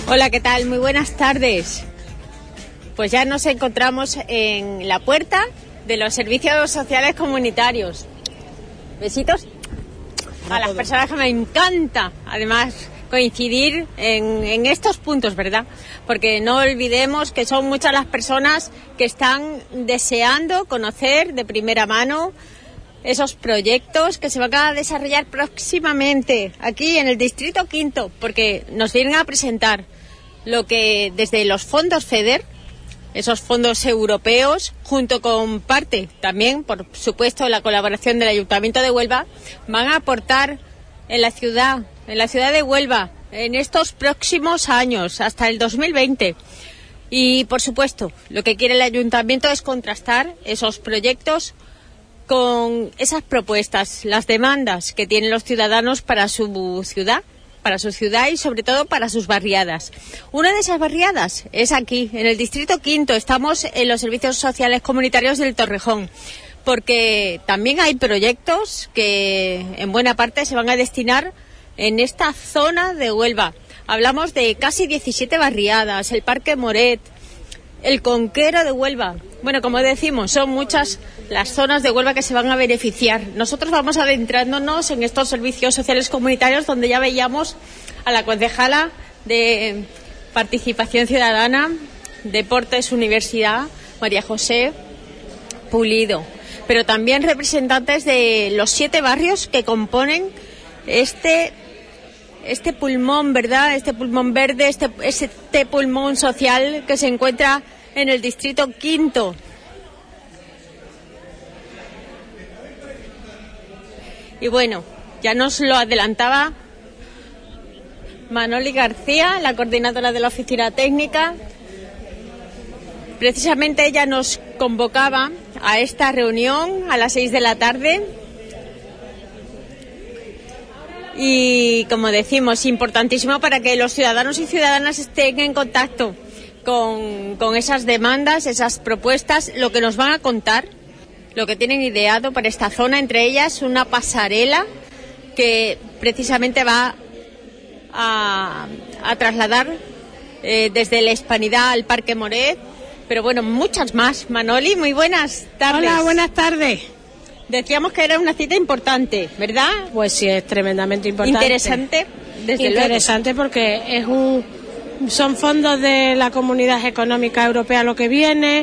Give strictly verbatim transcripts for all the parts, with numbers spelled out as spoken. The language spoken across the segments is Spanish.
Hola, ¿qué tal? Muy buenas tardes. Pues ya nos encontramos en la puerta de los servicios sociales comunitarios. Besitos a las personas que me encanta, además, coincidir en, en estos puntos, ¿verdad? Porque no olvidemos que son muchas las personas que están deseando conocer de primera mano esos proyectos que se van a desarrollar próximamente aquí en el Distrito Quinto, porque nos vienen a presentar lo que desde los fondos FEDER, esos fondos europeos, junto con parte también, por supuesto, la colaboración del Ayuntamiento de Huelva, van a aportar en la ciudad, en la ciudad de Huelva, en estos próximos años, hasta el dos mil veinte. Y, por supuesto, lo que quiere el Ayuntamiento es contrastar esos proyectos con esas propuestas, las demandas que tienen los ciudadanos para su ciudad, para su ciudad y sobre todo para sus barriadas. Una de esas barriadas es aquí, en el Distrito Quinto. Estamos en los servicios sociales comunitarios del Torrejón, porque también hay proyectos que en buena parte se van a destinar en esta zona de Huelva. Hablamos de casi diecisiete barriadas, el Parque Moret, el Conquero de Huelva. Bueno, como decimos, son muchas las zonas de Huelva que se van a beneficiar. Nosotros vamos adentrándonos en estos servicios sociales comunitarios, donde ya veíamos a la concejala de Participación Ciudadana, Deportes, Universidad, María José Pulido, pero también representantes de los siete barrios que componen este este pulmón, ¿verdad? Este pulmón verde, este, este pulmón social que se encuentra en el Distrito Quinto. Y bueno, ya nos lo adelantaba Manoli García, la coordinadora de la oficina técnica. Precisamente ella nos convocaba a esta reunión a las seis de la tarde. Y, como decimos, importantísimo para que los ciudadanos y ciudadanas estén en contacto con, con esas demandas, esas propuestas, lo que nos van a contar, lo que tienen ideado para esta zona, entre ellas una pasarela que precisamente va a, a trasladar eh, desde la Hispanidad al Parque Moret, pero bueno, muchas más. Manoli, muy buenas tardes. Hola, buenas tardes. Decíamos que era una cita importante, ¿verdad? Pues sí, es tremendamente importante. Interesante, desde Interesante luego. Porque es un, son fondos de la Comunidad Económica Europea lo que viene.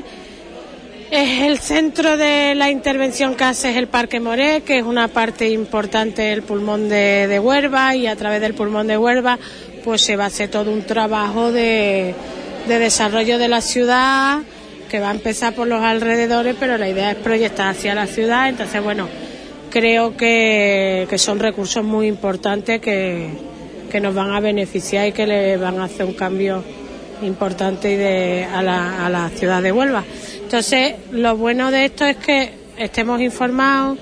Es el centro de la intervención que hace es el Parque Moret, que es una parte importante del pulmón de, de Huelva, y a través del pulmón de Huelva pues se va a hacer todo un trabajo de, de desarrollo de la ciudad, que va a empezar por los alrededores, pero la idea es proyectar hacia la ciudad. Entonces, bueno, creo que, que son recursos muy importantes que, que nos van a beneficiar y que le van a hacer un cambio importante de, a, la, a la ciudad de Huelva. Entonces, lo bueno de esto es que estemos informados,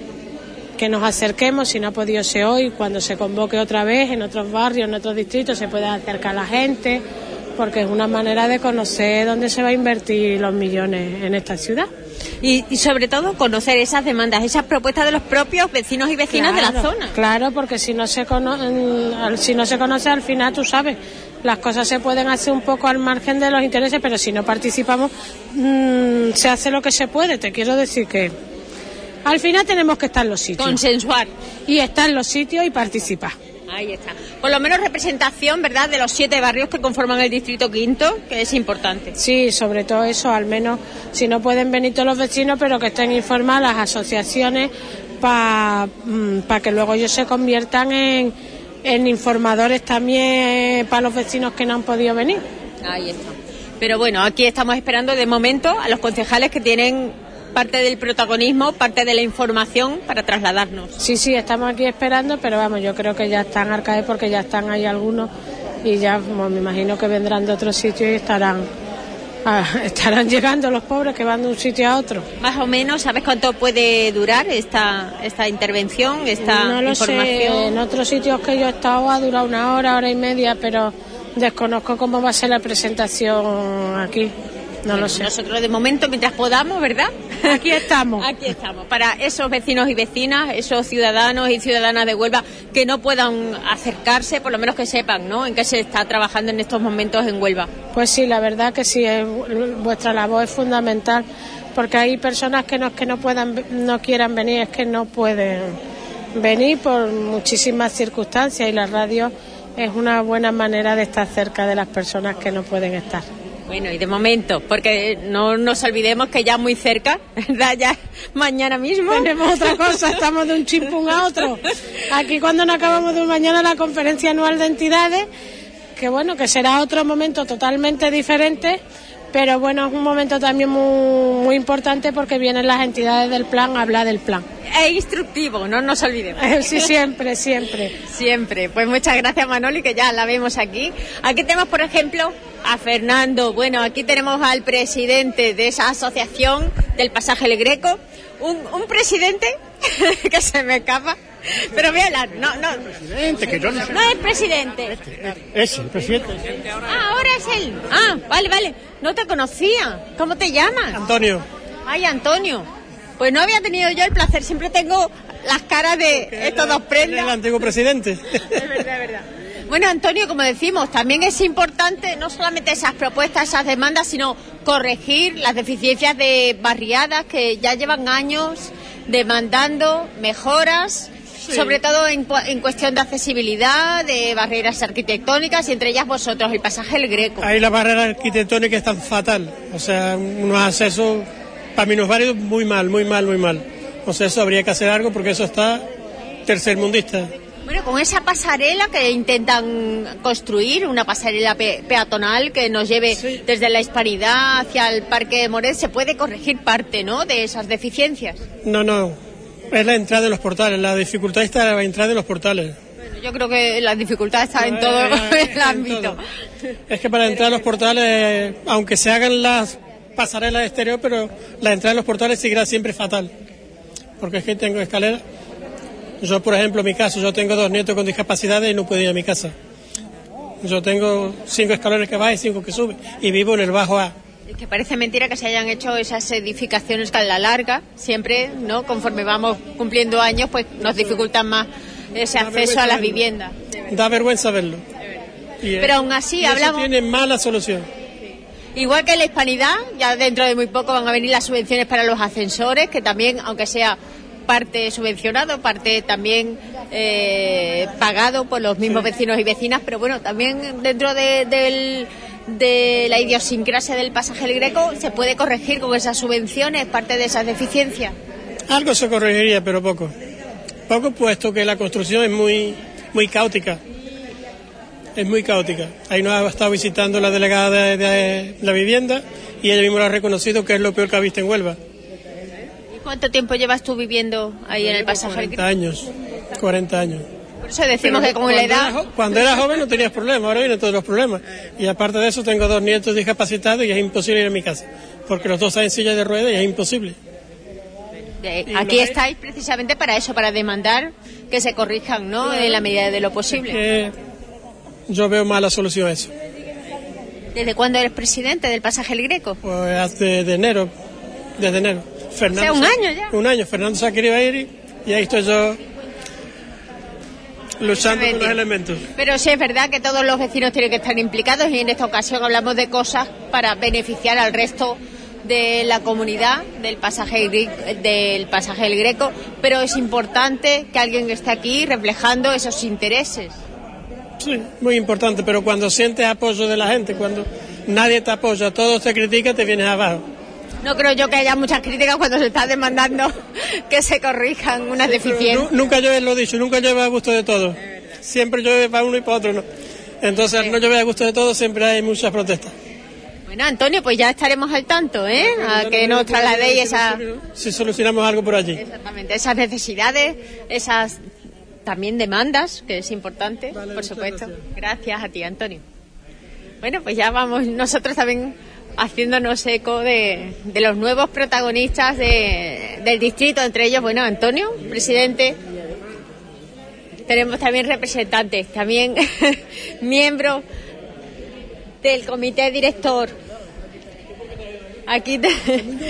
que nos acerquemos, si no ha podido ser hoy, cuando se convoque otra vez en otros barrios, en otros distritos, se pueda acercar a la gente, porque es una manera de conocer dónde se va a invertir los millones en esta ciudad. Y, y sobre todo conocer esas demandas, esas propuestas de los propios vecinos y vecinas claro, de la zona. Claro, porque si no se cono- si no se conoce, al final, tú sabes, las cosas se pueden hacer un poco al margen de los intereses, pero si no participamos, mmm, se hace lo que se puede. Te quiero decir que al final tenemos que estar en los sitios. Consensuar. Y estar en los sitios y participar. Ahí está. Por lo menos representación, ¿verdad?, de los siete barrios que conforman el Distrito Quinto, que es importante. Sí, sobre todo eso, al menos, si no pueden venir todos los vecinos, pero que estén informadas las asociaciones para pa que luego ellos se conviertan en, en informadores también para los vecinos que no han podido venir. Ahí está. Pero bueno, aquí estamos esperando de momento a los concejales que tienen parte del protagonismo, parte de la información para trasladarnos. Sí, sí, estamos aquí esperando, pero vamos, yo creo que ya están al caer porque ya están ahí algunos y ya bueno, me imagino que vendrán de otro sitio y estarán ah, estarán llegando los pobres que van de un sitio a otro. Más o menos, ¿sabes cuánto puede durar esta esta intervención, esta no lo información? Sé. En otros sitios que yo he estado ha durado una hora, hora y media, pero desconozco cómo va a ser la presentación aquí. No bueno, lo sé. Nosotros de momento, mientras podamos, ¿verdad? Aquí estamos. Aquí estamos. Para esos vecinos y vecinas, esos ciudadanos y ciudadanas de Huelva que no puedan acercarse, por lo menos que sepan, ¿no?, en qué se está trabajando en estos momentos en Huelva. Pues sí, la verdad que sí, es, vuestra labor es fundamental, porque hay personas que no, que no puedan, no quieran venir, es que no pueden venir por muchísimas circunstancias, y la radio es una buena manera de estar cerca de las personas que no pueden estar. Bueno, y de momento, porque no nos olvidemos que ya muy cerca, ¿verdad? Ya mañana mismo. Tenemos otra cosa, estamos de un chimpún a otro. Aquí cuando nos acabamos de mañana la conferencia anual de entidades, que bueno, que será otro momento totalmente diferente, pero bueno, es un momento también muy, muy importante porque vienen las entidades del plan a hablar del plan. Es instructivo, no nos olvidemos. Sí, siempre, siempre. Siempre. Pues muchas gracias, Manoli, que ya la vemos aquí. Aquí tenemos, por ejemplo, a Fernando. Bueno, aquí tenemos al presidente de esa asociación del Pasaje El Greco. Un, un presidente que se me escapa. Pero mira, no, no. Presidente, que yo no sé. No es presidente. Es el presidente. Ah, ahora es él. Ah, vale, vale. No te conocía. ¿Cómo te llamas? Antonio. Ay, Antonio. Pues no había tenido yo el placer. Siempre tengo las caras de estos dos prendas. El antiguo presidente. Es verdad, es verdad. Bueno, Antonio, como decimos, también es importante no solamente esas propuestas, esas demandas, sino corregir las deficiencias de barriadas que ya llevan años demandando mejoras, sí, sobre todo en, en cuestión de accesibilidad, de barreras arquitectónicas, y entre ellas vosotros, el Pasaje El Greco. Ahí la barrera arquitectónica es tan fatal, o sea, unos accesos para minusválidos muy mal, muy mal, muy mal. O sea, eso habría que hacer algo porque eso está tercermundista. Bueno, con esa pasarela que intentan construir, una pasarela pe- peatonal que nos lleve, sí, desde la Hispanidad hacia el Parque de Moret, se puede corregir parte, ¿no?, de esas deficiencias. No, no, es la entrada de los portales, la dificultad está en la entrada de los portales. Bueno, yo creo que la dificultad está en todo eh, el ámbito. Todo. Es que para entrar a los portales, aunque se hagan las pasarelas exterior, pero la entrada de los portales seguirá siempre fatal, porque es que tengo escaleras. Yo, por ejemplo, en mi caso, yo tengo dos nietos con discapacidades y no puedo ir a mi casa. Yo tengo cinco escalones que bajan y cinco que suben, y vivo en el bajo A. Es que parece mentira que se hayan hecho esas edificaciones que a la larga, siempre, ¿no?, conforme vamos cumpliendo años, pues nos dificultan más ese da acceso a las verlo. viviendas. Da vergüenza verlo. Y Pero aún así y hablamos... eso tiene mala solución. Igual que en la Hispanidad, ya dentro de muy poco van a venir las subvenciones para los ascensores, que también, aunque sea parte subvencionado, parte también eh, pagado por los mismos sí. vecinos y vecinas, pero bueno, también dentro de, de, de la idiosincrasia del Pasaje El Greco se puede corregir con esas subvenciones parte de esas deficiencias. Algo se corregiría, pero poco. Poco, puesto que la construcción es muy, muy caótica. Es muy caótica. Ahí nos ha estado visitando la delegada de, de la vivienda y ella misma lo ha reconocido que es lo peor que ha visto en Huelva. ¿Cuánto tiempo llevas tú viviendo ahí en el Pasaje El Greco? cuarenta años, cuarenta años. Por eso decimos Pero que con la edad... Era, cuando era joven no tenías problemas, ahora vienen todos los problemas. Y aparte de eso tengo dos nietos discapacitados y es imposible ir a mi casa, porque los dos están en silla de ruedas y es imposible. Aquí estáis precisamente para eso, para demandar que se corrijan, ¿no?, en la medida de lo posible. Es que yo veo mala solución a eso. ¿Desde cuándo eres presidente del Pasaje El Greco? Pues desde enero, desde enero. Fernando, o sea, un año ya. Un año, Fernando se ha querido ir y ahí estoy yo luchando con los elementos. Pero sí es verdad que todos los vecinos tienen que estar implicados y en esta ocasión hablamos de cosas para beneficiar al resto de la comunidad del Pasaje del Pasaje El Greco, pero es importante que alguien esté aquí reflejando esos intereses. Sí, muy importante, pero cuando sientes apoyo de la gente, cuando nadie te apoya, todo te critica, te vienes abajo. No creo yo que haya muchas críticas cuando se está demandando que se corrijan unas deficiencias. Nunca llueve, lo he dicho, nunca llueve a gusto de todos. Siempre llueve para uno y para otro, ¿no? Entonces, al no llueve a gusto de todos, siempre hay muchas protestas. Bueno, Antonio, pues ya estaremos al tanto, ¿eh? A que nos trasladéis esa... Si solucionamos algo por allí. Exactamente, esas necesidades, esas también demandas, que es importante, vale, por supuesto. Gracias. gracias a ti, Antonio. Bueno, pues ya vamos nosotros también haciéndonos eco de, de los nuevos protagonistas de, del distrito, entre ellos, bueno, Antonio, presidente. Tenemos también representantes, también miembros del comité director. Aquí te...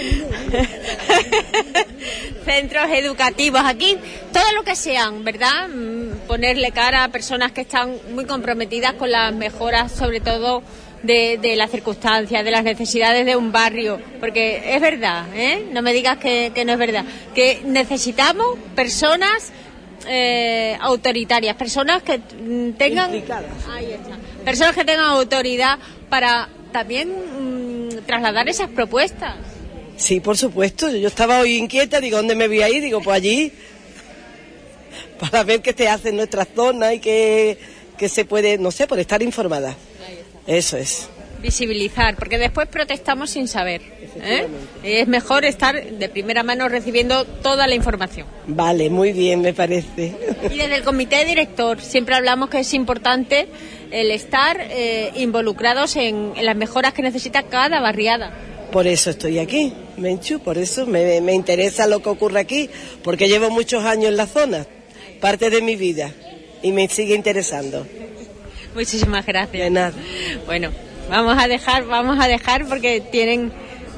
centros educativos, aquí todo lo que sean, ¿verdad? Ponerle cara a personas que están muy comprometidas con las mejoras, sobre todo de, de las circunstancias, de las necesidades de un barrio, porque es verdad, ¿eh? No me digas que, que no es verdad, que necesitamos personas eh, autoritarias, personas que tengan, ahí está, personas que tengan autoridad para también mmm, trasladar esas propuestas. Sí, por supuesto. Yo estaba hoy inquieta, digo, ¿dónde me voy a ir? Digo, pues allí, para ver qué se hace en nuestra zona y qué, qué se puede, no sé, por estar informada. Eso es. Visibilizar, porque después protestamos sin saber, ¿eh? Es mejor estar de primera mano recibiendo toda la información. Vale, muy bien, me parece. Y desde el comité director siempre hablamos que es importante el estar eh, involucrados en, en las mejoras que necesita cada barriada. Por eso estoy aquí, Menchu, por eso me, me interesa lo que ocurre aquí, porque llevo muchos años en la zona, parte de mi vida, y me sigue interesando. Muchísimas gracias. De nada. Bueno, vamos a dejar, vamos a dejar porque tienen,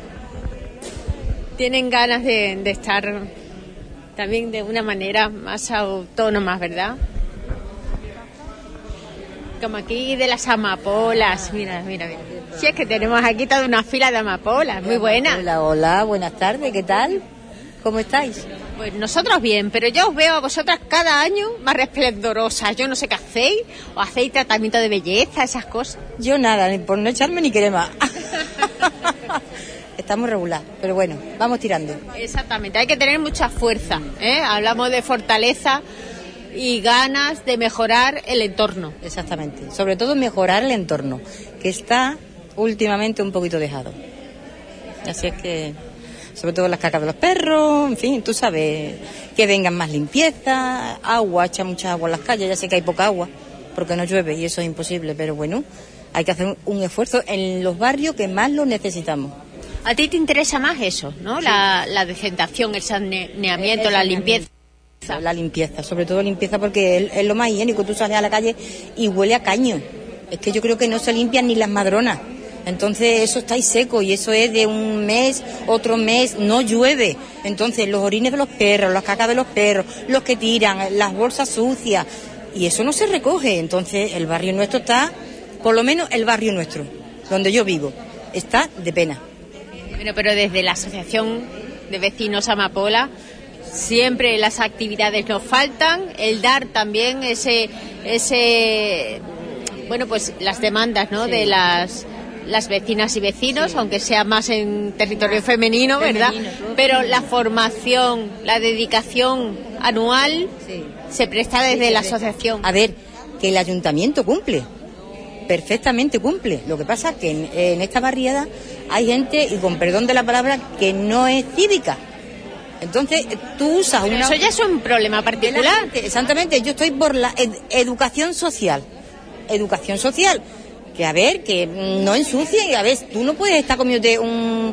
tienen ganas de, de estar también de una manera más autónoma, ¿verdad? Como aquí de las amapolas, mira, mira, mira. Si es que tenemos aquí toda una fila de amapolas, muy buena. Hola, hola, buenas tardes, ¿qué tal? ¿Cómo estáis? Pues nosotros bien, pero yo os veo a vosotras cada año más resplendorosas. Yo no sé qué hacéis, o hacéis tratamiento de belleza, esas cosas. Yo nada, por no echarme ni crema. Estamos regular, pero bueno, vamos tirando. Exactamente, hay que tener mucha fuerza, ¿eh? Hablamos de fortaleza y ganas de mejorar el entorno. Exactamente, sobre todo mejorar el entorno, que está últimamente un poquito dejado. Así es que, sobre todo las cacas de los perros, en fin, tú sabes, que vengan más limpieza, agua, echa mucha agua en las calles, ya sé que hay poca agua, porque no llueve y eso es imposible, pero bueno, hay que hacer un esfuerzo en los barrios que más lo necesitamos. A ti te interesa más eso, ¿no? Sí. La, la decentación, el saneamiento, el, la limpieza. La limpieza, sobre todo limpieza, porque es, es lo más higiénico. Tú sales a la calle y huele a caño. Es que yo creo que no se limpian ni las madronas. Entonces eso está ahí seco y eso es de un mes, otro mes, no llueve. Entonces los orines de los perros, las cacas de los perros, los que tiran, las bolsas sucias, y eso no se recoge. Entonces el barrio nuestro está, por lo menos el barrio nuestro, donde yo vivo, está de pena. Bueno, pero desde la Asociación de Vecinos Amapola siempre las actividades nos faltan, el dar también ese, ese, bueno, pues las demandas, ¿no? Sí. De las, las vecinas y vecinos, sí. Aunque sea más en territorio femenino, ¿verdad? Femenino, pero la formación, la dedicación anual, sí. Se presta desde sí, la asociación. A ver, que el ayuntamiento cumple, perfectamente cumple. Lo que pasa es que en, en esta barriada hay gente, y con perdón de la palabra, que no es cívica. Entonces, tú usas Pero una... Eso ya es un problema particular. Gente, exactamente, yo estoy por la ed- educación social. Educación social. Que, a ver, que no ensucien. A ver, tú no puedes estar comiéndote un,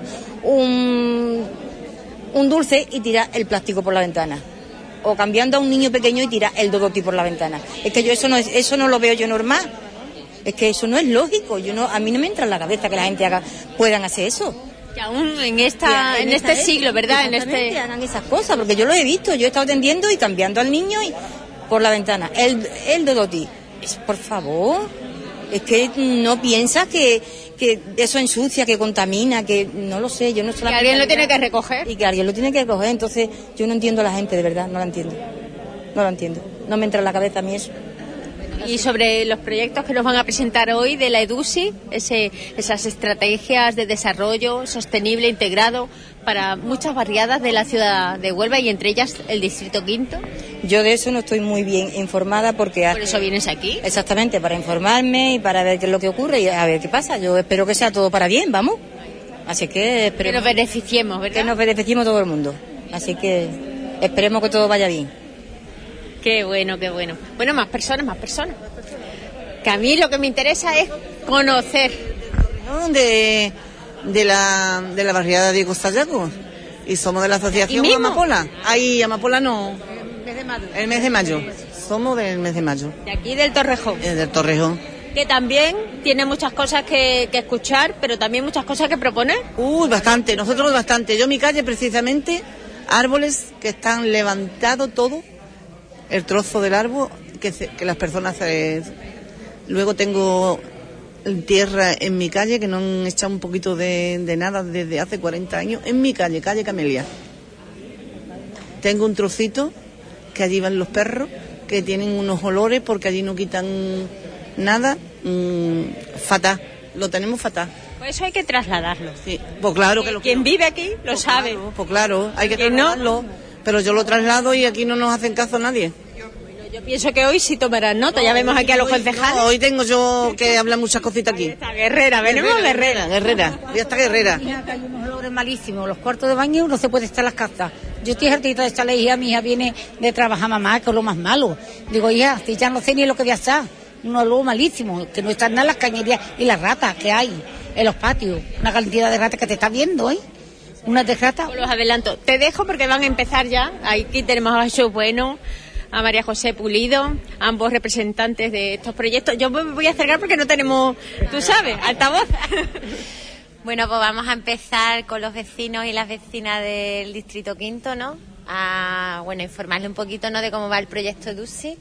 un, un dulce y tirar el plástico por la ventana. O cambiando a un niño pequeño y tirar el dodoti por la ventana. Es que yo eso no, es, eso no lo veo yo normal. Es que eso no es lógico. Yo no, a mí no me entra en la cabeza que la gente haga, puedan hacer eso. Que aún en esta, en, en este siglo, ¿verdad? En este hagan esas cosas, porque yo lo he visto, yo he estado atendiendo y cambiando al niño y por la ventana. El, el dodoti, es, por favor, es que no piensas que, que eso ensucia, que contamina, que no lo sé, yo no sé. Que alguien lo tiene que recoger. Y que alguien lo tiene que recoger, entonces yo no entiendo a la gente, de verdad, no la entiendo. No la entiendo, no me entra en la cabeza a mí eso. Y sobre los proyectos que nos van a presentar hoy de la EDUSI, ese, esas estrategias de desarrollo sostenible integrado para muchas barriadas de la ciudad de Huelva y entre ellas el Distrito Quinto. Yo de eso no estoy muy bien informada porque... Por hace... eso vienes aquí. Exactamente, para informarme y para ver qué es lo que ocurre y a ver qué pasa. Yo espero que sea todo para bien, vamos. Así que... Que nos beneficiemos, ¿verdad? Que nos beneficiemos todo el mundo. Así que esperemos que todo vaya bien. Qué bueno, qué bueno. Bueno, más personas, más personas. Que a mí lo que me interesa es conocer. ¿No? De, de, la, de la barriada de Sayago. Y somos de la asociación Amapola. Ahí, Amapola no. El mes de mayo. El mes de mayo. Somos del mes de mayo. De aquí del Torrejón. Eh, del Torrejón. Que también tiene muchas cosas que, que escuchar, pero también muchas cosas que proponer. Uy, bastante, nosotros bastante. Yo en mi calle precisamente, árboles que están levantados todo, el trozo del árbol, que, se, que las personas... Se... Luego tengo tierra en mi calle, que no han echado un poquito de, de nada desde hace cuarenta años, en mi calle, calle Camelia. Tengo un trocito que allí van los perros, que tienen unos olores porque allí no quitan nada, mmm, fatal, lo tenemos fatal. Pues eso hay que trasladarlo. Sí, pues claro que lo Quien vive aquí lo pues sabe. Claro, pues claro, hay que trasladarlo, no, pero yo lo traslado y aquí no nos hacen caso a nadie. Yo pienso que hoy sí tomarán nota, no, ya vemos aquí a los hoy, concejales. No, hoy tengo yo que hablar muchas cositas aquí. Esta guerrera, venimos guerrera. Guerrera, guerrera, ya está guerrera. Hay unos olores malísimos, los cuartos de baño no se puede estar en las casas. Yo estoy hartita de esta hija, mi hija viene de trabajar mamá, que es lo más malo. Digo, hija, si ya no sé ni lo que voy a hacer. Un olor malísimo, que no están nada las cañerías y las ratas que hay en los patios. Una cantidad de ratas que te está viendo, ¿eh? Una de ratas. Los adelanto. Te dejo porque van a empezar ya. Aquí tenemos a Jesús Bueno, a María José Pulido, ambos representantes de estos proyectos. Yo me voy a acercar porque no tenemos, tú sabes, altavoz. Bueno, pues vamos a empezar con los vecinos y las vecinas del Distrito Quinto, ¿no? A, bueno, informarle un poquito, ¿no?, de cómo va el proyecto EDUSI.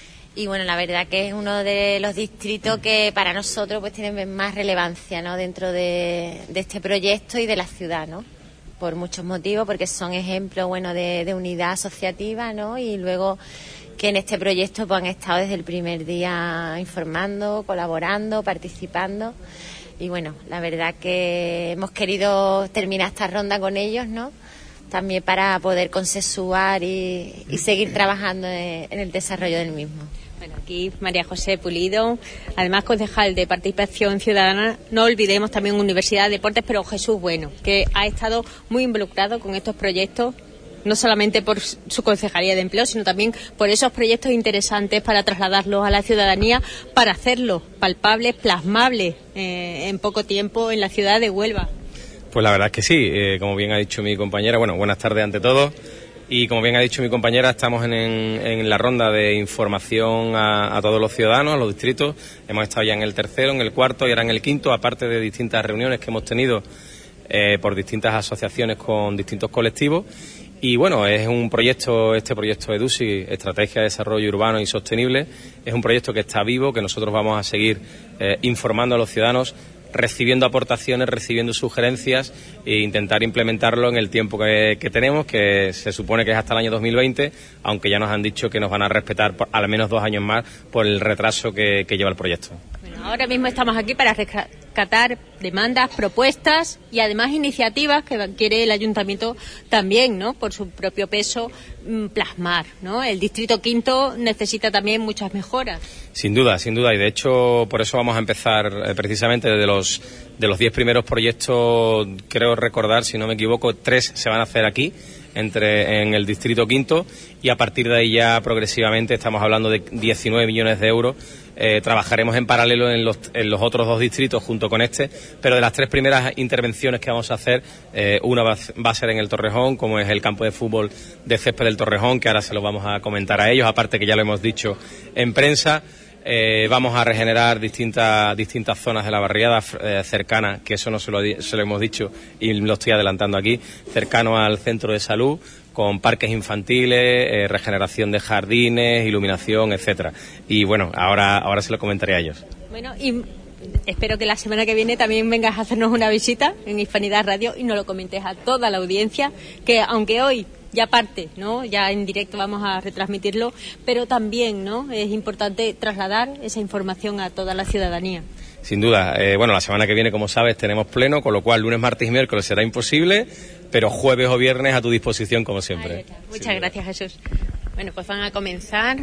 Y bueno, la verdad que es uno de los distritos que para nosotros pues tienen más relevancia, ¿no?, dentro de, de este proyecto y de la ciudad, ¿no? Por muchos motivos, porque son ejemplos, bueno, de, de unidad asociativa, ¿no? Y luego que en este proyecto pues han estado desde el primer día informando, colaborando, participando. Y bueno, la verdad que hemos querido terminar esta ronda con ellos, ¿no?, también para poder consensuar y, y seguir trabajando en, en el desarrollo del mismo. Bueno, aquí María José Pulido, además concejal de Participación Ciudadana, no olvidemos también Universidad de Deportes, pero Jesús Bueno, que ha estado muy involucrado con estos proyectos, no solamente por su concejalía de empleo, sino también por esos proyectos interesantes para trasladarlos a la ciudadanía, para hacerlos palpables, plasmables eh, en poco tiempo en la ciudad de Huelva. Pues la verdad es que sí, eh, como bien ha dicho mi compañera, bueno, buenas tardes ante todos, y como bien ha dicho mi compañera, estamos en, en, en la ronda de información a, a todos los ciudadanos, a los distritos. Hemos estado ya en el tercero, en el cuarto y ahora en el quinto, aparte de distintas reuniones que hemos tenido eh, por distintas asociaciones con distintos colectivos. Y bueno, es un proyecto, este proyecto EDUSI, Estrategia de Desarrollo Urbano y Sostenible, es un proyecto que está vivo, que nosotros vamos a seguir eh, informando a los ciudadanos, recibiendo aportaciones, recibiendo sugerencias e intentar implementarlo en el tiempo que, que tenemos, que se supone que es hasta el año dos mil veinte, aunque ya nos han dicho que nos van a respetar por al menos dos años más por el retraso que, que lleva el proyecto. Bueno, ahora mismo estamos aquí para rescatar demandas, propuestas y además iniciativas que quiere el Ayuntamiento también, ¿no?, por su propio peso, plasmar, ¿no? El Distrito Quinto necesita también muchas mejoras. Sin duda, sin duda, y de hecho por eso vamos a empezar eh, precisamente desde los de los diez primeros proyectos, creo recordar, si no me equivoco, tres se van a hacer aquí, entre en el Distrito Quinto, y a partir de ahí ya progresivamente estamos hablando de diecinueve millones de euros. Eh, trabajaremos en paralelo en los, en los otros dos distritos junto con este, pero de las tres primeras intervenciones que vamos a hacer, eh, una va, va a ser en el Torrejón, como es el campo de fútbol de césped del Torrejón, que ahora se lo vamos a comentar a ellos, aparte que ya lo hemos dicho en prensa. Eh, vamos a regenerar distintas distintas zonas de la barriada eh, cercana, que eso no se lo, se lo hemos dicho y lo estoy adelantando aquí, cercano al centro de salud, con parques infantiles, eh, regeneración de jardines, iluminación, etcétera. Y bueno, ahora ahora se lo comentaré a ellos. Bueno, y espero que la semana que viene también vengas a hacernos una visita en Hispanidad Radio y nos lo comentes a toda la audiencia, que aunque hoy ya parte, ¿no?, ya en directo vamos a retransmitirlo, pero también, ¿no?, es importante trasladar esa información a toda la ciudadanía. Sin duda. Eh, bueno, la semana que viene, como sabes, tenemos pleno, con lo cual lunes, martes y miércoles será imposible, pero jueves o viernes a tu disposición, como siempre. Muchas gracias, Jesús. Bueno, pues van a comenzar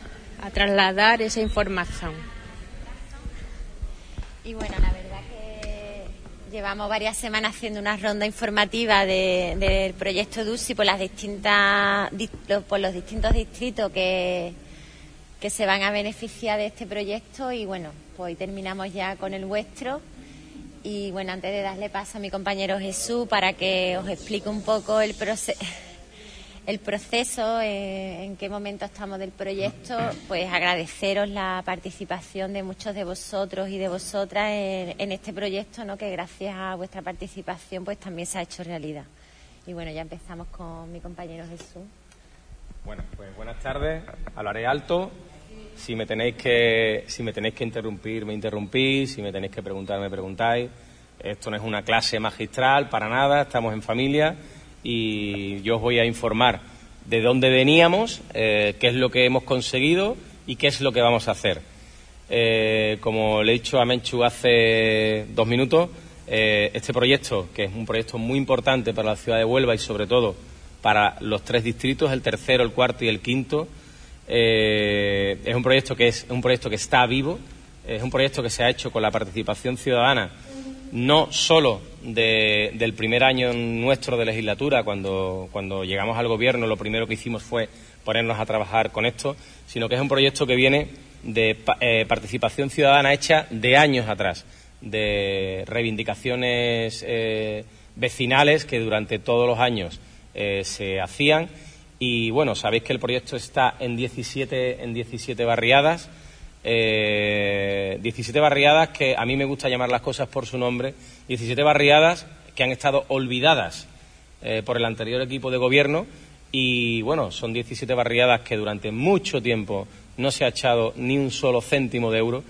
a trasladar esa información. Y bueno, la verdad llevamos varias semanas haciendo una ronda informativa de, del proyecto EDUSI por las distintas por los distintos distritos que, que se van a beneficiar de este proyecto, y bueno, pues hoy terminamos ya con el vuestro. Y bueno, antes de darle paso a mi compañero Jesús para que os explique un poco el proceso el proceso, eh, en qué momento estamos del proyecto, pues agradeceros la participación de muchos de vosotros y de vosotras en, en este proyecto, ¿no? Que gracias a vuestra participación pues también se ha hecho realidad. Y bueno, ya empezamos con mi compañero Jesús. Bueno, pues buenas tardes, hablaré alto. Si me tenéis que, si me tenéis que interrumpir, me interrumpís, si me tenéis que preguntar, me preguntáis. Esto no es una clase magistral, para nada, estamos en familia y yo os voy a informar de dónde veníamos, eh, qué es lo que hemos conseguido y qué es lo que vamos a hacer. Eh, como le he dicho a Menchu hace dos minutos, eh, este proyecto, que es un proyecto muy importante para la ciudad de Huelva y sobre todo para los tres distritos, el tercero, el cuarto y el quinto, eh, es un proyecto que es un proyecto que está vivo, es un proyecto que se ha hecho con la participación ciudadana, no solo de, del primer año nuestro de legislatura, cuando, cuando llegamos al gobierno, lo primero que hicimos fue ponernos a trabajar con esto, sino que es un proyecto que viene de eh, participación ciudadana hecha de años atrás, de reivindicaciones eh, vecinales que durante todos los años eh, se hacían. Y bueno, sabéis que el proyecto está en diecisiete, en diecisiete barriadas. Eh, diecisiete barriadas que a mí me gusta llamar las cosas por su nombre, diecisiete barriadas que han estado olvidadas eh, por el anterior equipo de gobierno y bueno, son diecisiete barriadas que durante mucho tiempo no se ha echado ni un solo céntimo de euro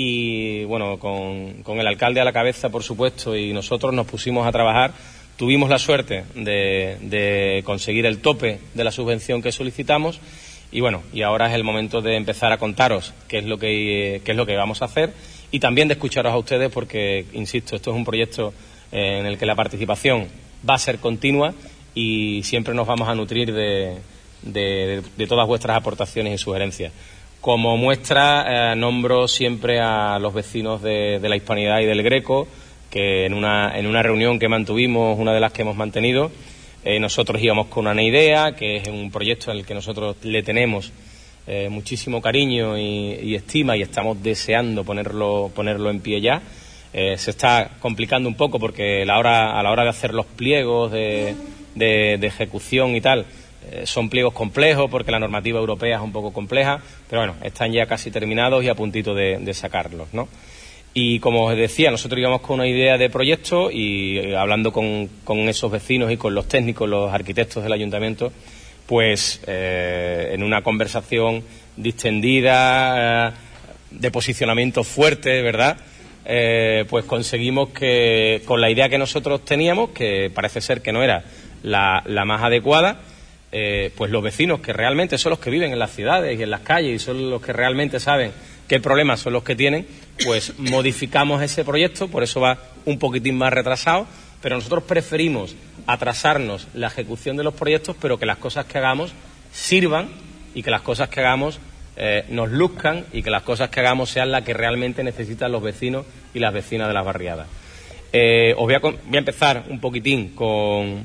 y bueno, con, con el alcalde a la cabeza por supuesto y nosotros nos pusimos a trabajar, tuvimos la suerte de, de conseguir el tope de la subvención que solicitamos. Y bueno, y ahora es el momento de empezar a contaros qué es lo que qué es lo que vamos a hacer y también de escucharos a ustedes porque, insisto, esto es un proyecto en el que la participación va a ser continua y siempre nos vamos a nutrir de, de, de todas vuestras aportaciones y sugerencias. Como muestra, eh, nombro siempre a los vecinos de, de la Hispanidad y del Greco, que en una, en una reunión que mantuvimos, una de las que hemos mantenido, Eh, nosotros íbamos con una idea, que es un proyecto al que nosotros le tenemos eh, muchísimo cariño y, y estima y estamos deseando ponerlo, ponerlo en pie ya. Eh, se está complicando un poco porque la hora, a la hora de hacer los pliegos de, de, de ejecución y tal, eh, son pliegos complejos porque la normativa europea es un poco compleja, pero bueno, están ya casi terminados y a puntito de, de sacarlos, ¿no? Y como os decía, nosotros íbamos con una idea de proyecto y eh, hablando con, con esos vecinos y con los técnicos, los arquitectos del ayuntamiento, pues eh, en una conversación distendida, eh, de posicionamiento fuerte, ¿verdad? Eh, pues conseguimos que con la idea que nosotros teníamos, que parece ser que no era la, la más adecuada, eh, pues los vecinos que realmente son los que viven en las ciudades y en las calles y son los que realmente saben qué problemas son los que tienen, pues modificamos ese proyecto, por eso va un poquitín más retrasado, pero nosotros preferimos atrasarnos la ejecución de los proyectos, pero que las cosas que hagamos sirvan y que las cosas que hagamos eh, nos luzcan y que las cosas que hagamos sean las que realmente necesitan los vecinos y las vecinas de las barriadas. Eh, os voy a, voy a empezar un poquitín con,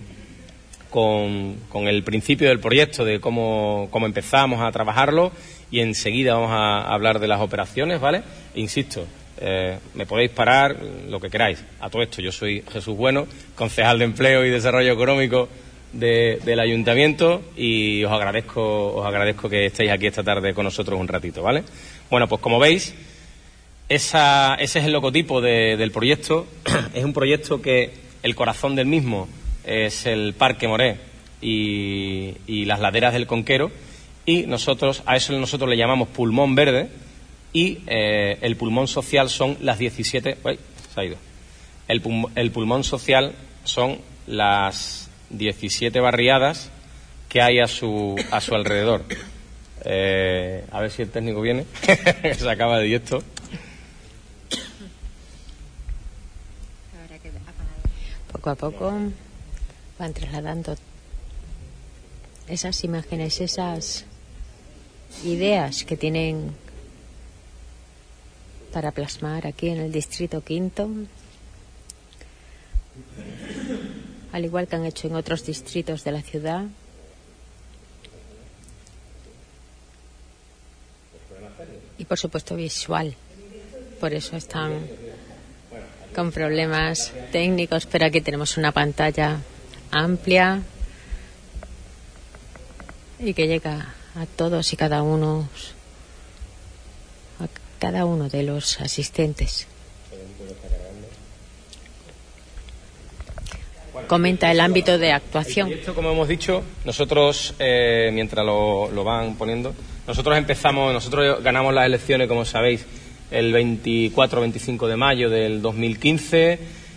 con, con el principio del proyecto, de cómo, cómo empezamos a trabajarlo, y enseguida vamos a hablar de las operaciones, ¿vale? Insisto, eh, me podéis parar lo que queráis. A todo esto, yo soy Jesús Bueno, concejal de Empleo y Desarrollo Económico de, del Ayuntamiento y os agradezco, os agradezco que estéis aquí esta tarde con nosotros un ratito, ¿vale? Bueno, pues como veis, esa, ese es el logotipo de, del proyecto. Es un proyecto que el corazón del mismo es el Parque Moré y, y las laderas del Conquero. Y nosotros, a eso nosotros le llamamos pulmón verde y eh, el pulmón social son las diecisiete... Uy, se ha ido. El, pulmón, el pulmón social son las diecisiete barriadas que hay a su, a su alrededor. Eh, a ver si el técnico viene, se acaba de ir esto. Poco a poco van trasladando esas imágenes, esas ideas que tienen para plasmar aquí en el Distrito Quinto, al igual que han hecho en otros distritos de la ciudad. Y por supuesto visual, por eso están con problemas técnicos, pero aquí tenemos una pantalla amplia y que llega a todos y cada uno, a cada uno de los asistentes. Comenta el ámbito de actuación. El proyecto, como hemos dicho, nosotros, eh, mientras lo, lo van poniendo, nosotros empezamos, nosotros ganamos las elecciones, como sabéis, el veinticuatro veinticinco de mayo del dos mil quince,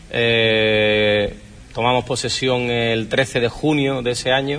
eh, tomamos posesión el trece de junio de ese año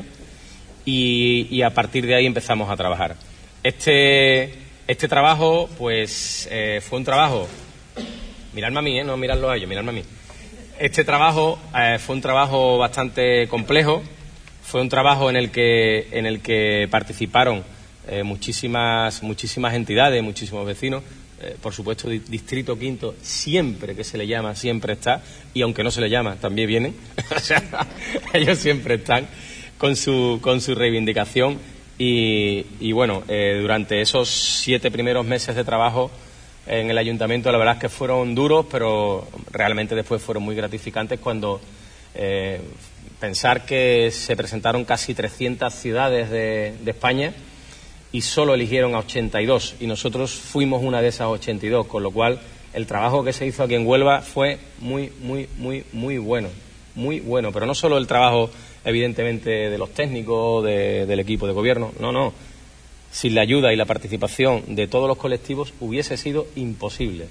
y, y a partir de ahí empezamos a trabajar. Este, este trabajo, pues, eh, fue un trabajo, miradme a mí, ¿eh? No miradlo a ellos, miradme a mí. Este trabajo eh, fue un trabajo bastante complejo, fue un trabajo en el que, en el que participaron eh, muchísimas, muchísimas entidades, muchísimos vecinos. Eh, por supuesto, Distrito Quinto, siempre que se le llama, siempre está, y aunque no se le llama, también vienen. O sea, ellos siempre están con su, con su reivindicación y, y bueno, eh, durante esos siete primeros meses de trabajo en el ayuntamiento, la verdad es que fueron duros, pero realmente después fueron muy gratificantes cuando eh, pensar que se presentaron casi trescientas ciudades de, de España y solo eligieron a ochenta y dos, y nosotros fuimos una de esas ochenta y dos, con lo cual el trabajo que se hizo aquí en Huelva fue muy, muy, muy, muy bueno, muy bueno, pero no solo el trabajo, evidentemente, de los técnicos, de, del equipo de gobierno, no, no. Sin la ayuda y la participación de todos los colectivos hubiese sido imposible.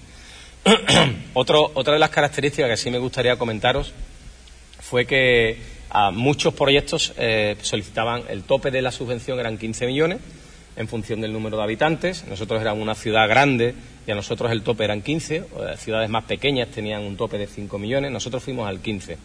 Otro, otra de las características que sí me gustaría comentaros fue que a muchos proyectos eh, solicitaban el tope de la subvención, eran quince millones en función del número de habitantes. Nosotros éramos una ciudad grande y a nosotros el tope eran quince, ciudades más pequeñas tenían un tope de cinco millones, nosotros fuimos al quince.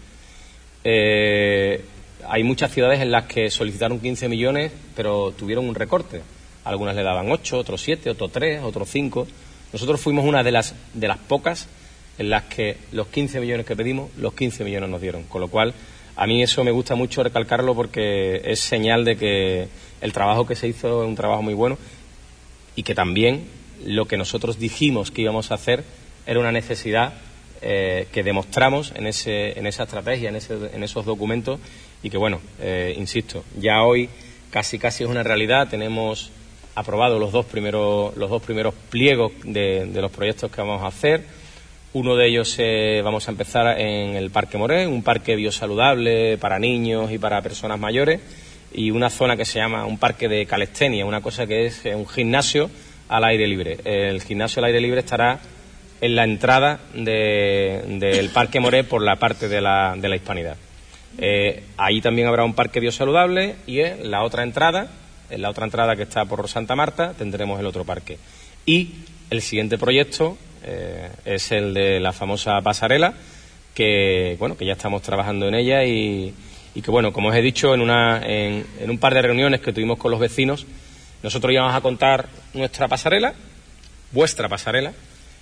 Eh, hay muchas ciudades en las que solicitaron quince millones pero tuvieron un recorte. Algunas le daban ocho, otros siete, otros tres, otros cinco. Nosotros fuimos una de las de las pocas en las que los quince millones que pedimos, los quince millones nos dieron. Con lo cual, a mí eso me gusta mucho recalcarlo porque es señal de que el trabajo que se hizo es un trabajo muy bueno y que también lo que nosotros dijimos que íbamos a hacer era una necesidad eh, que demostramos en ese en esa estrategia, en, ese, en esos documentos y que, bueno, eh, insisto, ya hoy casi casi es una realidad. Tenemos aprobado los dos primeros los dos primeros pliegos de, de los proyectos que vamos a hacer. Uno de ellos eh, vamos a empezar en el Parque Moré, un parque biosaludable para niños y para personas mayores, y una zona que se llama un parque de calistenia, una cosa que es un gimnasio al aire libre. El gimnasio al aire libre estará en la entrada de, del Parque Moré por la parte de la, de la Hispanidad. Eh, ahí también habrá un parque biosaludable y en la otra entrada, en la otra entrada que está por Santa Marta, tendremos el otro parque. Y el siguiente proyecto eh, es el de la famosa pasarela, que bueno, que ya estamos trabajando en ella y, y que, bueno, como os he dicho, en, una, en, en un par de reuniones que tuvimos con los vecinos, nosotros íbamos a contar nuestra pasarela, vuestra pasarela,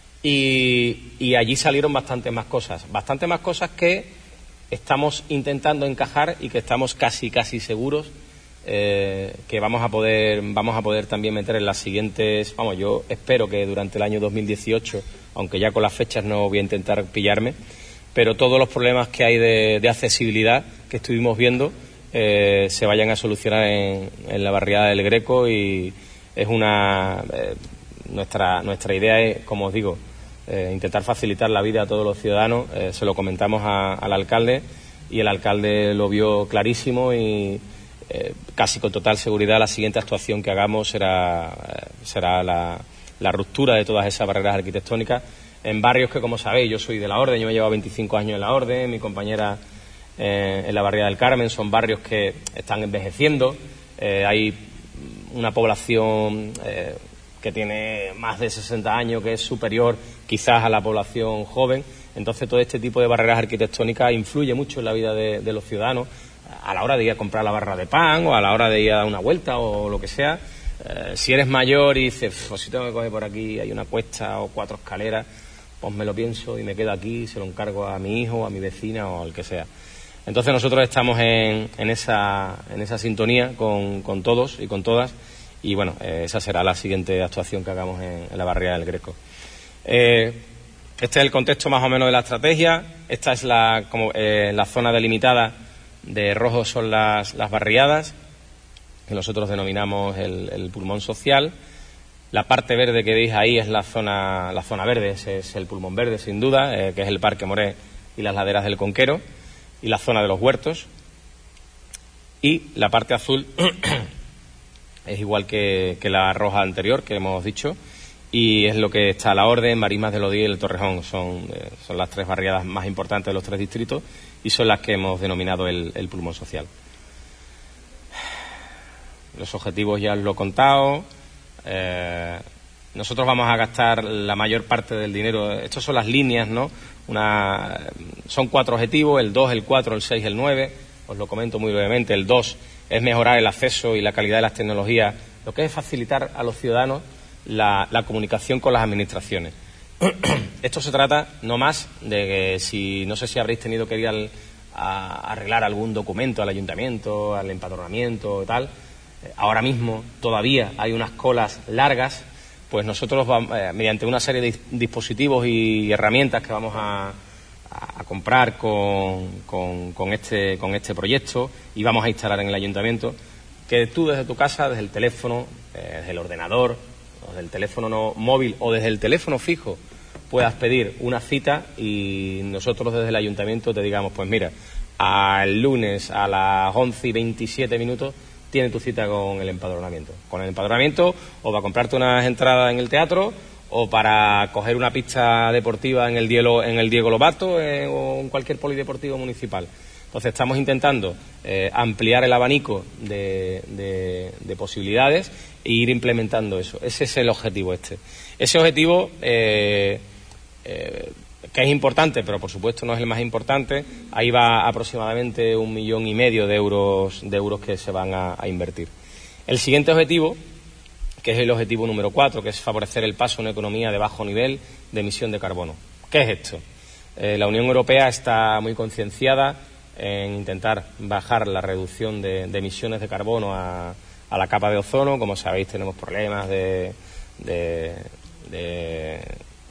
y, y allí salieron bastantes más cosas, bastantes más cosas que estamos intentando encajar y que estamos casi, casi seguros Eh, que vamos a poder vamos a poder también meter en las siguientes, vamos, yo espero que durante el año dos mil dieciocho, aunque ya con las fechas no voy a intentar pillarme, pero todos los problemas que hay de, de accesibilidad que estuvimos viendo eh, se vayan a solucionar en, en la barriada del Greco, y es una eh, nuestra nuestra idea es, como os digo, eh, intentar facilitar la vida a todos los ciudadanos. Eh, se lo comentamos a, al alcalde y el alcalde lo vio clarísimo y Eh, casi con total seguridad la siguiente actuación que hagamos será, eh, será la, la ruptura de todas esas barreras arquitectónicas en barrios que, como sabéis, yo soy de La Orden, yo me llevo veinticinco años en La Orden, mi compañera eh, en la barriada del Carmen, son barrios que están envejeciendo, eh, hay una población eh, que tiene más de sesenta años, que es superior quizás a la población joven, entonces todo este tipo de barreras arquitectónicas influye mucho en la vida de, de los ciudadanos, a la hora de ir a comprar la barra de pan o a la hora de ir a dar una vuelta o lo que sea. Eh, si eres mayor y dices, pues si tengo que coger por aquí, hay una cuesta o cuatro escaleras, pues me lo pienso y me quedo aquí, se lo encargo a mi hijo, a mi vecina o al que sea. Entonces nosotros estamos en, en, esa, en esa sintonía con, con todos y con todas, y bueno, eh, esa será la siguiente actuación que hagamos en, en la barriada del Greco. Eh, este es el contexto más o menos de la estrategia. Esta es la, como, eh, la zona delimitada. De rojo son las, las barriadas, que nosotros denominamos el, el pulmón social. La parte verde que veis ahí es la zona, la zona verde, ese es el pulmón verde, sin duda, eh, que es el Parque Moré y las laderas del Conquero, y la zona de los huertos. Y la parte azul es igual que, que la roja anterior que hemos dicho, y es lo que está a la orden, Marismas de Lodí y el Torrejón. Son, eh, son las tres barriadas más importantes de los tres distritos y son las que hemos denominado el, el pulmón social. Los objetivos ya os lo he contado. Eh, nosotros vamos a gastar la mayor parte del dinero. Estas son las líneas, ¿no? Una, son cuatro objetivos, el dos, el cuatro, el seis, el nueve. Os lo comento muy brevemente. El dos es mejorar el acceso y la calidad de las tecnologías, lo que es facilitar a los ciudadanos la, la comunicación con las administraciones. Esto se trata no más de que si, no sé si habréis tenido que ir al, a arreglar algún documento al ayuntamiento, al empadronamiento y tal. Ahora mismo todavía hay unas colas largas, pues nosotros vamos, eh, mediante una serie de dispositivos y herramientas que vamos a, a comprar con, con, con, este, con este proyecto y vamos a instalar en el ayuntamiento, que tú desde tu casa, desde el teléfono, eh, desde el ordenador, o desde el teléfono no, móvil o desde el teléfono fijo, puedas pedir una cita y nosotros desde el ayuntamiento te digamos, pues mira, al lunes a las once y veintisiete minutos tiene tu cita con el empadronamiento. Con el empadronamiento o para comprarte unas entradas en el teatro o para coger una pista deportiva en el Diego, en el Diego Lobato eh, o en cualquier polideportivo municipal. Entonces estamos intentando eh, ampliar el abanico de, de, de posibilidades e ir implementando eso. Ese es el objetivo este. Ese objetivo eh, eh, que es importante, pero por supuesto no es el más importante. Ahí va aproximadamente un millón y medio de euros de euros que se van a, a invertir. El siguiente objetivo, que es el objetivo número cuatro, que es favorecer el paso a una economía de bajo nivel de emisión de carbono. ¿Qué es esto? Eh, la Unión Europea está muy concienciada en intentar bajar la reducción de, de emisiones de carbono a, a la capa de ozono. Como sabéis, tenemos problemas de, de, de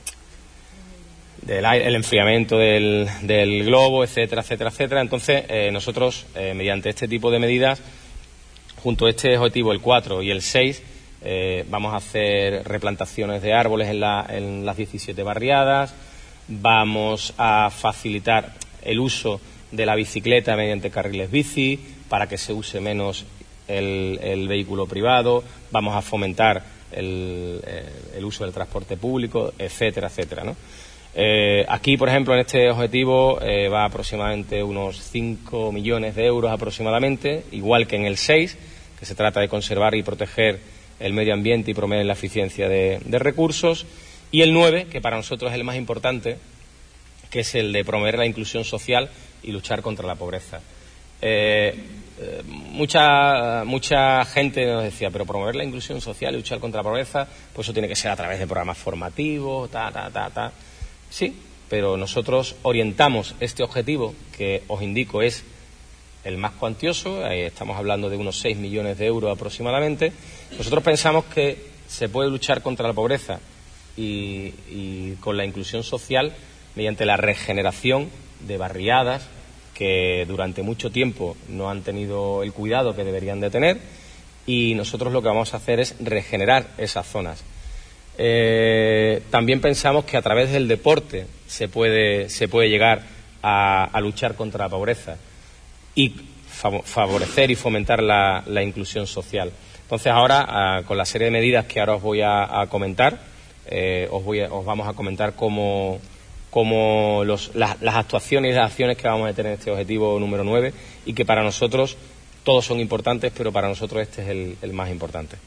del aire, el enfriamiento del, del globo, etcétera, etcétera, etcétera. Entonces, eh, nosotros, eh, mediante este tipo de medidas, junto a este objetivo, el cuatro y el seis, eh, vamos a hacer replantaciones de árboles en, la, en las diecisiete barriadas, vamos a facilitar el uso de la bicicleta mediante carriles bici, para que se use menos el, el vehículo privado, vamos a fomentar el, el uso del transporte público, etcétera, etcétera, ¿no? Eh, aquí, por ejemplo, en este objetivo eh, va aproximadamente unos cinco millones de euros aproximadamente, igual que en el seis, que se trata de conservar y proteger el medio ambiente y promover la eficiencia de, de recursos, y el nueve, que para nosotros es el más importante, que es el de promover la inclusión social y luchar contra la pobreza. Eh, eh, mucha mucha gente nos decía, pero promover la inclusión social y luchar contra la pobreza, pues eso tiene que ser a través de programas formativos, ta, ta, ta, ta. Sí, pero nosotros orientamos este objetivo, que os indico es el más cuantioso, ahí estamos hablando de unos seis millones de euros aproximadamente. Nosotros pensamos que se puede luchar contra la pobreza y, y con la inclusión social mediante la regeneración de barriadas que durante mucho tiempo no han tenido el cuidado que deberían de tener, y nosotros lo que vamos a hacer es regenerar esas zonas. Eh, también pensamos que a través del deporte se puede, se puede llegar a, a luchar contra la pobreza y fav favorecer y fomentar la, la inclusión social. Entonces ahora, a, con la serie de medidas que ahora os voy a, a comentar, eh, os, voy a, os vamos a comentar cómo, cómo los, las, las actuaciones y las acciones que vamos a tener en este objetivo número nueve, y que para nosotros todos son importantes, pero para nosotros este es el, el más importante.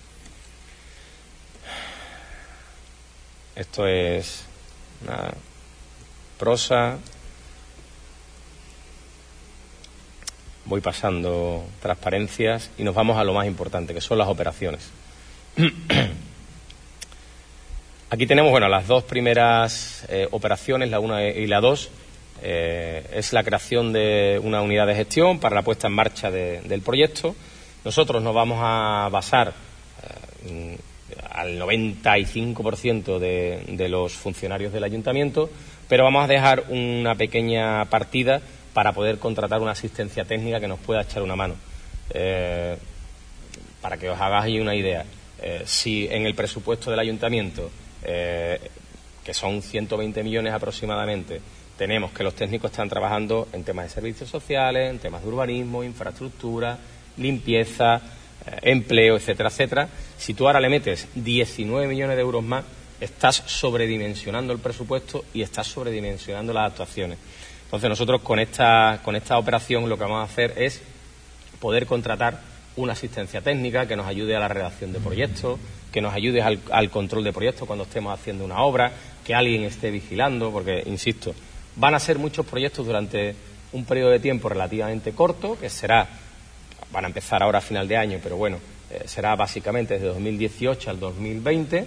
Esto es una prosa. Voy pasando transparencias y nos vamos a lo más importante, que son las operaciones. Aquí tenemos, bueno, las dos primeras eh, operaciones, la una y la dos. Eh, es la creación de una unidad de gestión para la puesta en marcha de, del proyecto. Nosotros nos vamos a basar eh, al noventa y cinco por ciento de, de los funcionarios del ayuntamiento, pero vamos a dejar una pequeña partida para poder contratar una asistencia técnica que nos pueda echar una mano. Eh, para que os hagáis una idea, eh, si en el presupuesto del ayuntamiento, eh, que son ciento veinte millones aproximadamente, tenemos que los técnicos están trabajando en temas de servicios sociales, en temas de urbanismo, infraestructura, limpieza, eh, empleo, etcétera, etcétera. Si tú ahora le metes diecinueve millones de euros más, estás sobredimensionando el presupuesto y estás sobredimensionando las actuaciones. Entonces nosotros con esta, con esta operación lo que vamos a hacer es poder contratar una asistencia técnica que nos ayude a la redacción de proyectos, que nos ayude al, al control de proyectos cuando estemos haciendo una obra, que alguien esté vigilando, porque, insisto, van a ser muchos proyectos durante un periodo de tiempo relativamente corto, que será, van a empezar ahora a final de año, pero bueno, eh, será básicamente desde dos mil dieciocho al dos mil veinte,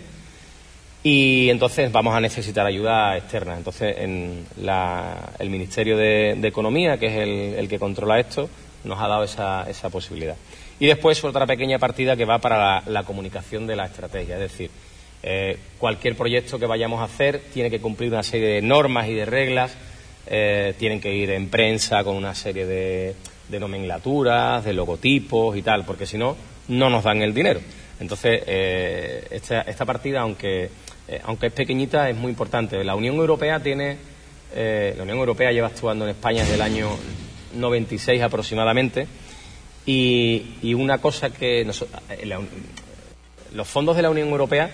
y entonces vamos a necesitar ayuda externa. Entonces, en la, el Ministerio de, de Economía, que es el, el que controla esto, nos ha dado esa, esa posibilidad. Y después otra pequeña partida que va para la, la comunicación de la estrategia, es decir, eh, cualquier proyecto que vayamos a hacer tiene que cumplir una serie de normas y de reglas, eh, tienen que ir en prensa con una serie de, de nomenclaturas, de logotipos y tal, porque si no, no nos dan el dinero. Entonces, eh, esta, esta partida, aunque, eh, aunque es pequeñita, es muy importante. La Unión Europea tiene, eh, la Unión Europea lleva actuando en España desde el año noventa y seis aproximadamente, y, y una cosa que nos, la, los fondos de la Unión Europea,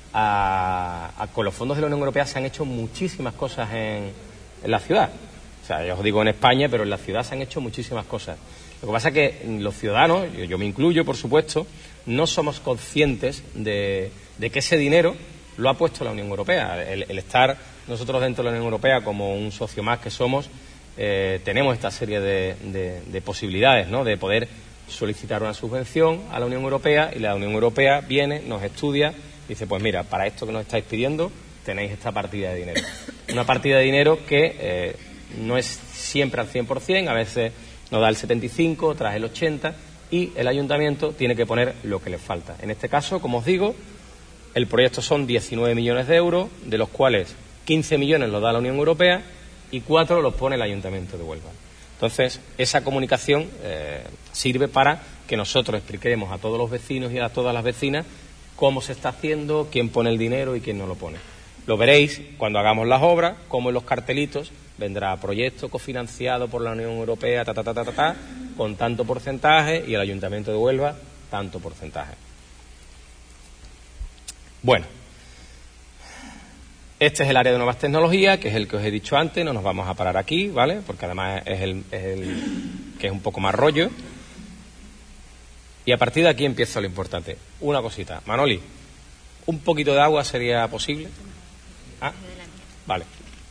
a, a, con los fondos de la Unión Europea se han hecho muchísimas cosas en, en la ciudad. O sea, ya os digo en España, pero en la ciudad se han hecho muchísimas cosas. Lo que pasa es que los ciudadanos, yo, yo me incluyo, por supuesto, no somos conscientes de, de que ese dinero lo ha puesto la Unión Europea. El, el estar nosotros dentro de la Unión Europea como un socio más que somos, eh, tenemos esta serie de, de, de posibilidades, ¿no?, de poder solicitar una subvención a la Unión Europea, y la Unión Europea viene, nos estudia y dice, pues mira, para esto que nos estáis pidiendo tenéis esta partida de dinero. Una partida de dinero que eh, no es siempre al cien por cien, a veces nos da el setenta y cinco, otras el ochenta, y el ayuntamiento tiene que poner lo que le falta. En este caso, como os digo, el proyecto son diecinueve millones de euros, de los cuales quince millones los da la Unión Europea y cuatro los pone el Ayuntamiento de Huelva. Entonces, esa comunicación eh, sirve para que nosotros expliquemos a todos los vecinos y a todas las vecinas cómo se está haciendo, quién pone el dinero y quién no lo pone. Lo veréis cuando hagamos las obras, como en los cartelitos vendrá proyecto cofinanciado por la Unión Europea, ta, ta, ta, ta, ta, ta, con tanto porcentaje, y el Ayuntamiento de Huelva, tanto porcentaje. Bueno, este es el área de nuevas tecnologías, que es el que os he dicho antes, no nos vamos a parar aquí, ¿vale? Porque además es el, es el que es un poco más rollo. Y a partir de aquí empieza lo importante. Una cosita. Manoli, ¿un poquito de agua sería posible? Ah, vale.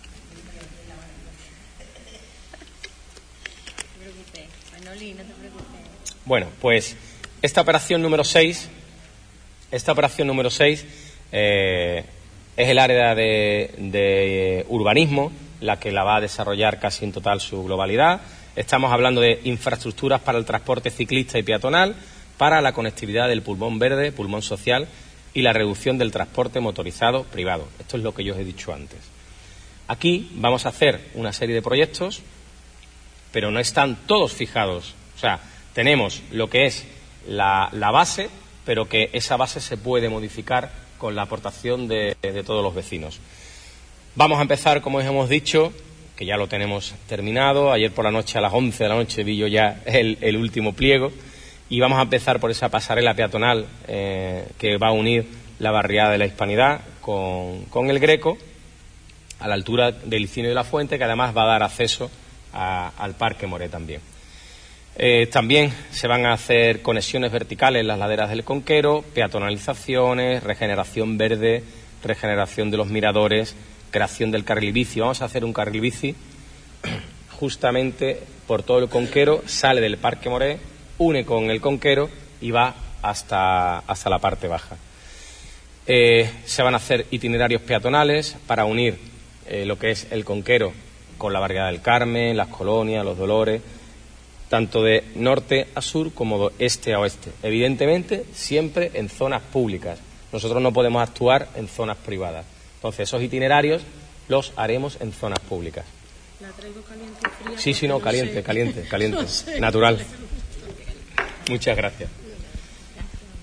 Bueno, pues esta operación número seis, esta operación número seis eh, es el área de, de urbanismo, la que la va a desarrollar casi en total su globalidad. Estamos hablando de infraestructuras para el transporte ciclista y peatonal, para la conectividad del pulmón verde, pulmón social, y la reducción del transporte motorizado privado. Esto es lo que yo os he dicho antes. Aquí vamos a hacer una serie de proyectos, pero no están todos fijados. O sea, tenemos lo que es la, la base, pero que esa base se puede modificar con la aportación de, de todos los vecinos. Vamos a empezar, como os hemos dicho, que ya lo tenemos terminado. Ayer por la noche, a las once de la noche, vi yo ya el, el último pliego. Y vamos a empezar por esa pasarela peatonal eh, que va a unir la barriada de la Hispanidad con, con el Greco, a la altura del Licinio de la Fuente, que además va a dar acceso a, al Parque Moré también. Eh, también se van a hacer conexiones verticales en las laderas del Conquero, peatonalizaciones, regeneración verde, regeneración de los miradores, creación del carril bici. Vamos a hacer un carril bici justamente por todo el Conquero, sale del Parque Moré, une con el Conquero y va hasta, hasta la parte baja. Eh, se van a hacer itinerarios peatonales para unir eh, lo que es el Conquero con la barriada del Carmen, las Colonias, los Dolores, tanto de norte a sur como de este a oeste. Evidentemente, siempre en zonas públicas. Nosotros no podemos actuar en zonas privadas. Entonces, esos itinerarios los haremos en zonas públicas. ¿La traigo caliente o fría? Sí, sí, no, caliente, caliente, caliente, no sé. natural. Muchas gracias.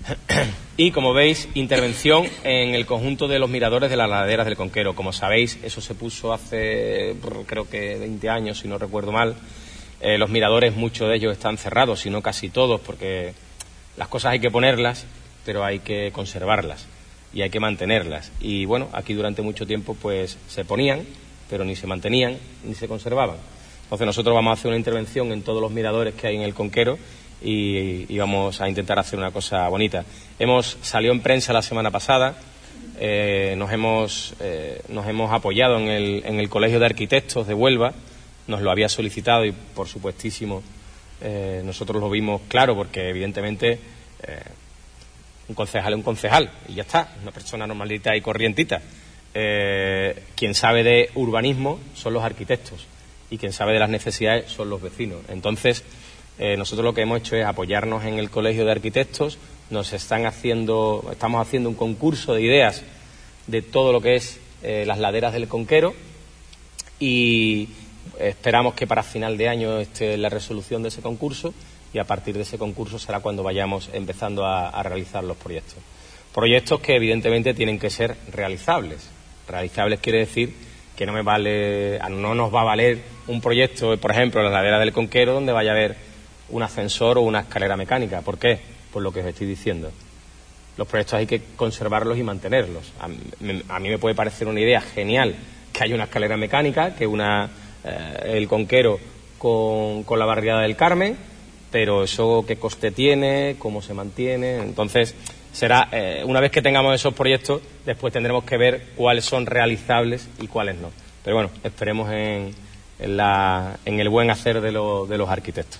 Y, como veis, intervención en el conjunto de los miradores de las laderas del Conquero. Como sabéis, eso se puso hace, creo que veinte años, si no recuerdo mal. Eh, los miradores, muchos de ellos están cerrados, si no casi todos, porque las cosas hay que ponerlas, pero hay que conservarlas y hay que mantenerlas. Y, bueno, aquí durante mucho tiempo pues se ponían, pero ni se mantenían ni se conservaban. Entonces nosotros vamos a hacer una intervención en todos los miradores que hay en el Conquero y, y vamos a intentar hacer una cosa bonita. Hemos salido en prensa la semana pasada, eh, nos hemos eh, nos hemos apoyado en el, en el Colegio de Arquitectos de Huelva, nos lo había solicitado y, por supuestísimo, eh, nosotros lo vimos claro, porque evidentemente eh, un concejal es un concejal y ya está, una persona normalita y corrientita. Eh, quien sabe de urbanismo son los arquitectos y quien sabe de las necesidades son los vecinos. Entonces, eh, nosotros lo que hemos hecho es apoyarnos en el Colegio de Arquitectos. Nos están haciendo, estamos haciendo un concurso de ideas de todo lo que es eh, las laderas del Conquero y esperamos que para final de año esté la resolución de ese concurso y a partir de ese concurso será cuando vayamos empezando a, a realizar los proyectos. Proyectos que evidentemente tienen que ser realizables. Realizables quiere decir que no me vale, no nos va a valer un proyecto, por ejemplo, en la ladera del Conquero, donde vaya a haber un ascensor o una escalera mecánica. ¿Por qué? Por lo que os estoy diciendo. Los proyectos hay que conservarlos y mantenerlos. A mí, a mí me puede parecer una idea genial que haya una escalera mecánica, que una eh, el Conquero con, con la barriada del Carmen, pero eso qué coste tiene, cómo se mantiene. Entonces será, eh, una vez que tengamos esos proyectos, después tendremos que ver cuáles son realizables y cuáles no. Pero bueno, esperemos en, en, la, en el buen hacer de, lo, de los arquitectos.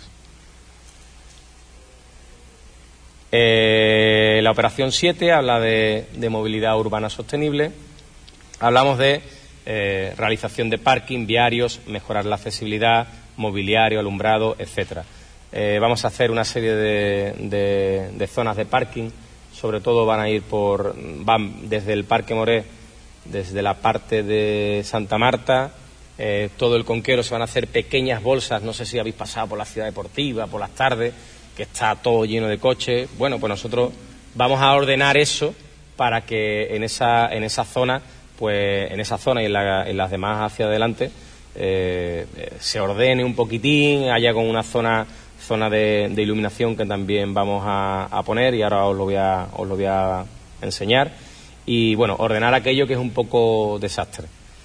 Eh, la operación siete habla de, de movilidad urbana sostenible. Hablamos de eh, realización de parking, viarios, mejorar la accesibilidad, mobiliario, alumbrado, etcétera. Eh, vamos a hacer una serie de, de, de zonas de parking. Sobre todo van a ir por, van desde el Parque Moré, desde la parte de Santa Marta, eh, todo el Conquero se van a hacer pequeñas bolsas. No sé si habéis pasado por la ciudad deportiva, por las tardes, que está todo lleno de coches. Bueno, pues nosotros vamos a ordenar eso para que en esa, en esa zona, pues en esa zona y en, la, en las demás hacia adelante, eh, se ordene un poquitín, haya con una zona zona de, de iluminación que también vamos a, a poner y ahora os lo voy a, os lo voy a enseñar. Y bueno, ordenar aquello que es un poco desastre.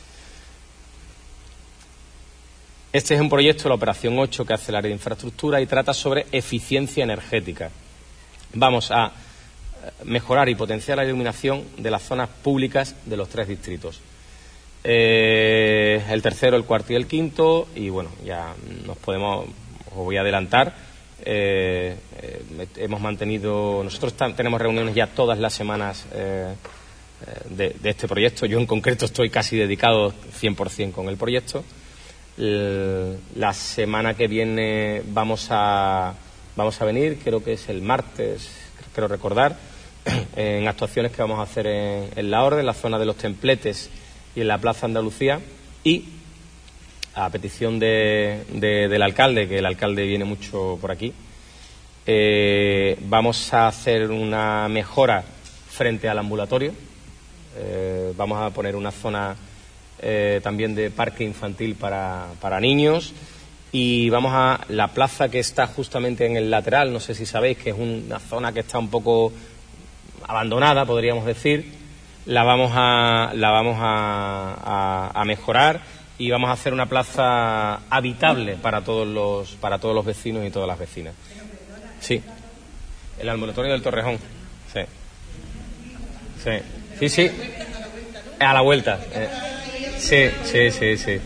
Este es un proyecto, la operación ocho, que hace el área de infraestructura y trata sobre eficiencia energética. Vamos a mejorar y potenciar la iluminación de las zonas públicas de los tres distritos. Eh, el tercero, el cuarto y el quinto, y bueno, ya nos podemos... os voy a adelantar, eh, eh, hemos mantenido, nosotros tenemos reuniones ya todas las semanas eh, de, de este proyecto. Yo en concreto estoy casi dedicado cien por cien con el proyecto. El, la semana que viene vamos a vamos a venir, creo que es el martes, creo recordar, en actuaciones que vamos a hacer en, en la Orden, en la zona de los Templetes y en la Plaza Andalucía, y a petición de, de, del alcalde, que el alcalde viene mucho por aquí, eh, vamos a hacer una mejora frente al ambulatorio. Eh, vamos a poner una zona eh, también de parque infantil para, para niños, y vamos a la plaza que está justamente en el lateral, no sé si sabéis que es una zona que está un poco abandonada, podríamos decir, la vamos a, la vamos a, a, a mejorar. Y vamos a hacer una plaza habitable para todos los para todos los vecinos y todas las vecinas. Sí, el ambulatorio del Torrejón. Sí, sí, sí, sí. A la vuelta. Eh, sí, sí, sí, sí.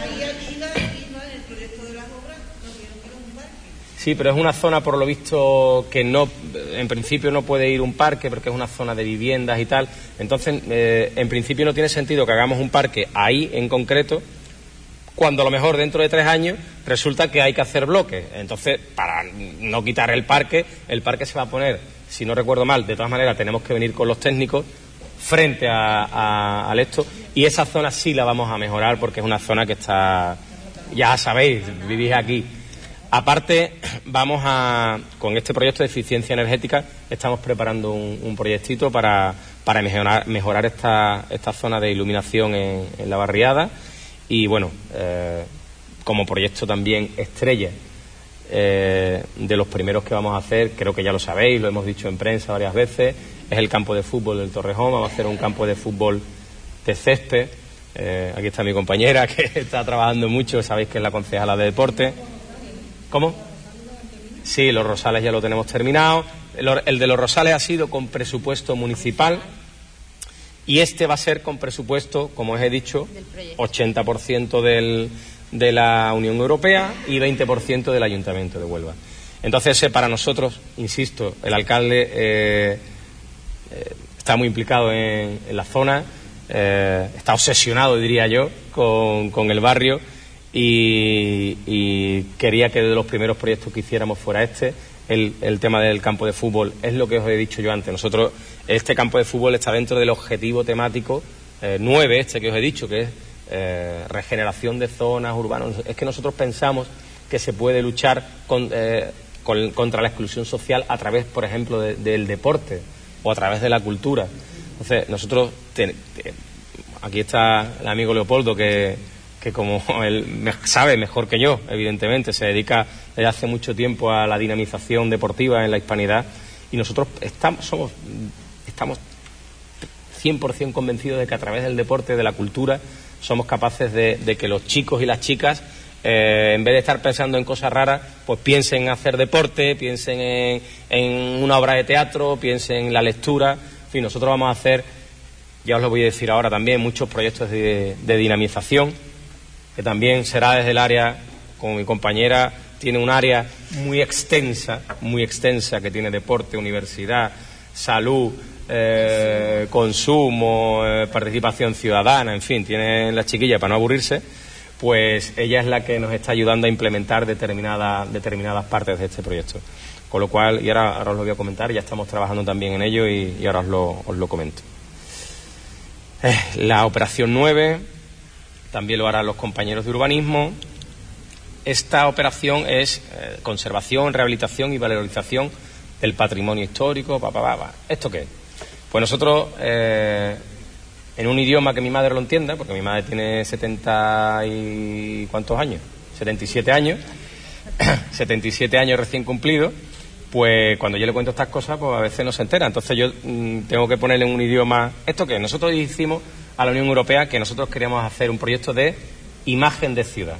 Sí, pero es una zona, por lo visto, que no, en principio no puede ir un parque porque es una zona de viviendas y tal. Entonces, eh, en principio no tiene sentido que hagamos un parque ahí en concreto, cuando a lo mejor dentro de tres años resulta que hay que hacer bloques. Entonces, para no quitar el parque, el parque se va a poner, si no recuerdo mal, de todas maneras tenemos que venir con los técnicos frente a, a, al esto, y esa zona sí la vamos a mejorar porque es una zona que está, ya sabéis, vivís aquí. Aparte, vamos a, con este proyecto de eficiencia energética, estamos preparando un, un proyectito para, para mejorar, mejorar esta, esta zona de iluminación en, en la barriada. Y bueno, eh, como proyecto también estrella, eh, de los primeros que vamos a hacer, creo que ya lo sabéis, lo hemos dicho en prensa varias veces, es el campo de fútbol del Torrejón. Vamos a hacer un campo de fútbol de césped. Eh, aquí está mi compañera, que está trabajando mucho, sabéis que es la concejala de deporte. ¿Cómo? Sí, los Rosales ya lo tenemos terminado. El, el de los Rosales ha sido con presupuesto municipal y este va a ser con presupuesto, como os he dicho, ochenta por ciento del, de la Unión Europea y veinte por ciento del Ayuntamiento de Huelva. Entonces, eh, para nosotros, insisto, el alcalde eh, eh, está muy implicado en, en la zona. Eh, está obsesionado, diría yo, con, con el barrio y, y quería que de los primeros proyectos que hiciéramos fuera este. El, el tema del campo de fútbol es lo que os he dicho yo antes. Nosotros, este campo de fútbol está dentro del objetivo temático eh, nueve, este que os he dicho, que es eh, regeneración de zonas urbanas. Es que nosotros pensamos que se puede luchar con, eh, con, contra la exclusión social a través, por ejemplo, de, del deporte o a través de la cultura. Entonces, nosotros, te, te, aquí está el amigo Leopoldo, que, que como él me, sabe mejor que yo, evidentemente, se dedica desde hace mucho tiempo a la dinamización deportiva en la Hispanidad, y nosotros estamos, somos, estamos cien por ciento convencidos de que a través del deporte, de la cultura, somos capaces de, de que los chicos y las chicas, eh, en vez de estar pensando en cosas raras, pues piensen en hacer deporte, piensen en, en una obra de teatro, piensen en la lectura. En fin, nosotros vamos a hacer, ya os lo voy a decir ahora también, muchos proyectos de, de dinamización, que también será desde el área, como mi compañera tiene un área muy extensa, muy extensa, que tiene deporte, universidad, salud, eh, consumo, eh, participación ciudadana, en fin, tiene la chiquilla para no aburrirse, pues ella es la que nos está ayudando a implementar determinadas, determinadas partes de este proyecto. Con lo cual, y ahora, ahora os lo voy a comentar, ya estamos trabajando también en ello y, y ahora os lo, os lo comento. Eh, la operación nueve, también lo harán los compañeros de urbanismo. Esta operación es eh, conservación, rehabilitación y valorización del patrimonio histórico. Pa, pa, pa, pa. ¿Esto qué es? Pues nosotros, eh, en un idioma que mi madre lo entienda, porque mi madre tiene setenta y... ¿cuántos años? setenta y siete años. setenta y siete años recién cumplidos. Pues cuando yo le cuento estas cosas, pues a veces no se entera. Entonces yo mmm, tengo que ponerle en un idioma... ¿Esto qué? Nosotros hicimos a la Unión Europea que nosotros queríamos hacer un proyecto de imagen de ciudad.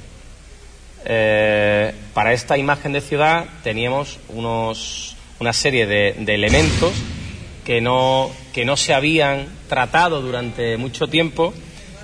Eh, para esta imagen de ciudad teníamos unos, una serie de, de elementos que no, que no se habían tratado durante mucho tiempo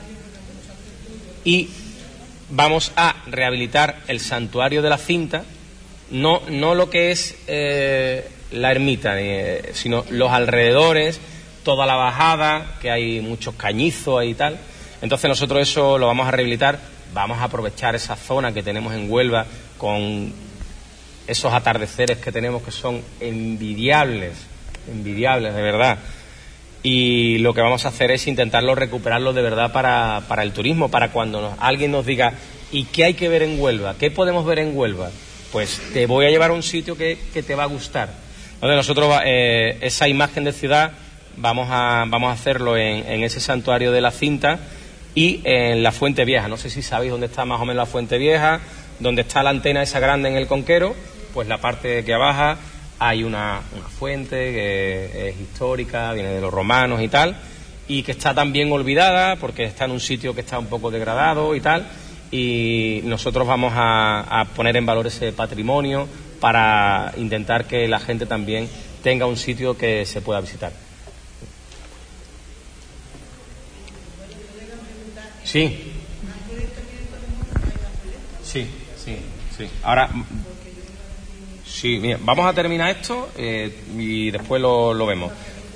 y vamos a rehabilitar el santuario de la Cinta. No, no lo que es eh, la ermita, eh, sino los alrededores, toda la bajada, que hay muchos cañizos y tal. Entonces nosotros eso lo vamos a rehabilitar, vamos a aprovechar esa zona que tenemos en Huelva con esos atardeceres que tenemos que son envidiables, envidiables de verdad. Y lo que vamos a hacer es intentarlo recuperarlo de verdad para, para el turismo, para cuando nos, alguien nos diga ¿y qué hay que ver en Huelva? ¿Qué podemos ver en Huelva? Pues te voy a llevar a un sitio que, que te va a gustar. Entonces nosotros eh, esa imagen de ciudad vamos a, vamos a hacerlo en, en ese santuario de la Cinta y en la Fuente Vieja. No sé si sabéis dónde está más o menos la Fuente Vieja, donde está la antena esa grande en el Conquero, pues la parte que abajo hay una, una fuente que es histórica, viene de los romanos y tal, y que está también olvidada porque está en un sitio que está un poco degradado y tal. Y nosotros vamos a, a poner en valor ese patrimonio para intentar que la gente también tenga un sitio que se pueda visitar. Sí. Sí, sí, sí. Ahora, sí, mira, vamos a terminar esto eh, y después lo, lo vemos.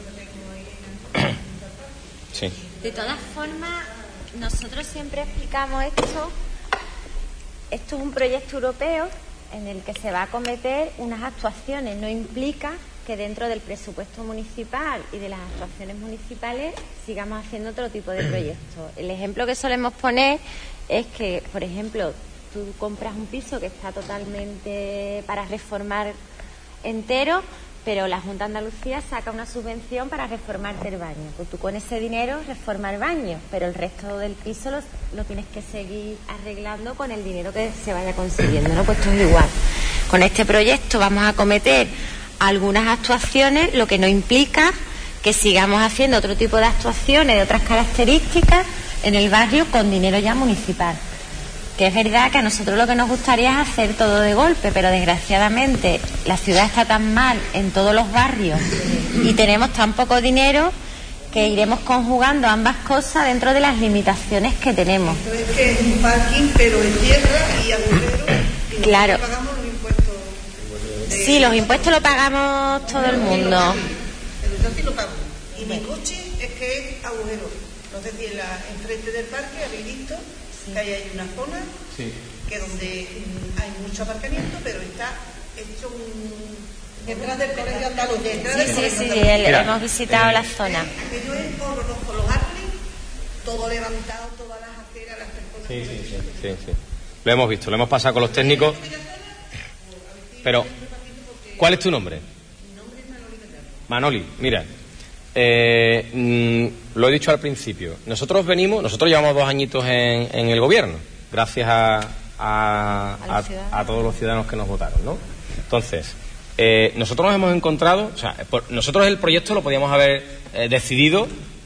Sí. De todas formas, nosotros siempre explicamos esto. Esto es un proyecto europeo en el que se va a acometer unas actuaciones. No implica que dentro del presupuesto municipal y de las actuaciones municipales sigamos haciendo otro tipo de proyectos. El ejemplo que solemos poner es que, por ejemplo, tú compras un piso que está totalmente para reformar entero, pero la Junta de Andalucía saca una subvención para reformarte el baño. Pues tú con ese dinero reforma el baño, pero el resto del piso lo, lo tienes que seguir arreglando con el dinero que se vaya consiguiendo, ¿no? Pues esto es igual. Con este proyecto vamos a acometer algunas actuaciones, lo que no implica que sigamos haciendo otro tipo de actuaciones de otras características en el barrio con dinero ya municipal. Que es verdad que a nosotros lo que nos gustaría es hacer todo de golpe, pero desgraciadamente la ciudad está tan mal en todos los barrios y tenemos tan poco dinero que iremos conjugando ambas cosas dentro de las limitaciones que tenemos. Esto es que es un parking, pero en tierra y agujero, y claro. Pagamos los impuestos. De... Sí, los impuestos lo pagamos todo el mundo. El taxi lo pago. Y mi coche es que es agujero. No sé si en la enfrente del parque habéis visto que ahí hay una zona sí. que donde hay mucho aparcamiento, pero está hecho un... detrás del colegio andaluz. Sí, sí, sí, sí, el, hemos visitado eh, la zona. Pero es por los, por los árboles, todo levantado, todas las aceras, las personas... Sí, sí, sí, sí, sí. Lo hemos visto, lo hemos pasado con los técnicos. Pero, ¿cuál es tu nombre? Mi nombre es Manoli Gallardo. Manoli, mira... Eh, mm, lo he dicho al principio, nosotros venimos, nosotros llevamos dos añitos en, en el gobierno, gracias a, a, a, a, a todos los ciudadanos que nos votaron, ¿no? Entonces, eh, nosotros nos hemos encontrado, o sea, por, nosotros el proyecto lo podíamos haber eh, decidido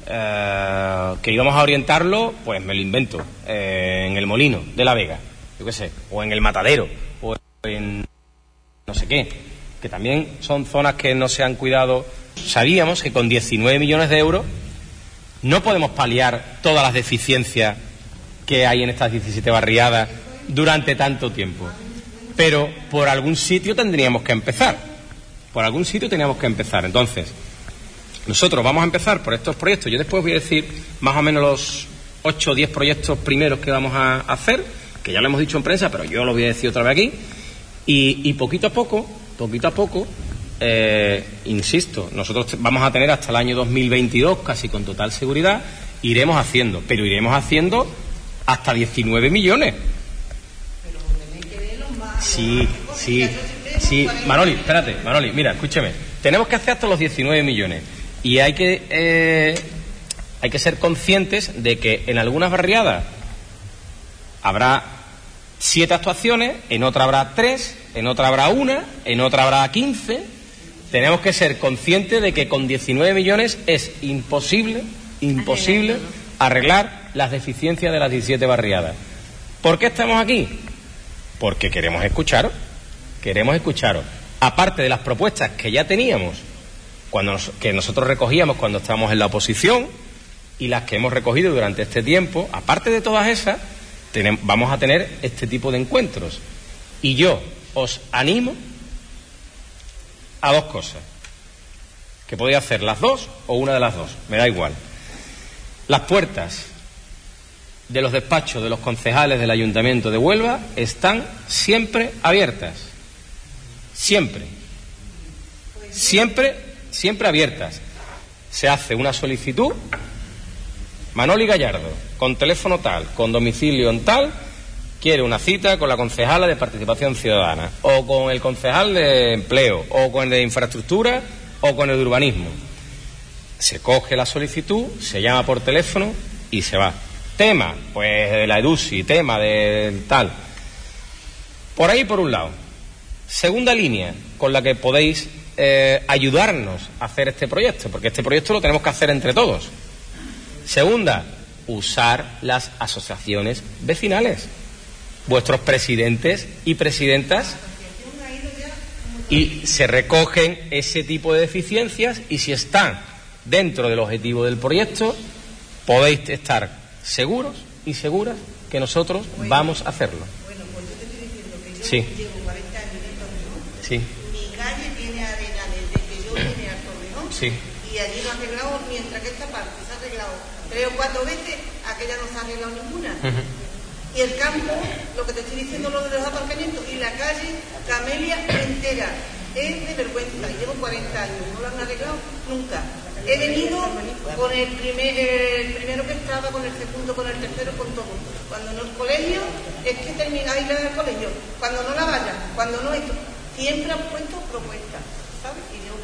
eh, que íbamos a orientarlo, pues me lo invento, eh, en el Molino de la Vega, yo qué sé, o en el Matadero, o en no sé qué, que también son zonas que no se han cuidado. Sabíamos que con diecinueve millones de euros no podemos paliar todas las deficiencias que hay en estas diecisiete barriadas durante tanto tiempo. Pero por algún sitio tendríamos que empezar. Por algún sitio teníamos que empezar. Entonces, nosotros vamos a empezar por estos proyectos. Yo después voy a decir más o menos los ocho o diez proyectos primeros que vamos a hacer, que ya lo hemos dicho en prensa, pero yo lo voy a decir otra vez aquí. Y, y poquito a poco, poquito a poco... Eh, insisto, nosotros vamos a tener hasta el año dos mil veintidós, casi con total seguridad, iremos haciendo, pero iremos haciendo hasta diecinueve millones. Sí, sí, sí. Manoli, espérate, Manoli, mira, escúcheme. Tenemos que hacer hasta los diecinueve millones y hay que, eh, hay que ser conscientes de que en algunas barriadas habrá siete actuaciones, en otra habrá tres, en otra habrá una, en otra habrá quince. Tenemos que ser conscientes de que con diecinueve millones es imposible, imposible arreglar las deficiencias de las diecisiete barriadas. ¿Por qué estamos aquí? Porque queremos escucharos, queremos escucharos. Aparte de las propuestas que ya teníamos, cuando nos, que nosotros recogíamos cuando estábamos en la oposición, y las que hemos recogido durante este tiempo, aparte de todas esas, tenemos, vamos a tener este tipo de encuentros. Y yo os animo a dos cosas, que podéis hacer las dos o una de las dos, me da igual. Las puertas de los despachos de los concejales del Ayuntamiento de Huelva están siempre abiertas, siempre, siempre, siempre abiertas. Se hace una solicitud, Manoli Gallardo, con teléfono tal, con domicilio en tal, quiere una cita con la concejala de Participación Ciudadana, o con el concejal de Empleo, o con el de Infraestructura, o con el de Urbanismo. Se coge la solicitud, se llama por teléfono y se va. Tema, pues de la EDUSI, tema de tal. Por ahí por un lado. Segunda línea con la que podéis eh, ayudarnos a hacer este proyecto, porque este proyecto lo tenemos que hacer entre todos. Segunda, usar las asociaciones vecinales, vuestros presidentes y presidentas, y se recogen ese tipo de deficiencias, y si están dentro del objetivo del proyecto, podéis estar seguros y seguras que nosotros bueno, vamos a hacerlo. Bueno, pues yo te estoy diciendo que yo sí. llevo cuarenta años en Torrejón. Sí. Mi calle tiene arena desde que yo vine a Torrejón. Sí. Y allí no ha arreglado, mientras que esta parte se ha arreglado tres o cuatro veces, aquella no se ha arreglado ninguna. Uh-huh. Y el campo, lo que te estoy diciendo, lo de los aparcamientos, y la calle Camelia entera. Es de vergüenza, llevo cuarenta años, no lo han arreglado nunca. He venido con el, primer, el primero que estaba, con el segundo, con el tercero, con todo. Cuando no el colegio, es que termináis el colegio. Cuando no la vaya, cuando no esto, siempre han puesto propuestas, ¿sabes? Y llevo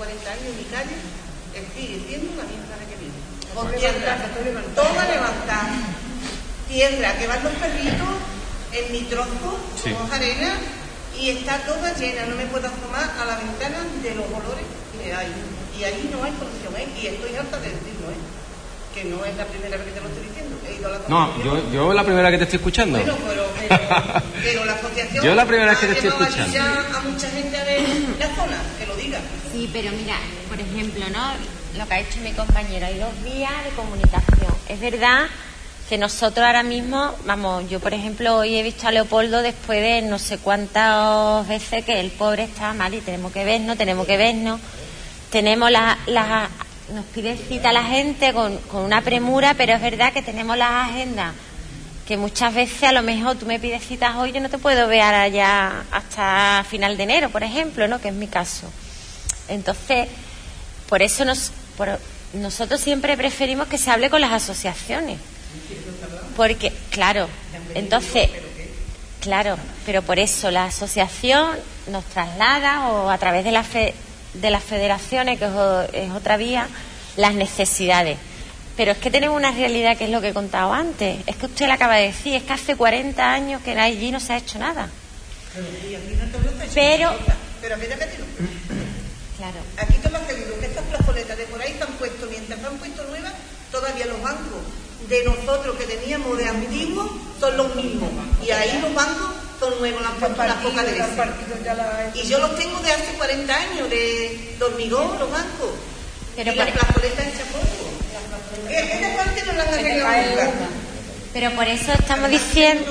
cuarenta años en mi calle sigue siendo la misma de que vive. Con tierra, toda levantada. Tierra, que van los perritos en mi trozo, sí, con arena, y está toda llena. No me puedo asomar a la ventana de los olores que hay. Y allí no hay solución, ¿eh? Y estoy harta de decirlo, ¿eh? Que no es la primera vez que te lo estoy diciendo. He ido a la no, yo, yo es la primera vez que te estoy escuchando. Bueno, pero, pero, pero la asociación... Yo es la primera vez que te estoy escuchando. A mucha gente de la zona, que lo diga. Sí, pero mira, por ejemplo, ¿no? Lo que ha hecho mi compañero, hay dos vías de comunicación. Es verdad que nosotros ahora mismo, vamos, yo por ejemplo hoy he visto a Leopoldo después de no sé cuántas veces que el pobre está mal y tenemos que vernos, tenemos que vernos. Tenemos las... La, nos pide cita la gente con, con una premura, pero es verdad que tenemos las agendas que muchas veces a lo mejor tú me pides citas hoy, yo no te puedo ver allá hasta final de enero, por ejemplo, ¿no? Que es mi caso. Entonces, por eso nos, por, nosotros siempre preferimos que se hable con las asociaciones. Porque, claro, entonces, claro, pero por eso la asociación nos traslada o a través de la fe, de las federaciones, que es otra vía, las necesidades. Pero es que tenemos una realidad que es lo que he contado antes. Es que usted le acaba de decir, es que hace cuarenta años que allí no se ha hecho nada. Pero... Pero mira que no. Claro. Aquí te lo aseguro que estas plazoletas de por ahí están puestos, mientras están puestos nuevas, todavía los bancos de nosotros que teníamos de antiguos son los mismos. Y ahí los bancos son nuevos, las puesto unas pocas de veces. Y yo los tengo de hace cuarenta años, de, de hormigón, los bancos. Pero y las plazoletas hechas polvo. Esa parte no la han arreglado nunca. Pero por eso estamos diciendo...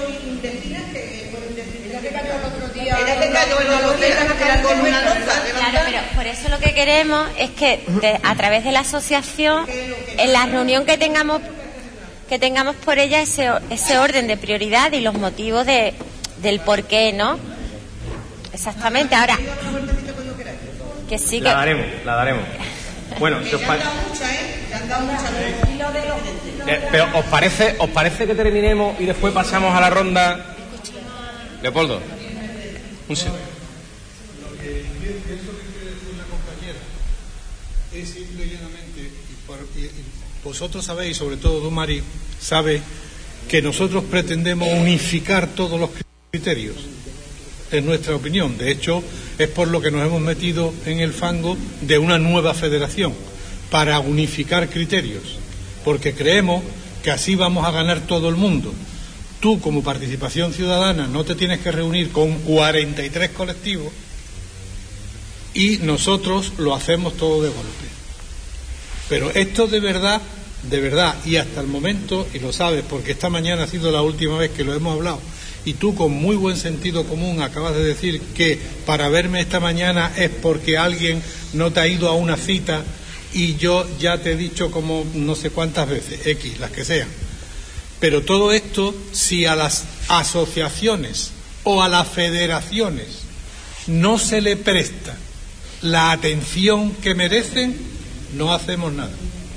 Claro, pero por eso lo que queremos es que de, a través de la asociación, en la reunión que tengamos que tengamos por ella ese, ese orden de prioridad y los motivos de, del por qué, ¿no? Exactamente. Ahora, que sí que... La daremos, la daremos. Bueno, si os parece... Eh, pero ¿os parece, ¿os parece que terminemos y después pasamos a la ronda? Leopoldo, un segundo. Lo que pienso que quiere decir la compañera es simple y llanamente, y, por, y, y vosotros sabéis, sobre todo tú, Mari, sabe que nosotros pretendemos unificar todos los criterios, en nuestra opinión. De hecho, es por lo que nos hemos metido en el fango de una nueva federación, para unificar criterios, porque creemos que así vamos a ganar todo el mundo. Tú, como participación ciudadana, no te tienes que reunir con cuarenta y tres colectivos y nosotros lo hacemos todo de golpe. Pero esto de verdad, de verdad, y hasta el momento, y lo sabes porque esta mañana ha sido la última vez que lo hemos hablado, y tú con muy buen sentido común acabas de decir que para verme esta mañana es porque alguien no te ha ido a una cita, y yo ya te he dicho como no sé cuántas veces, X, las que sean. Pero todo esto, si a las asociaciones o a las federaciones no se le presta la atención que merecen, no hacemos nada.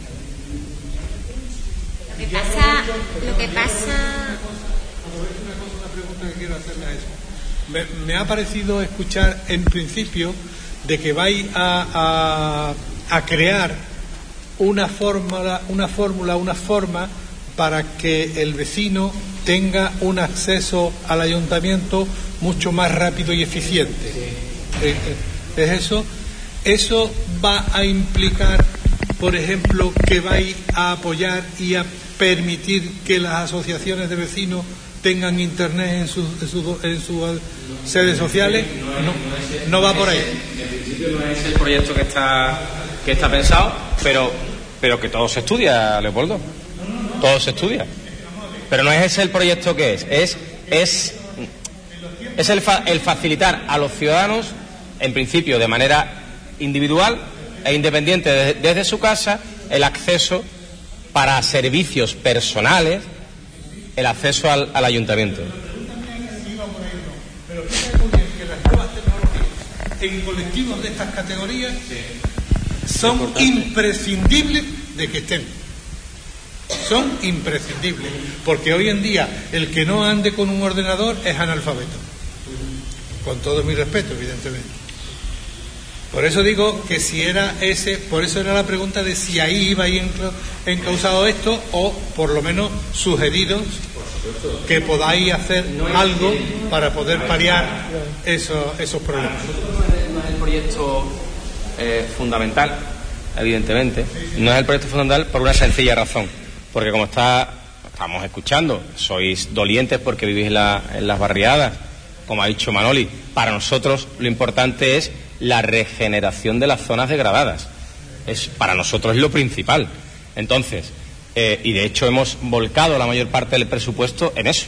Lo que pasa, lo que pasa... Una pregunta que quiero hacerle a eso. Me, me ha parecido escuchar en principio de que vais a, a, a crear una fórmula, una fórmula, una forma para que el vecino tenga un acceso al ayuntamiento mucho más rápido y eficiente. Eh, ¿Es eso? Eso va a implicar, por ejemplo, que vais a apoyar y a permitir que las asociaciones de vecinos tengan internet en sus en su, en su sedes sociales. No, no va por ahí. En principio no es el proyecto que está que está pensado, pero pero que todo se estudia, Leopoldo. Todo se estudia. Pero no es ese el proyecto que es. Es es es el, fa, el facilitar a los ciudadanos, en principio de manera individual e independiente desde, desde su casa, el acceso para servicios personales, el acceso al, al ayuntamiento. Pero fíjate muy bien que las nuevas tecnologías en colectivos de estas categorías son imprescindibles de que estén. Son imprescindibles. Porque hoy en día el que no ande con un ordenador es analfabeto. Con todo mi respeto, evidentemente. Por eso digo que si era ese, por eso era la pregunta de si ahí iba ahí encausado esto, o por lo menos sugeridos que podáis hacer algo para poder paliar esos, esos problemas. No es el proyecto eh, fundamental, evidentemente. No es el proyecto fundamental por una sencilla razón. Porque como está, estamos escuchando, sois dolientes porque vivís en, la, en las barriadas, como ha dicho Manoli. Para nosotros lo importante es la regeneración de las zonas degradadas. Es, para nosotros es lo principal. Entonces, eh, y de hecho hemos volcado la mayor parte del presupuesto en eso.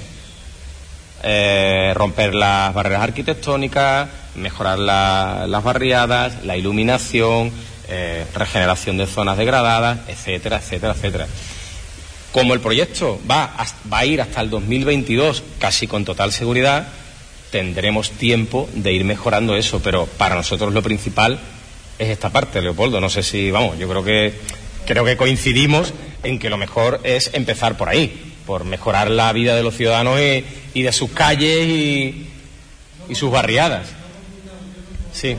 Eh, romper las barreras arquitectónicas, mejorar la, las barriadas, la iluminación, eh, regeneración de zonas degradadas, etcétera, etcétera, etcétera. Como el proyecto va a, va a ir hasta el dos mil veintidós, casi con total seguridad, tendremos tiempo de ir mejorando eso, pero para nosotros lo principal es esta parte, Leopoldo. No sé si, vamos, yo creo que creo que coincidimos en que lo mejor es empezar por ahí, por mejorar la vida de los ciudadanos y, y de sus calles y, y sus barriadas. Sí.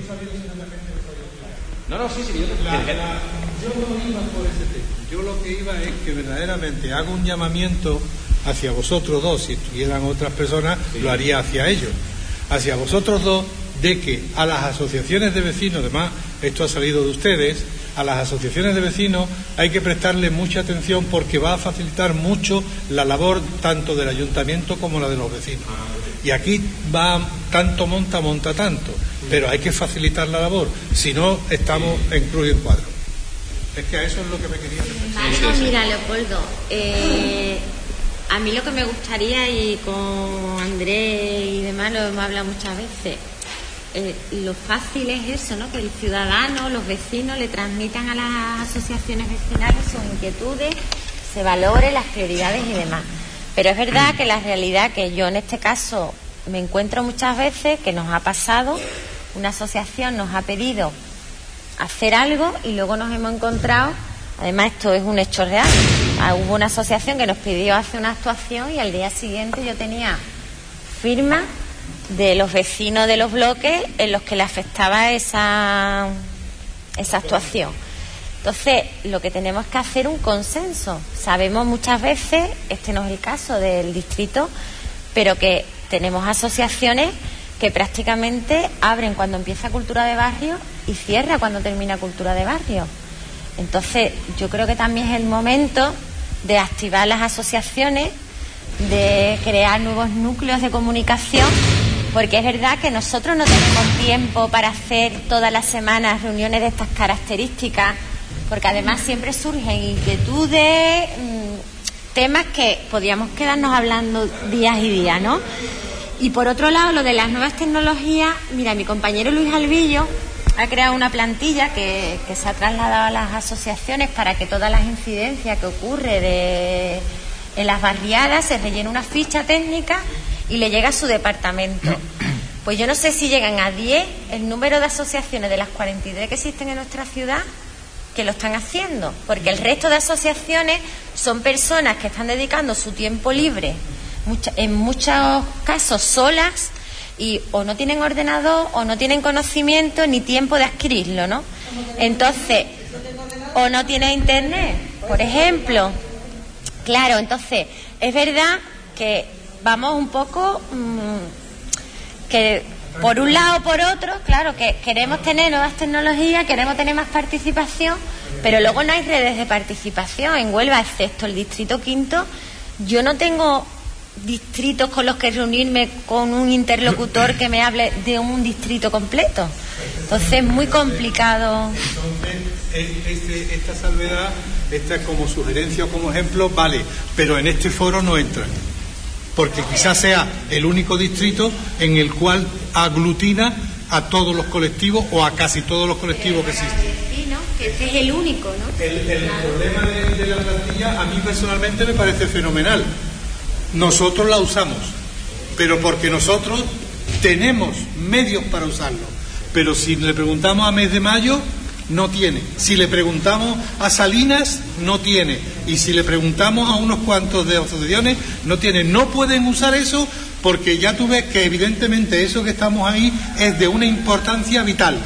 No, no, sí, sí. Yo, la, la, yo no iba por ese tema. Yo lo que iba es que verdaderamente hago un llamamiento hacia vosotros dos. Si estuvieran otras personas, sí, lo haría hacia ellos. Hacia vosotros dos, de que a las asociaciones de vecinos, además, esto ha salido de ustedes, a las asociaciones de vecinos hay que prestarle mucha atención porque va a facilitar mucho la labor tanto del ayuntamiento como la de los vecinos. Y aquí va tanto monta, monta tanto, pero hay que facilitar la labor, si no estamos en cruz y en cuadro. Es que a eso es lo que me quería referir. Vale, mira, Leopoldo, eh, a mí lo que me gustaría, y con Andrés y demás lo hemos hablado muchas veces, eh, lo fácil es eso, ¿no? Que el ciudadano, los vecinos le transmitan a las asociaciones vecinales sus inquietudes, se valore las prioridades y demás. Pero es verdad que la realidad, que yo en este caso me encuentro muchas veces, que nos ha pasado, una asociación nos ha pedido hacer algo y luego nos hemos encontrado, además esto es un hecho real, hubo una asociación que nos pidió hacer una actuación y al día siguiente yo tenía firma de los vecinos de los bloques en los que le afectaba esa, esa actuación. Entonces, lo que tenemos que hacer es un consenso. Sabemos muchas veces, este no es el caso del distrito, pero que tenemos asociaciones que prácticamente abren cuando empieza Cultura de Barrio y cierra cuando termina Cultura de Barrio. Entonces, yo creo que también es el momento de activar las asociaciones, de crear nuevos núcleos de comunicación, porque es verdad que nosotros no tenemos tiempo para hacer todas las semanas reuniones de estas características, porque además siempre surgen inquietudes, mmm, temas que podríamos quedarnos hablando días y días, ¿no? Y por otro lado, lo de las nuevas tecnologías, mira, mi compañero Luis Albillo ha creado una plantilla que, que se ha trasladado a las asociaciones para que todas las incidencias que ocurre de, en las barriadas se rellene una ficha técnica y le llega a su departamento. Pues yo no sé si llegan a diez el número de asociaciones de las cuarenta y tres que existen en nuestra ciudad que lo están haciendo, porque el resto de asociaciones son personas que están dedicando su tiempo libre, mucha, en muchos casos solas, y o no tienen ordenador o no tienen conocimiento ni tiempo de adquirirlo, ¿no? Entonces, o no tienen internet, por ejemplo. Claro, entonces, es verdad que vamos un poco mmm, que por un lado o por otro, claro, que queremos tener nuevas tecnologías, queremos tener más participación, pero luego no hay redes de participación en Huelva, excepto el distrito quinto. Yo no tengo distritos con los que reunirme con un interlocutor que me hable de un distrito completo. Entonces es muy complicado. Entonces, este, esta salvedad, esta como sugerencia o como ejemplo, vale, pero en este foro no entran, porque quizás sea el único distrito en el cual aglutina a todos los colectivos o a casi todos los colectivos que existen. Sí, ¿no? Que este es el único, ¿no? El, el claro. problema de, de la plantilla a mí personalmente me parece fenomenal. Nosotros la usamos, pero porque nosotros tenemos medios para usarlo. Pero si le preguntamos a Mes de Mayo, no tiene. Si le preguntamos a Salinas, no tiene. Y si le preguntamos a unos cuantos de asociaciones, no tiene. No pueden usar eso porque ya tú ves que evidentemente eso que estamos ahí es de una importancia vital.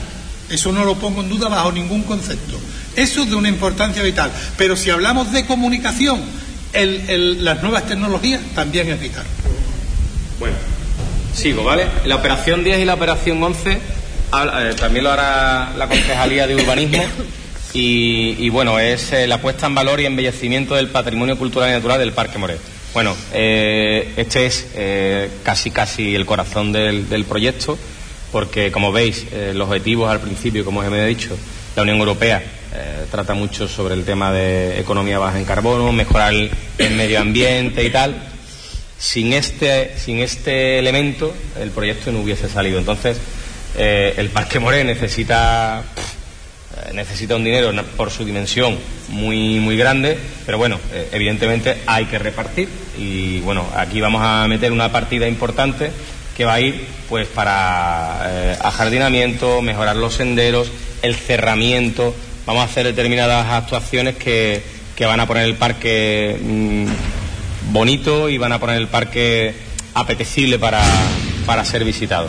Eso no lo pongo en duda bajo ningún concepto. Eso es de una importancia vital. Pero si hablamos de comunicación, el, el, las nuevas tecnologías también es vital. Bueno, sigo, ¿vale? La operación diez y la operación once eh, también lo hará la Concejalía de Urbanismo y, y bueno, es eh, la puesta en valor y embellecimiento del patrimonio cultural y natural del Parque Moré. Bueno, eh, este es eh, casi casi el corazón del, del proyecto, porque como veis, eh, los objetivos al principio, como os he dicho, la Unión Europea eh, trata mucho sobre el tema de economía baja en carbono, mejorar el, el medio ambiente y tal. Sin este, sin este elemento, el proyecto no hubiese salido. Entonces, eh, el Parque Moré necesita... necesita un dinero por su dimensión muy muy grande, pero bueno, eh, evidentemente hay que repartir y bueno, aquí vamos a meter una partida importante que va a ir pues para eh, ajardinamiento, mejorar los senderos, el cerramiento. Vamos a hacer determinadas actuaciones que, que van a poner el parque mmm, bonito y van a poner el parque apetecible para, para ser visitado.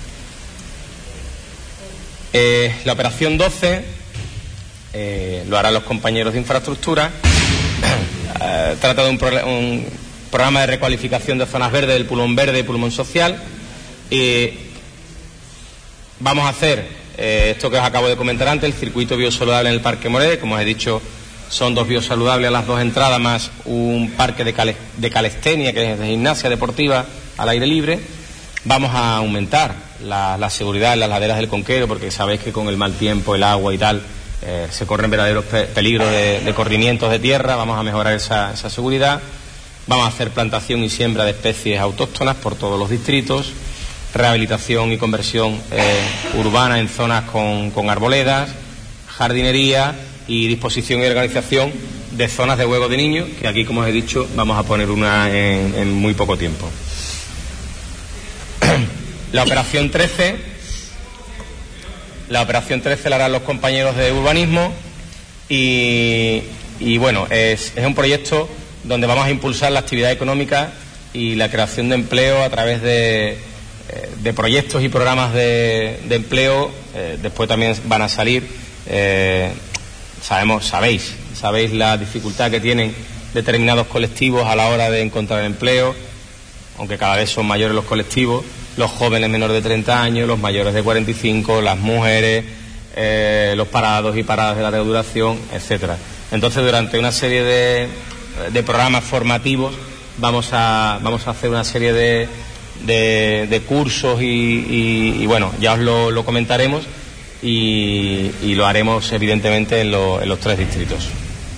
Eh, la operación doce Eh, lo harán los compañeros de infraestructura. eh, trata de un, pro un programa de recualificación de zonas verdes, del pulmón verde y pulmón social. Y vamos a hacer eh, esto que os acabo de comentar antes, el circuito biosaludable en el Parque Moré. Como os he dicho, son dos biosaludables a las dos entradas, más un parque de, cale de calistenia, que es de gimnasia deportiva al aire libre. Vamos a aumentar la, la seguridad en las laderas del Conquero, porque sabéis que con el mal tiempo, el agua y tal, Eh, se corren verdaderos pe peligros de, de corrimientos de tierra. Vamos a mejorar esa, esa seguridad. Vamos a hacer plantación y siembra de especies autóctonas por todos los distritos, rehabilitación y conversión eh, urbana en zonas con, con arboledas, jardinería y disposición y organización de zonas de juego de niños, que aquí, como os he dicho, vamos a poner una en, en muy poco tiempo. La operación trece La operación trece la harán los compañeros de urbanismo y, y bueno, es, es un proyecto donde vamos a impulsar la actividad económica y la creación de empleo a través de, de proyectos y programas de, de empleo. Eh, después también van a salir, eh, sabemos, sabéis, sabéis la dificultad que tienen determinados colectivos a la hora de encontrar empleo, aunque cada vez son mayores los colectivos. Los jóvenes menores de treinta años, los mayores de cuarenta y cinco, las mujeres, eh, los parados y paradas de larga duración, etcétera. Entonces, durante una serie de, de programas formativos vamos a, vamos a hacer una serie de, de, de cursos y, y, y, bueno, ya os lo, lo comentaremos y, y lo haremos evidentemente en, lo, en los tres distritos.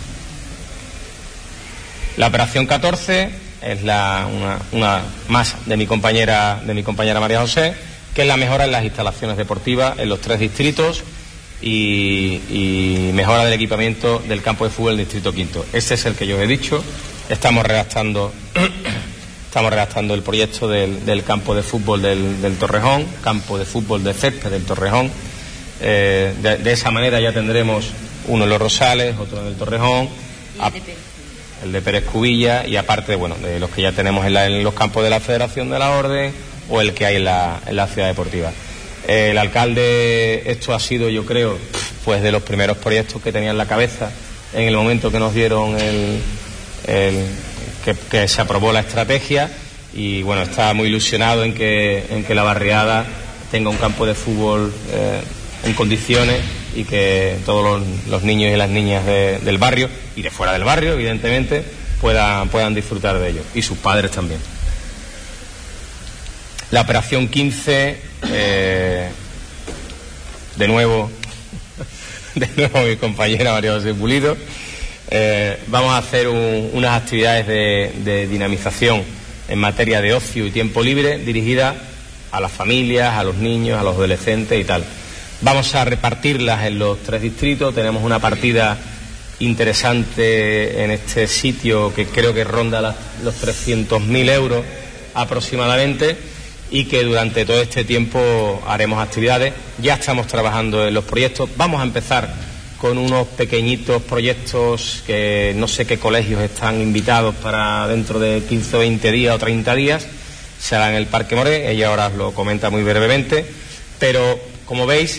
La operación catorce es la, una, una más de mi compañera de mi compañera María José, que es la mejora en las instalaciones deportivas en los tres distritos y, y mejora del equipamiento del campo de fútbol del distrito quinto. Ese es el que yo os he dicho. Estamos redactando estamos redactando el proyecto del, del campo de fútbol del, del Torrejón, campo de fútbol de césped del Torrejón. Eh, de, de esa manera ya tendremos uno en Los Rosales, otro en el Torrejón, a, el de Pérez Cubilla, y aparte, bueno, de los que ya tenemos en, la, en los campos de la Federación de la Orden o el que hay en la, en la ciudad deportiva. Eh, el alcalde, esto ha sido, yo creo, pues de los primeros proyectos que tenía en la cabeza en el momento que nos dieron el, el que, que se aprobó la estrategia, y bueno, está muy ilusionado en que, en que la barriada tenga un campo de fútbol eh, en condiciones, y que todos los, los niños y las niñas de, del barrio y de fuera del barrio, evidentemente, puedan, puedan disfrutar de ello, y sus padres también. La operación quince, eh, de nuevo, de nuevo mi compañera María José Pulido, eh, vamos a hacer un, unas actividades de, de dinamización en materia de ocio y tiempo libre dirigidas a las familias, a los niños, a los adolescentes y tal. Vamos a repartirlas en los tres distritos. Tenemos una partida interesante en este sitio que creo que ronda las, los trescientos mil euros aproximadamente, y que durante todo este tiempo haremos actividades. Ya estamos trabajando en los proyectos. Vamos a empezar con unos pequeñitos proyectos que no sé qué colegios están invitados para dentro de quince o veinte días o treinta días. Se hará en el Parque Moré. Ella ahora os lo comenta muy brevemente, pero como veis,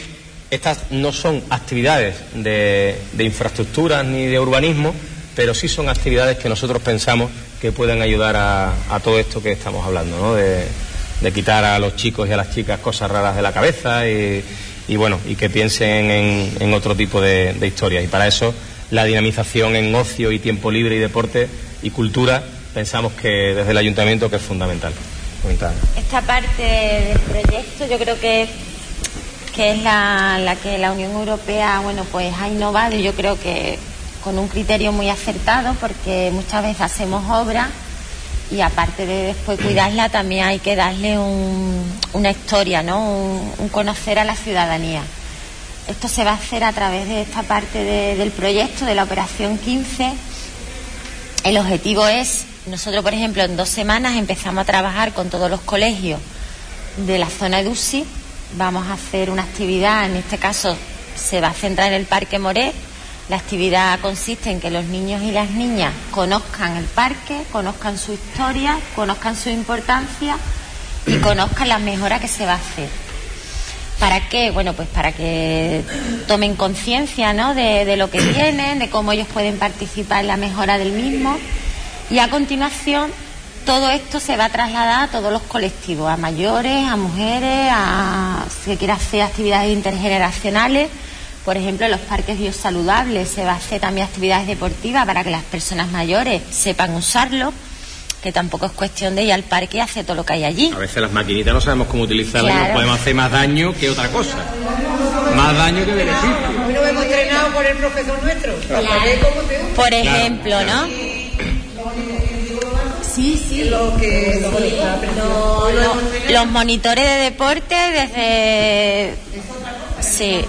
Estas no son actividades de, de infraestructuras ni de urbanismo, pero sí son actividades que nosotros pensamos que pueden ayudar a, a todo esto que estamos hablando, ¿no? De, de quitar a los chicos y a las chicas cosas raras de la cabeza y, y bueno, y que piensen en, en otro tipo de, de historias. Y para eso la dinamización en ocio y tiempo libre y deporte y cultura pensamos que desde el ayuntamiento que es fundamental. fundamental. Esta parte del proyecto yo creo que, que es la, la que la Unión Europea, bueno, pues ha innovado, y yo creo que con un criterio muy acertado, porque muchas veces hacemos obras y aparte de después cuidarla también hay que darle un, una historia, ¿no? Un, un conocer a la ciudadanía. Esto se va a hacer a través de esta parte de, del proyecto, de la Operación quince. El objetivo es, nosotros por ejemplo en dos semanas empezamos a trabajar con todos los colegios de la zona de U C I. Vamos a hacer una actividad, en este caso se va a centrar en el Parque Moré. La actividad consiste en que los niños y las niñas conozcan el parque, conozcan su historia, conozcan su importancia y conozcan las mejoras que se va a hacer. ¿Para qué? Bueno, pues para que tomen conciencia, ¿no?, de, de lo que tienen, de cómo ellos pueden participar en la mejora del mismo. Y a continuación, todo esto se va a trasladar a todos los colectivos, a mayores, a mujeres, a si quiere hacer actividades intergeneracionales. Por ejemplo, en los parques biosaludables se va a hacer también actividades deportivas para que las personas mayores sepan usarlo, que tampoco es cuestión de ir al parque y hacer todo lo que hay allí. A veces las maquinitas no sabemos cómo utilizarlas, claro. Y nos podemos hacer más daño que otra cosa. Más daño que beneficio. Hoy lo hemos entrenado por el profesor nuestro. Claro. Por ejemplo, claro, ¿no? Sí, sí. Lo que, lo, lo, lo, los monitores de deporte desde... Sí.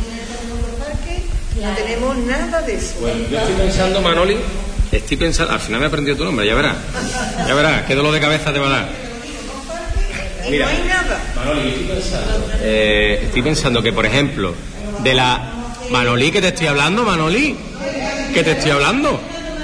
No tenemos nada de eso. Bueno, yo estoy pensando, Manoli, estoy pensando, al final me he aprendido tu nombre, ya verás. Ya verás, qué dolor de cabeza te va a dar. Mira, no hay nada. Manoli, estoy pensando, eh, estoy pensando que, por ejemplo, de la... Manoli, ¿qué te estoy hablando, Manoli? ¿Qué te estoy hablando?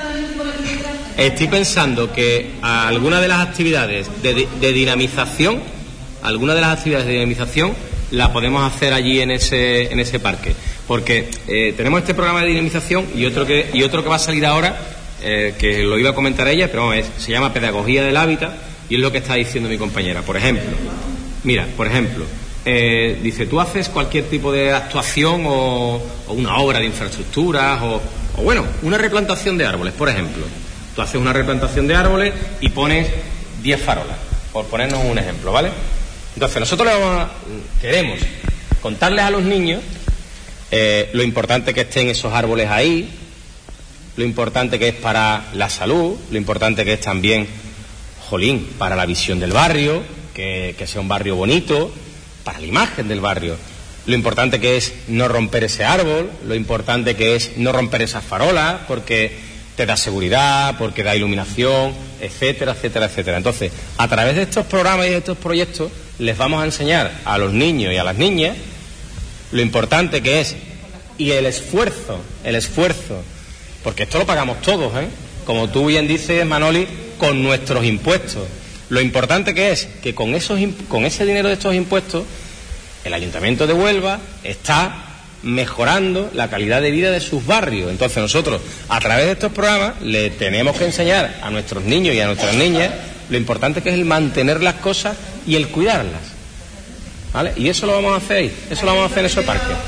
Estoy pensando que alguna de las actividades de, de dinamización, alguna de las actividades de dinamización la podemos hacer allí en ese, en ese parque. Porque eh, tenemos este programa de dinamización y otro que, y otro que va a salir ahora, eh, que lo iba a comentar ella, pero vamos, es, se llama Pedagogía del Hábitat, y es lo que está diciendo mi compañera. Por ejemplo, mira, por ejemplo, eh, dice, tú haces cualquier tipo de actuación o, o una obra de infraestructuras o, o, bueno, una replantación de árboles, por ejemplo. Tú haces una replantación de árboles y pones diez farolas, por ponernos un ejemplo, ¿vale? Entonces, nosotros le vamos a, queremos contarles a los niños Eh, lo importante que estén esos árboles ahí, lo importante que es para la salud, lo importante que es también, jolín, para la visión del barrio, que, que sea un barrio bonito, para la imagen del barrio, lo importante que es no romper ese árbol, lo importante que es no romper esas farolas, porque te da seguridad, porque da iluminación, etcétera, etcétera, etcétera. Entonces, a través de estos programas y de estos proyectos, les vamos a enseñar a los niños y a las niñas lo importante que es, y el esfuerzo, el esfuerzo, porque esto lo pagamos todos, ¿eh? Como tú bien dices, Manoli, con nuestros impuestos. Lo importante que es que con, esos, con ese dinero de estos impuestos, el Ayuntamiento de Huelva está mejorando la calidad de vida de sus barrios. Entonces nosotros, a través de estos programas, le tenemos que enseñar a nuestros niños y a nuestras niñas lo importante que es el mantener las cosas y el cuidarlas. ¿Vale? Y eso lo vamos a hacer ahí, eso lo vamos a hacer en esos parques.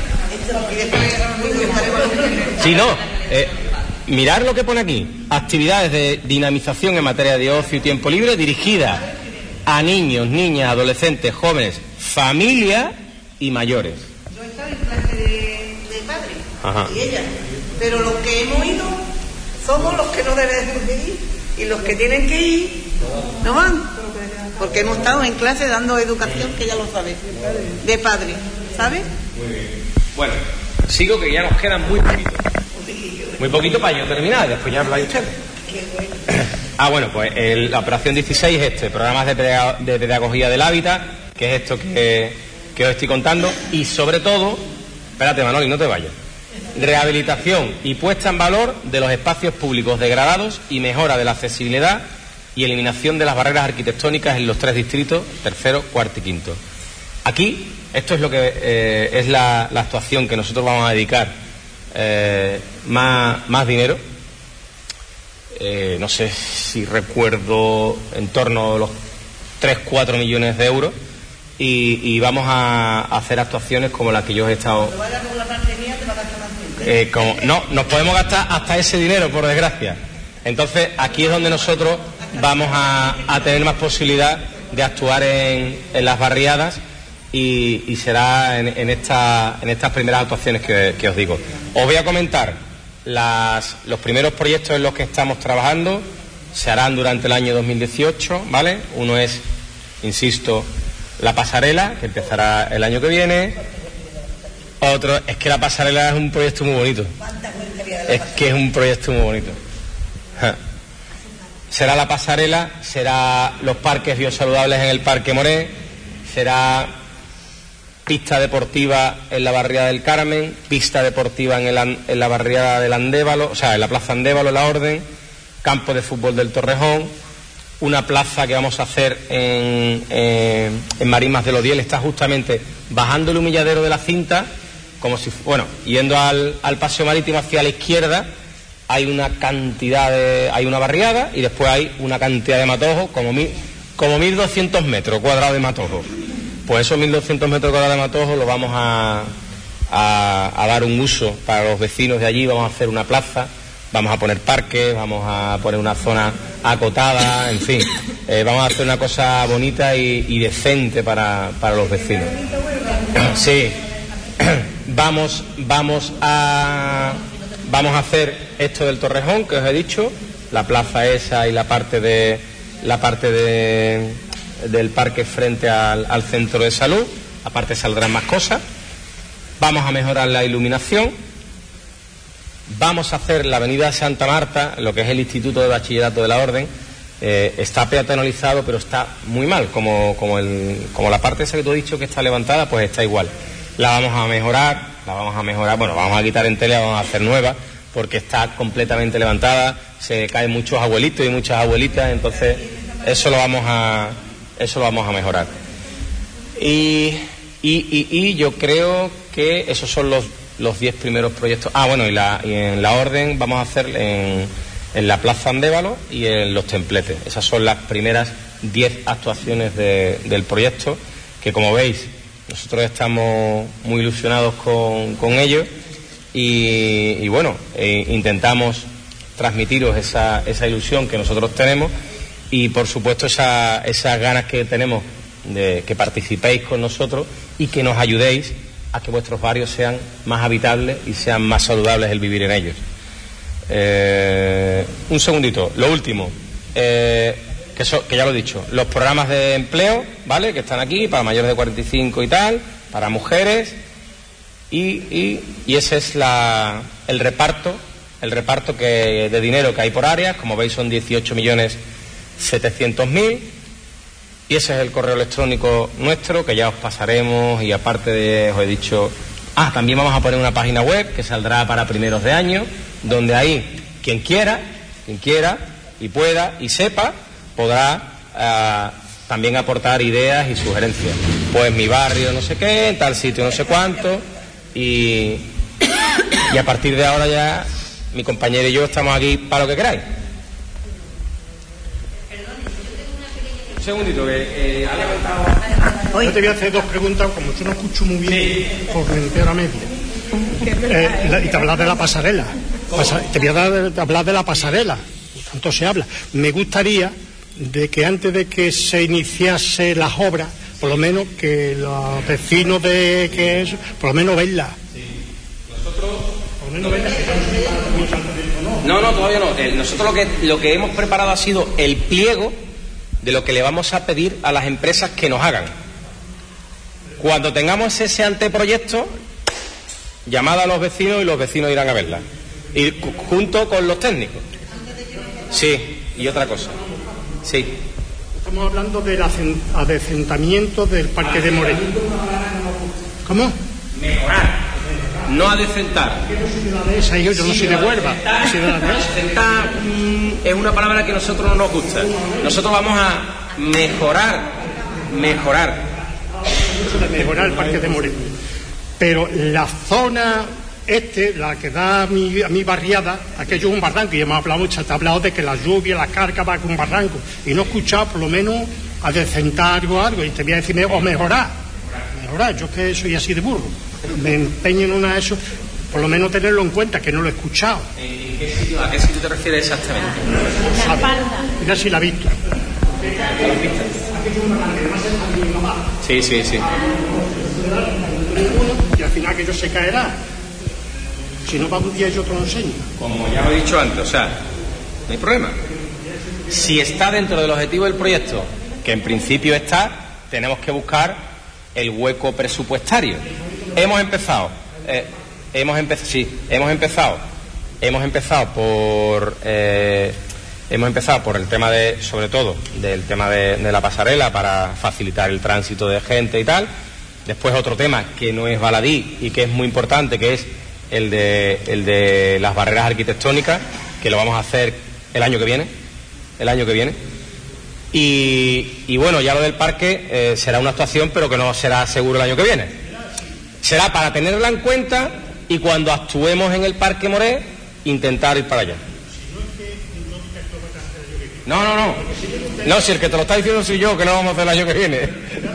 Si no, eh, mirar lo que pone aquí, actividades de dinamización en materia de ocio y tiempo libre dirigidas a niños, niñas, adolescentes, jóvenes, familias y mayores. Yo he estado en clase de, de padres. Ajá. Y ella, pero los que hemos ido somos los que no deben de ir y los que tienen que ir no van. Porque hemos estado en clase dando educación, que ya lo sabes, de padre, ¿sabes? Muy bien. Bueno, sigo que ya nos quedan muy poquito. Muy poquito para yo terminar, después ya habláis ustedes. Ah, bueno, pues el, la operación dieciséis es este, programas de, pedag de pedagogía del hábitat, que es esto que, que os estoy contando, y sobre todo, espérate Manoli, no te vayas, rehabilitación y puesta en valor de los espacios públicos degradados y mejora de la accesibilidad y eliminación de las barreras arquitectónicas en los tres distritos, tercero, cuarto y quinto. Aquí, esto es lo que eh, es la, la actuación que nosotros vamos a dedicar eh, más, más dinero. Eh, no sé si recuerdo en torno a los tres cuatro millones de euros y, y vamos a, a hacer actuaciones como las que yo he estado... Eh, como, no, nos podemos gastar hasta ese dinero, por desgracia. Entonces, aquí es donde nosotros vamos a, a tener más posibilidad de actuar en, en las barriadas y, y será en, en, esta, en estas primeras actuaciones que, que os digo. Os voy a comentar las, los primeros proyectos en los que estamos trabajando. Se harán durante el año dos mil dieciocho, ¿vale? Uno es, insisto, la pasarela, que empezará el año que viene. Otro, es que la pasarela es un proyecto muy bonito. Es que es un proyecto muy bonito. Ja. Será la pasarela, será los parques biosaludables en el Parque Moré, será pista deportiva en la barriada del Carmen, pista deportiva en, el, en la barriada del Andévalo, o sea, en la plaza Andévalo, la Orden, campo de fútbol del Torrejón, una plaza que vamos a hacer en, en, en Marismas del Odiel, está justamente bajando el humilladero de la Cinta, como si, bueno, yendo al, al paseo marítimo hacia la izquierda, hay una cantidad de, hay una barriada y después hay una cantidad de matojos, como mil, como mil doscientos metros cuadrados de matojos. Pues esos mil doscientos metros cuadrados de matojos los vamos a, a, a dar un uso para los vecinos de allí, vamos a hacer una plaza, vamos a poner parques, vamos a poner una zona acotada, en fin, eh, vamos a hacer una cosa bonita y, y decente para, para los vecinos. Sí, vamos, vamos a... Vamos a hacer esto del Torrejón, que os he dicho, la plaza esa y la parte de la parte de, del parque frente al, al centro de salud. Aparte saldrán más cosas. Vamos a mejorar la iluminación. Vamos a hacer la avenida Santa Marta, lo que es el Instituto de Bachillerato de la Orden. Eh, está peatonalizado, pero está muy mal, como, como, el, como la parte esa que tú has dicho que está levantada, pues está igual. La vamos a mejorar, la vamos a mejorar, bueno, vamos a quitar en tele, vamos a hacer nueva, porque está completamente levantada, se caen muchos abuelitos y muchas abuelitas, entonces eso lo vamos a, eso lo vamos a mejorar. Y, y, y, y yo creo que esos son los, los diez primeros proyectos. Ah, bueno, y, la, y en la Orden vamos a hacer en, en la Plaza Andévalo y en los Templetes. Esas son las primeras diez actuaciones de, del proyecto, que como veis, nosotros estamos muy ilusionados con, con ellos y, y bueno, eh, intentamos transmitiros esa, esa ilusión que nosotros tenemos y por supuesto esa, esas ganas que tenemos de que participéis con nosotros y que nos ayudéis a que vuestros barrios sean más habitables y sean más saludables el vivir en ellos. Eh, un segundito, lo último. Eh, Que, so, que ya lo he dicho, los programas de empleo, ¿vale?, que están aquí, para mayores de cuarenta y cinco y tal, para mujeres, y, y, y ese es la, el reparto, el reparto que, de dinero que hay por áreas, como veis son dieciocho millones setecientos mil, y ese es el correo electrónico nuestro, que ya os pasaremos, y aparte de, os he dicho, ah, también vamos a poner una página web, que saldrá para primeros de año, donde ahí, quien quiera, quien quiera, y pueda, y sepa, podrá uh, también aportar ideas y sugerencias. Pues mi barrio no sé qué, en tal sitio no sé cuánto, y, y a partir de ahora ya mi compañero y yo estamos aquí para lo que queráis. Un segundito, que eh, ha levantado... Yo te voy a hacer dos preguntas, como yo no escucho muy bien, sí, por el peor a medio. Eh, la, y te hablas de la pasarela. Pasa, te voy a dar, hablar de la pasarela, tanto se habla. Me gustaría de que antes de que se iniciase las obras, por lo menos que los vecinos de que es, por lo menos verla. Sí. Nosotros, por lo menos verla. No, no, todavía no. Eh, nosotros lo que lo que hemos preparado ha sido el pliego de lo que le vamos a pedir a las empresas que nos hagan. Cuando tengamos ese anteproyecto, llamada a los vecinos y los vecinos irán a verla. Y junto con los técnicos. Sí, y otra cosa. Sí. Estamos hablando del adecentamiento del Parque de Moré. ¿Cómo? Mejorar, no adecentar. Yo no soy de la dehesa, yo, yo no soy de Huelva. Adecentar mm, es una palabra que a nosotros no nos gusta. Nosotros vamos a mejorar, mejorar. de mejorar el Parque de Moreno. Pero la zona este, la que da a mi, a mi barriada, aquello es un barranco, y hemos hablado mucho, te he hablado de que la lluvia, la carga va con un barranco, y no he escuchado por lo menos a decentar algo, algo, y te voy a decir, o mejorar, mejorar, yo que soy así de burro, me empeño en una de eso, por lo menos tenerlo en cuenta, que no lo he escuchado. ¿En qué sitio, ¿A qué sitio te refieres exactamente? La espalda. Mira si la he visto. ¿La has visto? Sí, sí, sí. Y al final aquello se caerá. Si no, va un día y otro lo enseño. Como ya lo he dicho antes, o sea, no hay problema. Si está dentro del objetivo del proyecto, que en principio está, tenemos que buscar el hueco presupuestario. Hemos empezado, eh, hemos empezado, sí, hemos empezado, hemos empezado por, eh, hemos empezado por el tema de, sobre todo, del tema de, de la pasarela para facilitar el tránsito de gente y tal. Después otro tema que no es baladí y que es muy importante, que es el de, el de las barreras arquitectónicas, que lo vamos a hacer el año que viene, el año que viene. Y, y bueno, ya lo del parque eh, será una actuación, pero que no será seguro el año que viene. Será para tenerla en cuenta y cuando actuemos en el Parque Moré, intentar ir para allá. No, no, no. No, si el que te lo está diciendo soy yo, que no vamos a hacer el año que viene.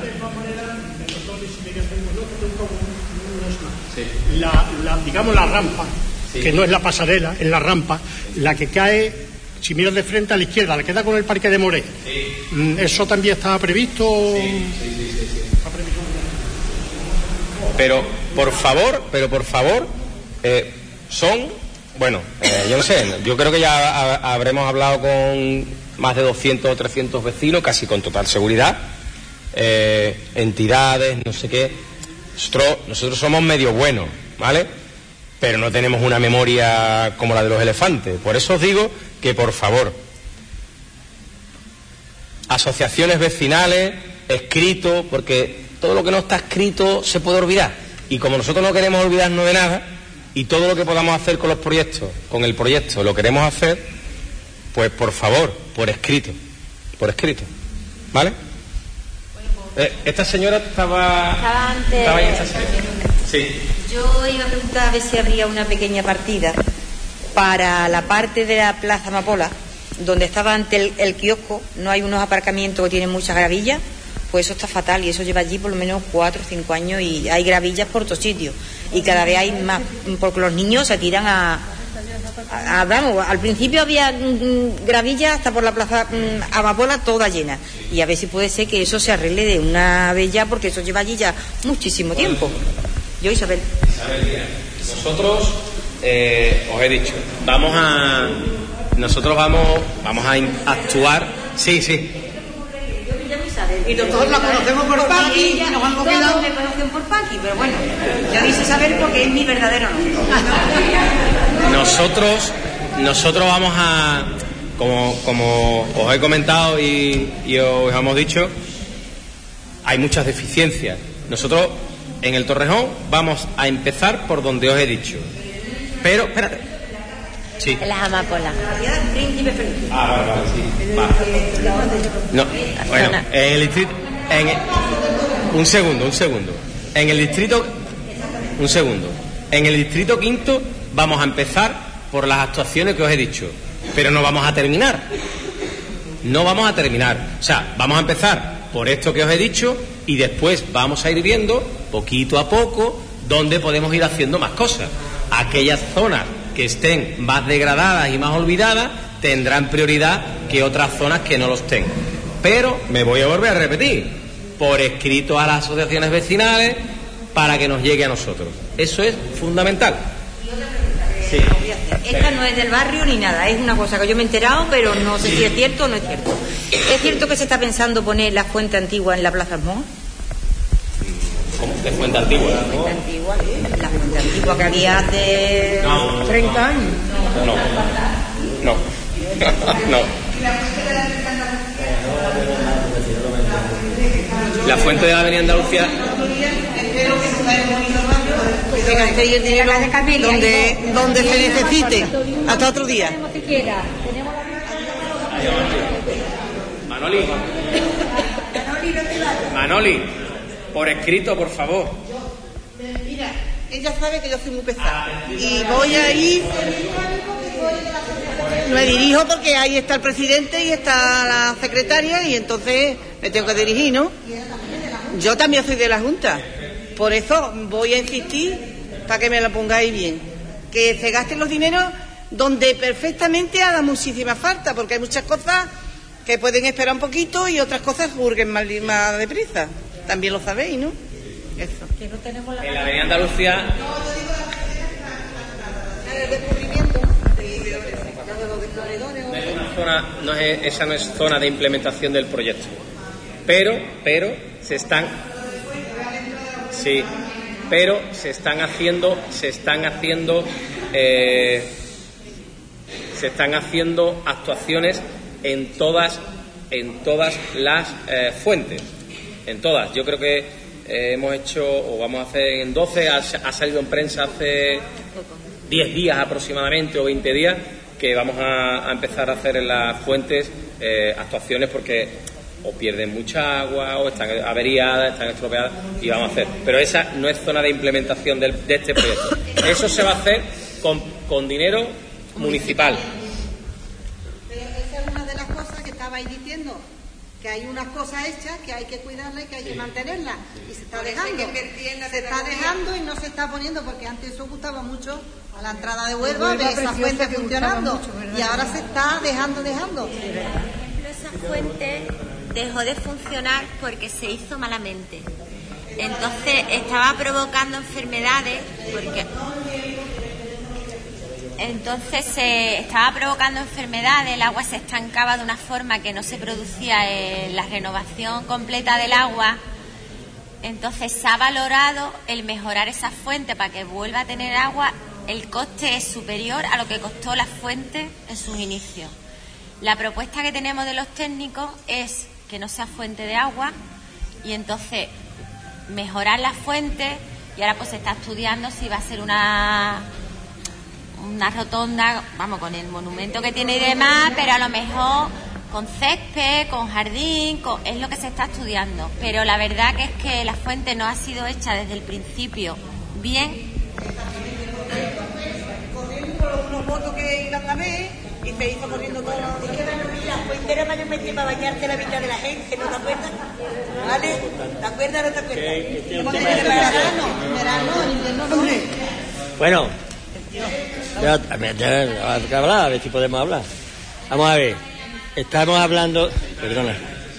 La, la, digamos la rampa, sí, que no es la pasarela, es la rampa, la que cae, si miras de frente a la izquierda, la que da con el Parque de Moré. Sí. ¿Eso también estaba previsto? Sí, sí, sí, sí, sí. ¿Está previsto? Pero, por favor, pero por favor, eh, son, bueno, eh, yo no sé, yo creo que ya ha, habremos hablado con más de doscientos o trescientos vecinos, casi con total seguridad, eh, entidades, no sé qué. Nosotros, nosotros somos medio buenos, ¿vale? Pero no tenemos una memoria como la de los elefantes. Por eso os digo que, por favor, asociaciones vecinales, escrito, porque todo lo que no está escrito se puede olvidar. Y como nosotros no queremos olvidarnos de nada, y todo lo que podamos hacer con los proyectos, con el proyecto, lo queremos hacer, pues por favor, por escrito, por escrito, ¿vale? Eh, esta señora estaba... Estaba antes... Estaba ahí esta señora. Sí. Yo iba a preguntar a ver si habría una pequeña partida para la parte de la Plaza Amapola, donde estaba antes el, el kiosco, no hay unos aparcamientos que tienen muchas gravillas, pues eso está fatal y eso lleva allí por lo menos cuatro o cinco años y hay gravillas por todos sitios y cada vez hay más, porque los niños se tiran a... A, a, vamos, al principio había mm, gravilla hasta por la Plaza mm, Amapola toda llena y a ver si puede ser que eso se arregle de una vez ya, porque eso lleva allí ya muchísimo tiempo. Yo, Isabel. Isabel, nosotros eh, os he dicho, vamos a nosotros vamos vamos a in, actuar, sí, sí. Y nosotros la conocemos por Paqui, ella, nos hemos todos quedado... me conocen por Paqui, pero bueno, yo dice Isabel porque es mi verdadero nombre. Nosotros, nosotros vamos a, como, como os he comentado y, y os hemos dicho, hay muchas deficiencias. Nosotros en el Torrejón vamos a empezar por donde os he dicho. Pero, espérate. Sí. Las amapolas. Príncipe Felipe. Ah, vale, vale, sí. Vale. No, bueno, en el distrito... En el, un segundo, un segundo. En el distrito... Un segundo. En el distrito quinto vamos a empezar por las actuaciones que os he dicho. Pero no vamos a terminar. No vamos a terminar. O sea, vamos a empezar por esto que os he dicho y después vamos a ir viendo, poquito a poco, dónde podemos ir haciendo más cosas. Aquellas zonas que estén más degradadas y más olvidadas tendrán prioridad que otras zonas que no lo estén. Pero me voy a volver a repetir, por escrito a las asociaciones vecinales para que nos llegue a nosotros. Eso es fundamental. Sí. Esta no es del barrio ni nada, es una cosa que yo me he enterado, pero no sé si es cierto o no es cierto. ¿Es cierto que se está pensando poner la fuente antigua en la Plaza Asmón? ¿Cómo? ¿De fuente antigua? La fuente antigua, la fuente antigua que había hace no. treinta años. No, no, no. La fuente de la Avenida Andalucía. Que gastéis el dinero donde, donde se necesite. Hasta otro día. Manoli. Manoli. por escrito, por favor. Mira, ella sabe que yo soy muy pesada y voy a ir, me dirijo porque ahí está el presidente y está la secretaria y entonces me tengo que dirigir, ¿no? Yo también soy de la Junta, por eso voy a insistir para que me lo pongáis bien, que se gasten los dineros donde perfectamente haga muchísima falta, porque hay muchas cosas que pueden esperar un poquito y otras cosas urgen más, más deprisa. También lo sabéis, ¿no? Eso. Que no tenemos la... En la Avenida Andalucía... El descubrimiento no es una zona, no es, esa no es zona de implementación del proyecto. Pero, pero, se están... Sí, pero se están haciendo, se están haciendo... Eh, se están haciendo actuaciones en todas, en todas las eh, fuentes. En todas. Yo creo que eh, hemos hecho, o vamos a hacer en doce, ha, ha salido en prensa hace diez días aproximadamente, o veinte días, que vamos a, a empezar a hacer en las fuentes eh, actuaciones porque o pierden mucha agua, o están averiadas, están estropeadas, y vamos a hacer. Pero esa no es zona de implementación del, de este proyecto. Eso se va a hacer con, con dinero municipal. Pero esa es una de las cosas que estabais diciendo, que hay unas cosas hechas que hay que cuidarlas y que hay que mantenerlas, y se está dejando, se está dejando y no se está poniendo, porque antes eso gustaba mucho a la entrada de Huelva, ver esa fuente funcionando, mucho, y ahora se está dejando, dejando. Por ejemplo, esa fuente dejó de funcionar porque se hizo malamente. Entonces estaba provocando enfermedades, porque entonces se estaba provocando enfermedades, el agua se estancaba de una forma que no se producía eh, la renovación completa del agua. Entonces se ha valorado el mejorar esa fuente para que vuelva a tener agua. El coste es superior a lo que costó la fuente en sus inicios. La propuesta que tenemos de los técnicos es que no sea fuente de agua y entonces mejorar la fuente, y ahora pues se está estudiando si va a ser una una rotonda, vamos, con el monumento que tiene y demás, pero a lo mejor con césped, con jardín, con, es lo que se está estudiando. Pero la verdad que es que la fuente no ha sido hecha desde el principio bien. Corriendo por unos votos que iban a ver y se hizo corriendo todo. Es que la fuente era mayormente para bañarse la mitad de la gente, ¿no te acuerdas? ¿Vale? ¿Te acuerdas o no te acuerdas? En verano, en verano, en invierno no. Bueno, ya, también hay que hablar, a ver si podemos hablar. Vamos a ver, estamos hablando... Perdona.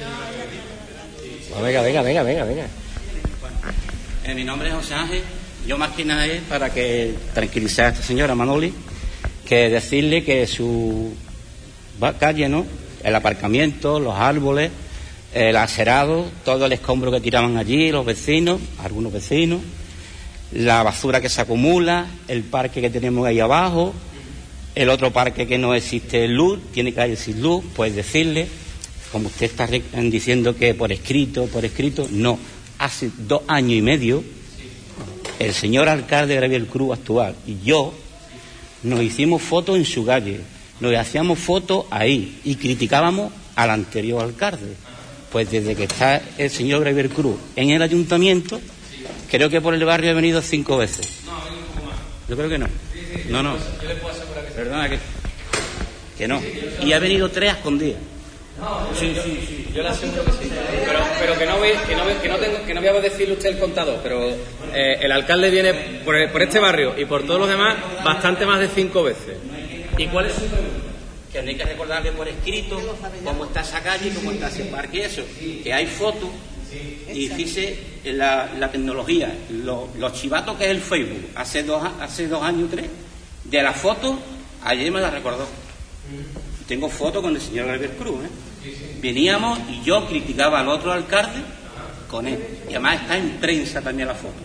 No, venga, venga, venga, venga, venga. Eh, mi nombre es José Ángel. Yo más que nada es para que tranquilizar a esta señora Manoli, que decirle que su calle, ¿no?, el aparcamiento, los árboles, el acerado, todo el escombro que tiraban allí los vecinos, algunos vecinos, la basura que se acumula, el parque que tenemos ahí abajo, el otro parque que no existe luz, tiene calle sin luz, pues decirle, como usted está diciendo que por escrito, por escrito, no. Hace dos años y medio, el señor alcalde Gabriel Cruz actual y yo nos hicimos fotos en su calle, nos hacíamos fotos ahí y criticábamos al anterior alcalde. Pues desde que está el señor Gabriel Cruz en el ayuntamiento, creo que por el barrio ha venido cinco veces. No, ha venido un poco más. Yo creo que no. Sí, sí, no, no. Yo le puedo asegurar que Perdona, que, que no. Y ha venido tres a escondidas. Sí, sí, sí. Yo le aseguro que sí. Pero, pero que no voy, que no, que no tengo, que no voy a decirle usted el contador, pero eh, el alcalde viene por, el, por este barrio y por todos los demás bastante más de cinco veces. ¿Y cuál es su pregunta? Que no hay que recordarle por escrito cómo está esa calle y cómo está ese parque y eso. Que hay fotos y dice la, la tecnología, lo, los chivatos que es el Facebook, hace dos, hace dos años, tres, de la foto, ayer me la recordó. Tengo fotos con el señor Gabriel Cruz, ¿eh? Veníamos y yo criticaba al otro alcalde con él. Y además está en prensa también la foto.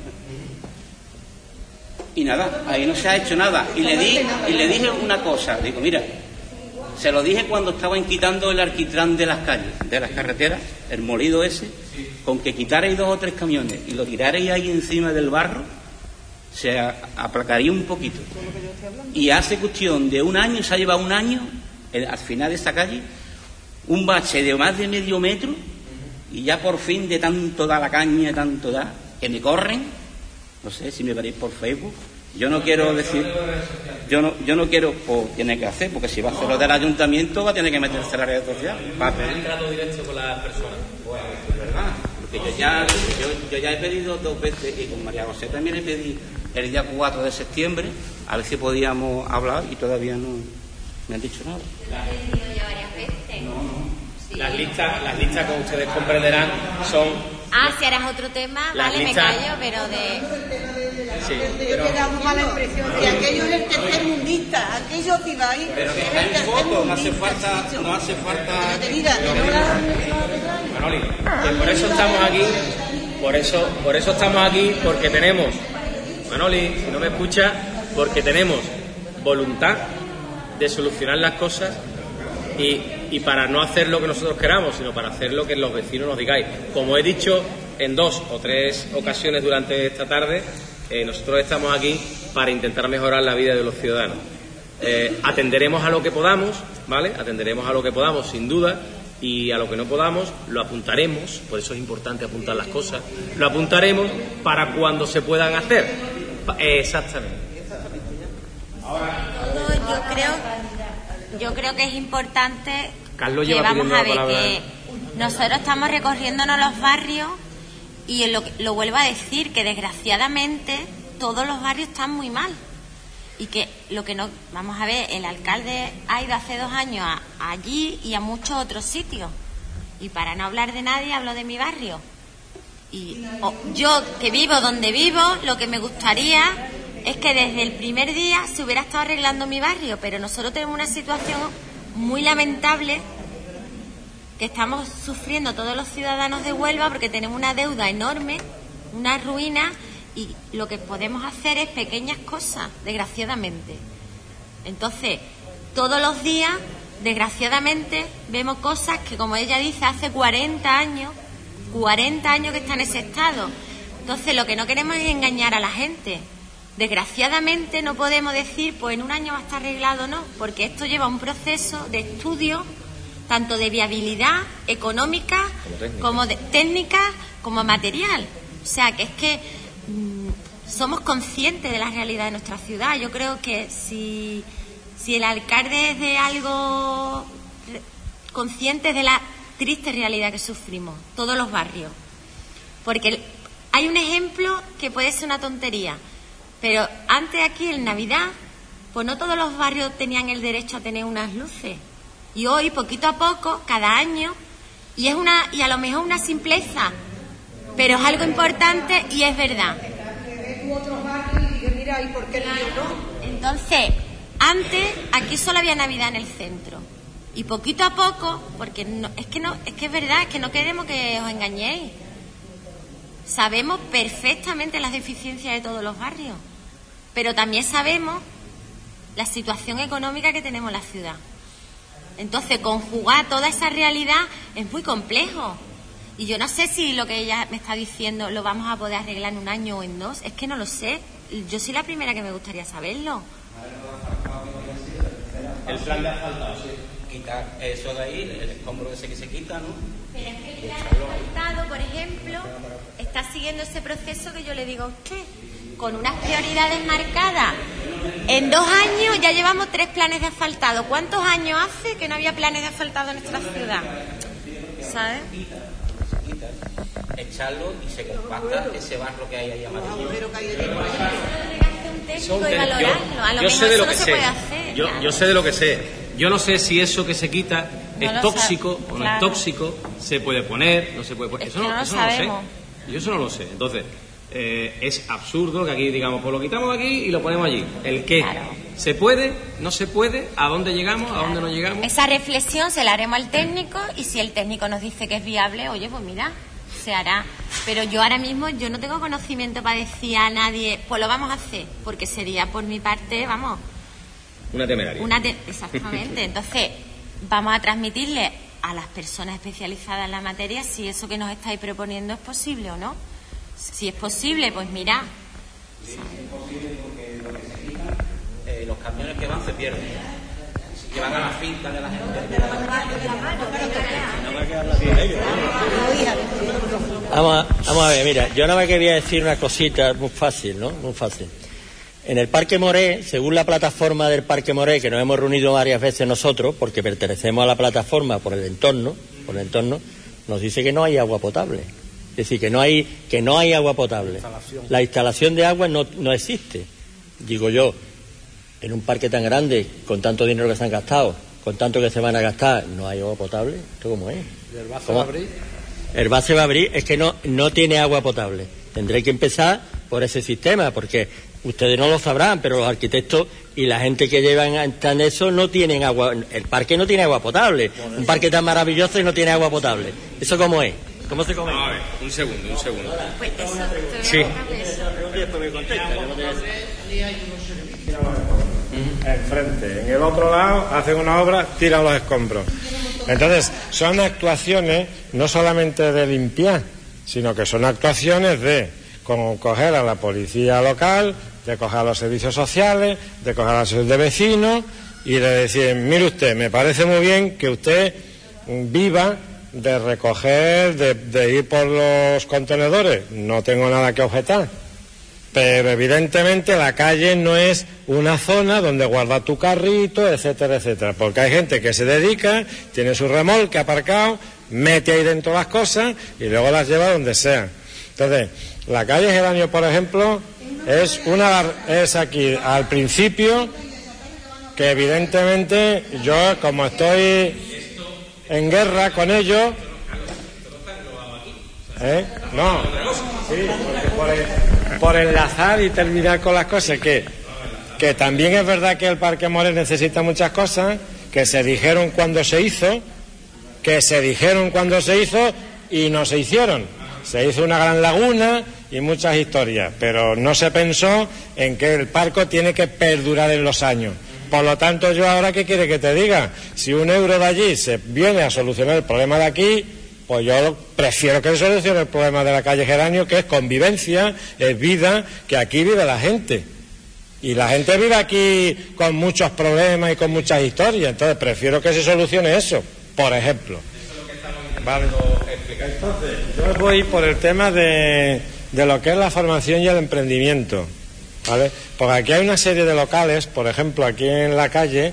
Y nada, ahí no se ha hecho nada. Y le, di, y le dije una cosa, digo, mira, se lo dije cuando estaban quitando el alquitrán de las calles, de las carreteras, el molido ese, con que quitarais dos o tres camiones y lo tirarais ahí encima del barro, se aplacaría un poquito. Y hace cuestión de un año, se ha llevado un año, el, al final de esta calle, un bache de más de medio metro Y ya por fin de tanto da la caña, tanto da, que me corren, no sé si me veréis por Facebook. Yo no quiero decir, yo no, yo no quiero, pues tiene que hacer, porque si va a hacer lo del ayuntamiento va a tener que meterse en la red social. Va a pedir trato directo con las personas. Pues es verdad, porque yo ya, yo, yo ya he pedido dos veces, y con María José también he pedido el día cuatro de septiembre, a ver si podíamos hablar, y todavía no me han dicho nada. Lo he pedido ya varias veces. No, no. Sí. Las listas, las listas, como ustedes comprenderán, son... Ah, si harás otro tema, Las vale, listas- me callo, pero de... Sí, Yo te he dado mala impresión. Y aquello es el tercer mundista, aquello que iba ahí. Pero que es está el en tercer foto, no hace mundista, falta, chicho. no hace falta... Que mira, que no la- Manoli, que por eso estamos aquí, por eso, por eso estamos aquí, porque tenemos, Manoli, si no me escucha, porque tenemos voluntad de solucionar las cosas y, y para no hacer lo que nosotros queramos, sino para hacer lo que los vecinos nos digáis. Como he dicho en dos o tres ocasiones durante esta tarde, eh, nosotros estamos aquí para intentar mejorar la vida de los ciudadanos. Eh, atenderemos a lo que podamos, ¿vale? Atenderemos a lo que podamos, sin duda, y a lo que no podamos lo apuntaremos, por eso es importante apuntar las cosas, lo apuntaremos para cuando se puedan hacer. Pa- eh, exactamente. Todo, yo creo, yo creo que es importante Carlos que lleva vamos pidiendo a la ver palabra. que nosotros estamos recorriéndonos los barrios y lo, lo vuelvo a decir que desgraciadamente todos los barrios están muy mal y que lo que no vamos a ver, el alcalde ha ido hace dos años a, allí y a muchos otros sitios y para no hablar de nadie hablo de mi barrio y o, yo que vivo donde vivo lo que me gustaría es que desde el primer día se hubiera estado arreglando mi barrio, pero nosotros tenemos una situación muy lamentable que estamos sufriendo todos los ciudadanos de Huelva porque tenemos una deuda enorme, una ruina y lo que podemos hacer es pequeñas cosas, desgraciadamente. Entonces, todos los días, desgraciadamente, vemos cosas que, como ella dice, hace cuarenta años, cuarenta años que está en ese estado. Entonces, lo que no queremos es engañar a la gente. Desgraciadamente no podemos decir, pues en un año va a estar arreglado, no, porque esto lleva un proceso de estudio, tanto de viabilidad económica, Como técnica. como de técnica, como material. O sea, que es que mm, somos conscientes de la realidad de nuestra ciudad. Yo creo que si, si el alcalde es de algo re- consciente de la triste realidad que sufrimos, todos los barrios. Porque el- hay un ejemplo que puede ser una tontería, pero antes aquí en Navidad, pues no todos los barrios tenían el derecho a tener unas luces. Y hoy, poquito a poco, cada año, y es una y a lo mejor una simpleza, pero es algo importante y es verdad. Entonces, antes aquí solo había Navidad en el centro. Y poquito a poco, porque no, es que no, es que es verdad, es que no queremos que os engañéis. Sabemos perfectamente las deficiencias de todos los barrios, pero también sabemos la situación económica que tenemos en la ciudad. Entonces, conjugar toda esa realidad es muy complejo. Y yo no sé si lo que ella me está diciendo lo vamos a poder arreglar en un año o en dos. Es que no lo sé. Yo soy la primera que me gustaría saberlo. El plan de asfaltado, sí. Quitar eso de ahí, el escombro ese que se quita, ¿no? Pero es que el plan de asfaltado, por ejemplo, está siguiendo ese proceso que yo le digo a usted, con unas prioridades marcadas. En dos años ya llevamos tres planes de asfaltado. ¿Cuántos años hace que no había planes de asfaltado en nuestra ciudad? ¿Sabes? Echarlo y se compacta ese barro que hay ahí amarillo. Técnico y valorarlo. A lo yo mejor sé de eso lo no que se sé. puede hacer. Yo, claro. yo sé de lo que sé. Yo no sé si eso que se quita No es lo tóxico sabe. o no Claro. es tóxico, se puede poner, no se puede poner. Es Eso que no, no lo eso no lo sabemos. sé. Yo eso no lo sé. Entonces, eh, es absurdo que aquí digamos, pues lo quitamos aquí y lo ponemos allí. ¿El qué? ¿Se puede? ¿No se puede? ¿A dónde llegamos? ¿A dónde no llegamos? Esa reflexión se la haremos al técnico y si el técnico nos dice que es viable, oye, pues mira, se hará. Pero yo ahora mismo yo no tengo conocimiento para decir a nadie, pues lo vamos a hacer, porque sería por mi parte, vamos, Una temeraria. una te- exactamente. Entonces, vamos a transmitirle a las personas especializadas en la materia si eso que nos estáis proponiendo es posible o no. Si es posible, pues mira. Es imposible porque lo que se quita, eh, los camiones que van se pierden. Que van a la finca de la gente. No me queda la vida. Vamos a, vamos a ver, mira, yo nada más quería decir una cosita muy fácil, ¿no? Muy fácil. En el Parque Moré, según la plataforma del Parque Moré, que nos hemos reunido varias veces nosotros, porque pertenecemos a la plataforma por el entorno, por el entorno, nos dice que no hay agua potable. Es decir, que no hay, que no hay agua potable. La instalación, la instalación de agua no, no existe. Digo yo, en un parque tan grande, con tanto dinero que se han gastado, con tanto que se van a gastar, no hay agua potable. ¿Esto cómo es? ¿Y el base va a abrir? El base va a abrir, es que no, no tiene agua potable. Tendré que empezar por ese sistema, porque ustedes no lo sabrán, pero los arquitectos y la gente que llevan en eso no tienen agua. El parque no tiene agua potable. Un parque tan maravilloso y no tiene agua potable. ¿Eso cómo es? ¿Cómo se come? A ver, un segundo, un segundo. Pues eso, sí. Enfrente, en el otro lado hacen una obra, tiran los escombros. Entonces, son actuaciones no solamente de limpiar, sino que son actuaciones de con coger a la policía local, de coger a los servicios sociales, de coger a la asociación de vecinos y de decir, mire usted, me parece muy bien que usted viva de recoger, de, de ir por los contenedores, no tengo nada que objetar, pero evidentemente la calle no es una zona donde guardar tu carrito, etcétera, etcétera, porque hay gente que se dedica, tiene su remolque aparcado, mete ahí dentro las cosas y luego las lleva donde sea. Entonces, la calle Geranio, por ejemplo, es una es aquí al principio, que evidentemente yo, como estoy en guerra con ellos, ¿eh? No, sí, porque por, el, por enlazar y terminar con las cosas, que, que también es verdad que el Parque Moré necesita muchas cosas, que se dijeron cuando se hizo, que se dijeron cuando se hizo y no se hicieron. Se hizo una gran laguna y muchas historias, pero no se pensó en que el parque tiene que perdurar en los años. Por lo tanto, yo ahora, ¿qué quiere que te diga? Si un euro de allí se viene a solucionar el problema de aquí, pues yo prefiero que se solucione el problema de la calle Geranio, que es convivencia, es vida, que aquí vive la gente. Y la gente vive aquí con muchos problemas y con muchas historias, entonces prefiero que se solucione eso, por ejemplo. Vale. Entonces, yo voy por el tema de, de lo que es la formación y el emprendimiento, ¿vale? Porque aquí hay una serie de locales, por ejemplo, aquí en la calle,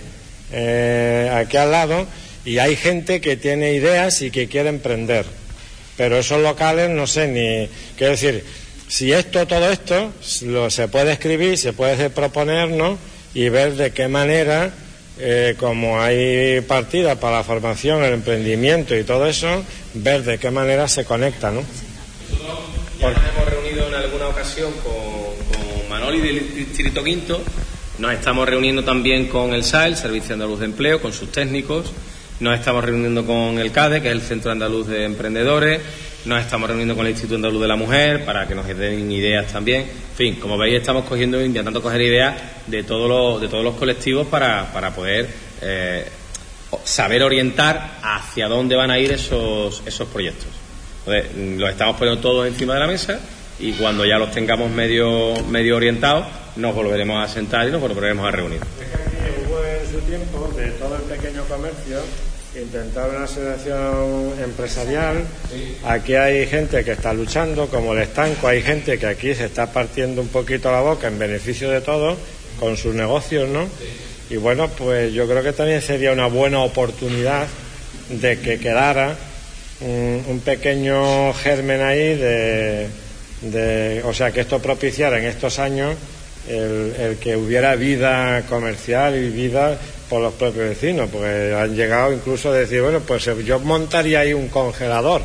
eh, aquí al lado, y hay gente que tiene ideas y que quiere emprender, pero esos locales no sé ni, quiero decir, si esto, todo esto, lo, se puede escribir, se puede proponer, ¿no? Y ver de qué manera, eh, como hay partidas para la formación, el emprendimiento y todo eso, ver de qué manera se conecta, ¿no? Nosotros ya nos hemos reunido en alguna ocasión con, con Manoli del Distrito Quinto, nos estamos reuniendo también con el S A E, el Servicio Andaluz de Empleo, con sus técnicos, nos estamos reuniendo con el CADE, que es el Centro Andaluz de Emprendedores, nos estamos reuniendo con el Instituto Andaluz de la Mujer para que nos den ideas también. En fin, como veis, estamos cogiendo, intentando coger ideas de todos los, de todos los colectivos para, para poder eh, saber orientar hacia dónde van a ir esos, esos proyectos. Entonces, los estamos poniendo todos encima de la mesa y cuando ya los tengamos medio, medio orientados, nos volveremos a sentar y nos volveremos a reunir. Es que aquí hubo en su tiempo, de todo el pequeño comercio, intentar una asociación empresarial. Aquí hay gente que está luchando, como el estanco, hay gente que aquí se está partiendo un poquito la boca en beneficio de todos, con sus negocios, ¿no? Y bueno, pues yo creo que también sería una buena oportunidad de que quedara un, un pequeño germen ahí de, de, o sea, que esto propiciara en estos años el, el que hubiera vida comercial y vida por los propios vecinos, porque han llegado incluso a decir, bueno, pues yo montaría ahí un congelador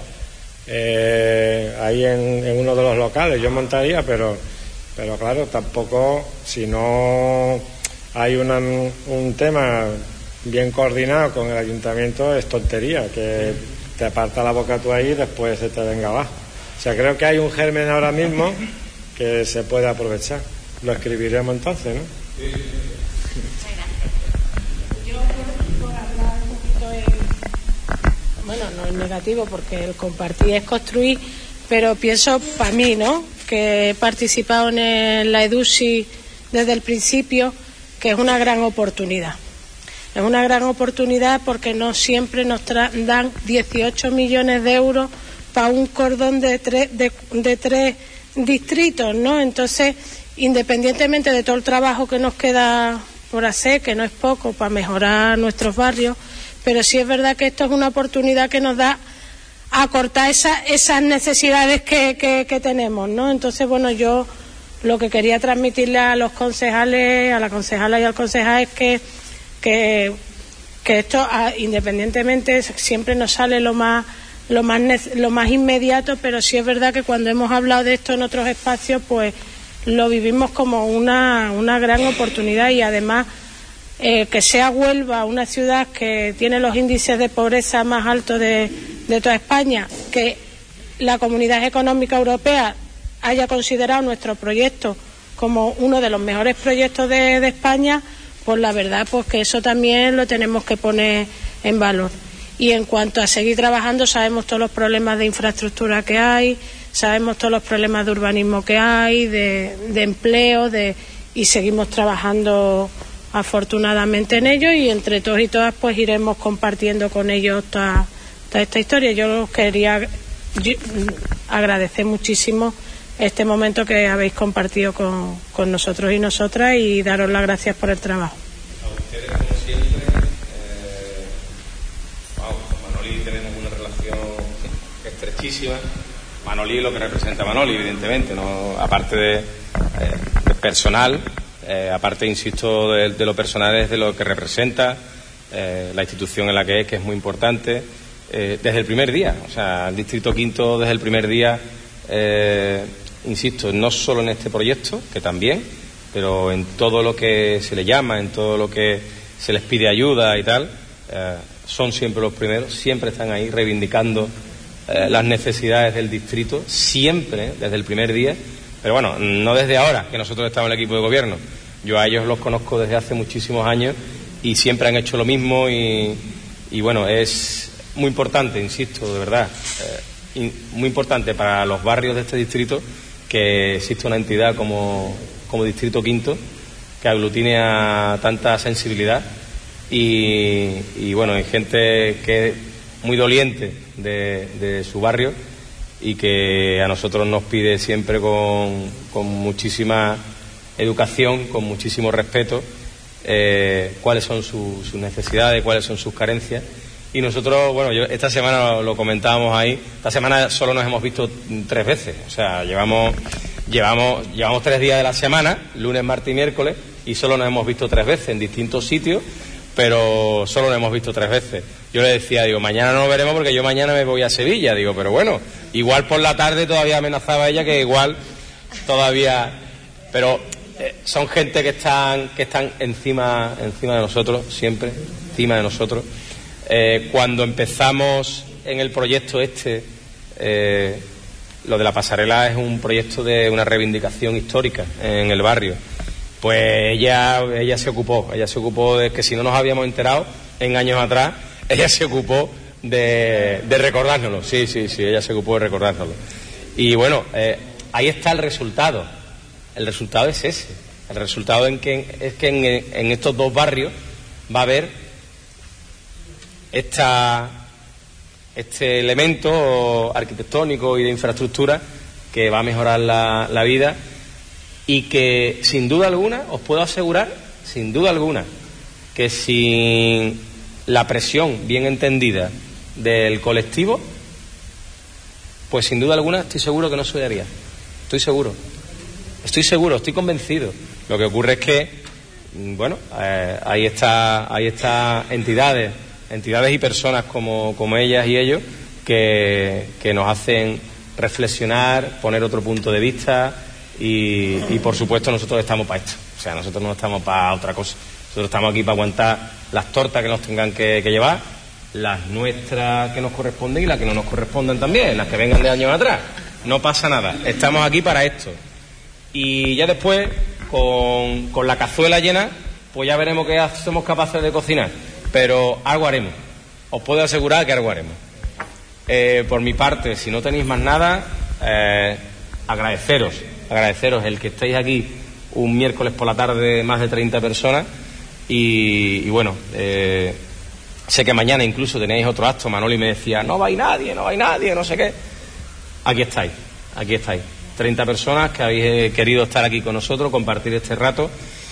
eh, ahí en, en uno de los locales, yo montaría, pero pero claro, tampoco, si no hay una, un tema bien coordinado con el ayuntamiento, es tontería que te aparta la boca tú ahí y después se te venga abajo. O sea, creo que hay un germen ahora mismo que se puede aprovechar. Lo escribiremos entonces, ¿no? Sí, sí, sí. Yo, por hablar un poquito en, bueno, no es negativo porque el compartir es construir, pero pienso para mí, ¿no?, que he participado en la EDUSI desde el principio, que es una gran oportunidad. Es una gran oportunidad porque no siempre nos dan dieciocho millones de euros para un cordón de tres, de, de tres distritos, ¿no? Entonces, independientemente de todo el trabajo que nos queda por hacer, que no es poco, para mejorar nuestros barrios, pero sí es verdad que esto es una oportunidad que nos da a cortar esa, esas necesidades que, que, que tenemos, ¿no? Entonces, bueno, yo lo que quería transmitirle a los concejales, a la concejala y al concejal es que, que, que esto, a, independientemente, siempre nos sale lo más, lo más, lo más inmediato, pero sí es verdad que cuando hemos hablado de esto en otros espacios, pues lo vivimos como una, una gran oportunidad y además eh, que sea Huelva una ciudad que tiene los índices de pobreza más altos de, de toda España, que la Comunidad Económica Europea haya considerado nuestro proyecto como uno de los mejores proyectos de, de España, pues la verdad pues que eso también lo tenemos que poner en valor. Y en cuanto a seguir trabajando, sabemos todos los problemas de infraestructura que hay, sabemos todos los problemas de urbanismo que hay, de, de empleo, de, y seguimos trabajando afortunadamente en ello, y entre todos y todas pues iremos compartiendo con ellos toda, toda esta historia. Yo os quería yo, agradecer muchísimo este momento que habéis compartido con, con nosotros y nosotras, y daros las gracias por el trabajo. A ustedes, como siempre, eh, wow, con Manoli tenemos una relación estrechísima. Manoli, lo que representa Manoli, evidentemente, no, aparte de, eh, de personal, eh, aparte, insisto, de, de lo personal es de lo que representa eh, la institución en la que es, que es muy importante, eh, desde el primer día. O sea, el Distrito Quinto desde el primer día, eh, insisto, no solo en este proyecto, que también, pero en todo lo que se le llama, en todo lo que se les pide ayuda y tal, eh, son siempre los primeros, siempre están ahí reivindicando eh, las necesidades del distrito, siempre, desde el primer día. Pero bueno, no desde ahora, que nosotros estamos en el equipo de gobierno. Yo a ellos los conozco desde hace muchísimos años y siempre han hecho lo mismo y, y bueno, es muy importante, insisto, de verdad, eh, in, muy importante para los barrios de este distrito que existe una entidad como, como Distrito Quinto que aglutine a tanta sensibilidad y, y bueno, hay gente que es muy doliente de, de su barrio y que a nosotros nos pide siempre con, con muchísima educación, con muchísimo respeto, eh, cuáles son su, sus necesidades, cuáles son sus carencias. Y nosotros, bueno, yo, esta semana lo, lo comentábamos ahí, esta semana solo nos hemos visto tres veces, o sea, llevamos, llevamos, llevamos tres días de la semana, lunes, martes y miércoles, y solo nos hemos visto tres veces en distintos sitios, pero solo nos hemos visto tres veces. Yo le decía, digo, mañana no nos veremos porque yo mañana me voy a Sevilla, digo, pero bueno, igual por la tarde todavía amenazaba ella que igual todavía, pero eh, son gente que están, que están encima, encima de nosotros, siempre, encima de nosotros. Eh, cuando empezamos en el proyecto este, eh, lo de la pasarela es un proyecto de una reivindicación histórica en el barrio. Pues ella, ella se ocupó, ella se ocupó de que si no nos habíamos enterado en años atrás, ella se ocupó de, de recordárnoslo, sí, sí, sí, ella se ocupó de recordárnoslo. Y bueno, eh, ahí está el resultado, el resultado es ese, el resultado en que, es que en, en estos dos barrios va a haber esta, este elemento arquitectónico y de infraestructura que va a mejorar la, la vida y que sin duda alguna, os puedo asegurar, sin duda alguna, que sin la presión bien entendida del colectivo, pues sin duda alguna estoy seguro que no se haría. Estoy seguro, estoy seguro, estoy convencido. Lo que ocurre es que, bueno, eh, ahí está, ahí está entidades, entidades y personas como, como ellas y ellos que, que nos hacen reflexionar, poner otro punto de vista y, y por supuesto nosotros estamos para esto. O sea, nosotros no estamos para otra cosa. Nosotros estamos aquí para aguantar las tortas que nos tengan que, que llevar, las nuestras que nos corresponden y las que no nos corresponden también, las que vengan de años atrás. No pasa nada, estamos aquí para esto. Y ya después, con, con la cazuela llena, pues ya veremos qué somos capaces de cocinar. Pero algo haremos, os puedo asegurar que algo haremos. Eh, por mi parte, si no tenéis más nada, eh, agradeceros, agradeceros el que estéis aquí un miércoles por la tarde, más de treinta personas. Y, y bueno, eh, sé que mañana incluso tenéis otro acto. Manoli me decía, no va a ir nadie, no va a ir nadie, no sé qué. aquí estáis, aquí estáis. treinta personas que habéis querido estar aquí con nosotros, compartir este rato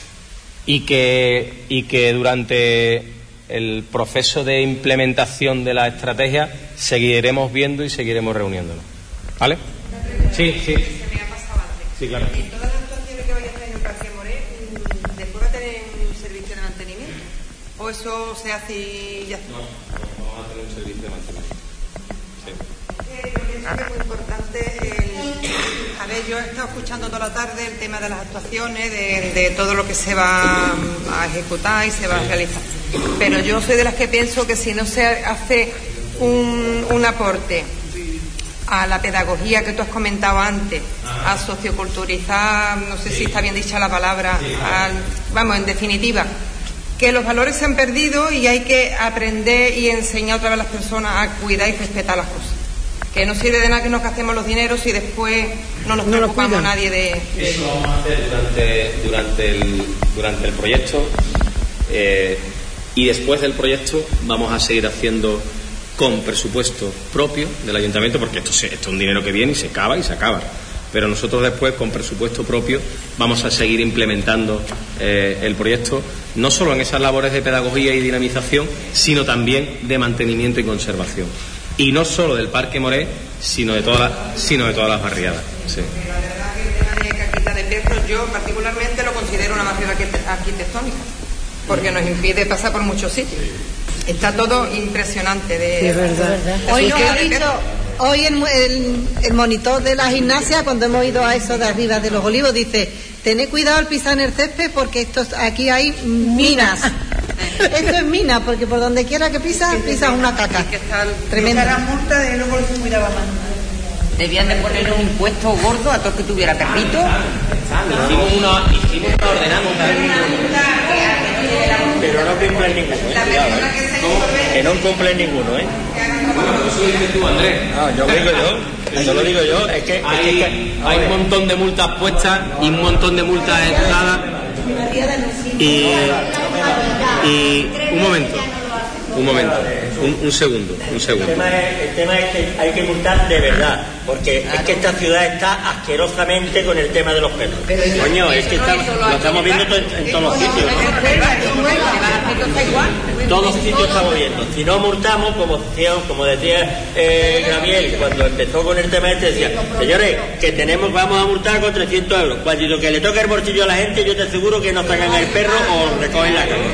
y que, y que durante el proceso de implementación de la estrategia seguiremos viendo y seguiremos reuniéndonos. ¿Vale? Sí, sí. Sí, claro. En todas las actuaciones que vaya a hacer en el Parque Moré, ¿después va a tener un servicio de mantenimiento? ¿O eso se hace y ya está? No, no vamos a tener un servicio de mantenimiento. Sí. Eh, yo pienso que es muy importante el... A ver, yo he estado escuchando toda la tarde el tema de las actuaciones, de, de todo lo que se va a ejecutar y se va a realizar. Pero yo soy de las que pienso que si no se hace un, un aporte a la pedagogía que tú has comentado antes, a socioculturizar, no sé si está bien dicha la palabra, al, vamos, en definitiva, que los valores se han perdido y hay que aprender y enseñar otra vez a las personas a cuidar y respetar las cosas. Que no sirve de nada que nos gastemos los dineros y después no nos no preocupamos nadie de, de... Eso lo vamos a hacer durante, durante, el, durante el proyecto eh, y después del proyecto vamos a seguir haciendo con presupuesto propio del ayuntamiento, porque esto, se, esto es un dinero que viene y se acaba y se acaba. Pero nosotros después, con presupuesto propio, vamos a seguir implementando eh, el proyecto, no solo en esas labores de pedagogía y dinamización, sino también de mantenimiento y conservación. Y no solo del Parque Moré, sino de todas las, sino de todas las barriadas. Sí. La verdad que el tema de Caquita de Perros, yo particularmente lo considero una barriada arquitectónica, porque nos impide pasar por muchos sitios. Está todo impresionante. De, sí, es verdad. Hoy, nos ha dicho, hoy el, el, el monitor de la gimnasia, cuando hemos ido a eso de arriba de los Olivos, dice: tened cuidado al pisar en el césped porque esto, aquí hay minas. Esto es mina, porque por donde quiera que pisas, pisas una caca. Tremenda. La multa de luego se cuidaba más. Debían de poner un impuesto gordo a todo que tuviera perrito. Hicimos una, hicimos una ordenanza. Pero no cumplen ninguno, ¿eh? Que no cumplen ninguno, ¿eh? Bueno, eso lo dices tú, Andrés. No, yo lo digo yo. Eso lo digo yo. Es que hay, es que, hay un montón de multas puestas y un montón de multas ejecutadas. Y, y un momento, un momento, un, un segundo, un segundo. El tema, es, el tema es que hay que multar de verdad, porque es que esta ciudad está asquerosamente con el tema de los perros. Coño, es que está, lo estamos viendo en, en todos los sitios, ¿no? Todos los sitios estamos viendo. Si no multamos, como decía, como decía eh, Gabriel, cuando empezó con el tema este, decía: señores, que tenemos, vamos a multar con trescientos euros. Cuando que le toque el bolsillo a la gente, yo te aseguro que nos sacan el perro o recogen la cama.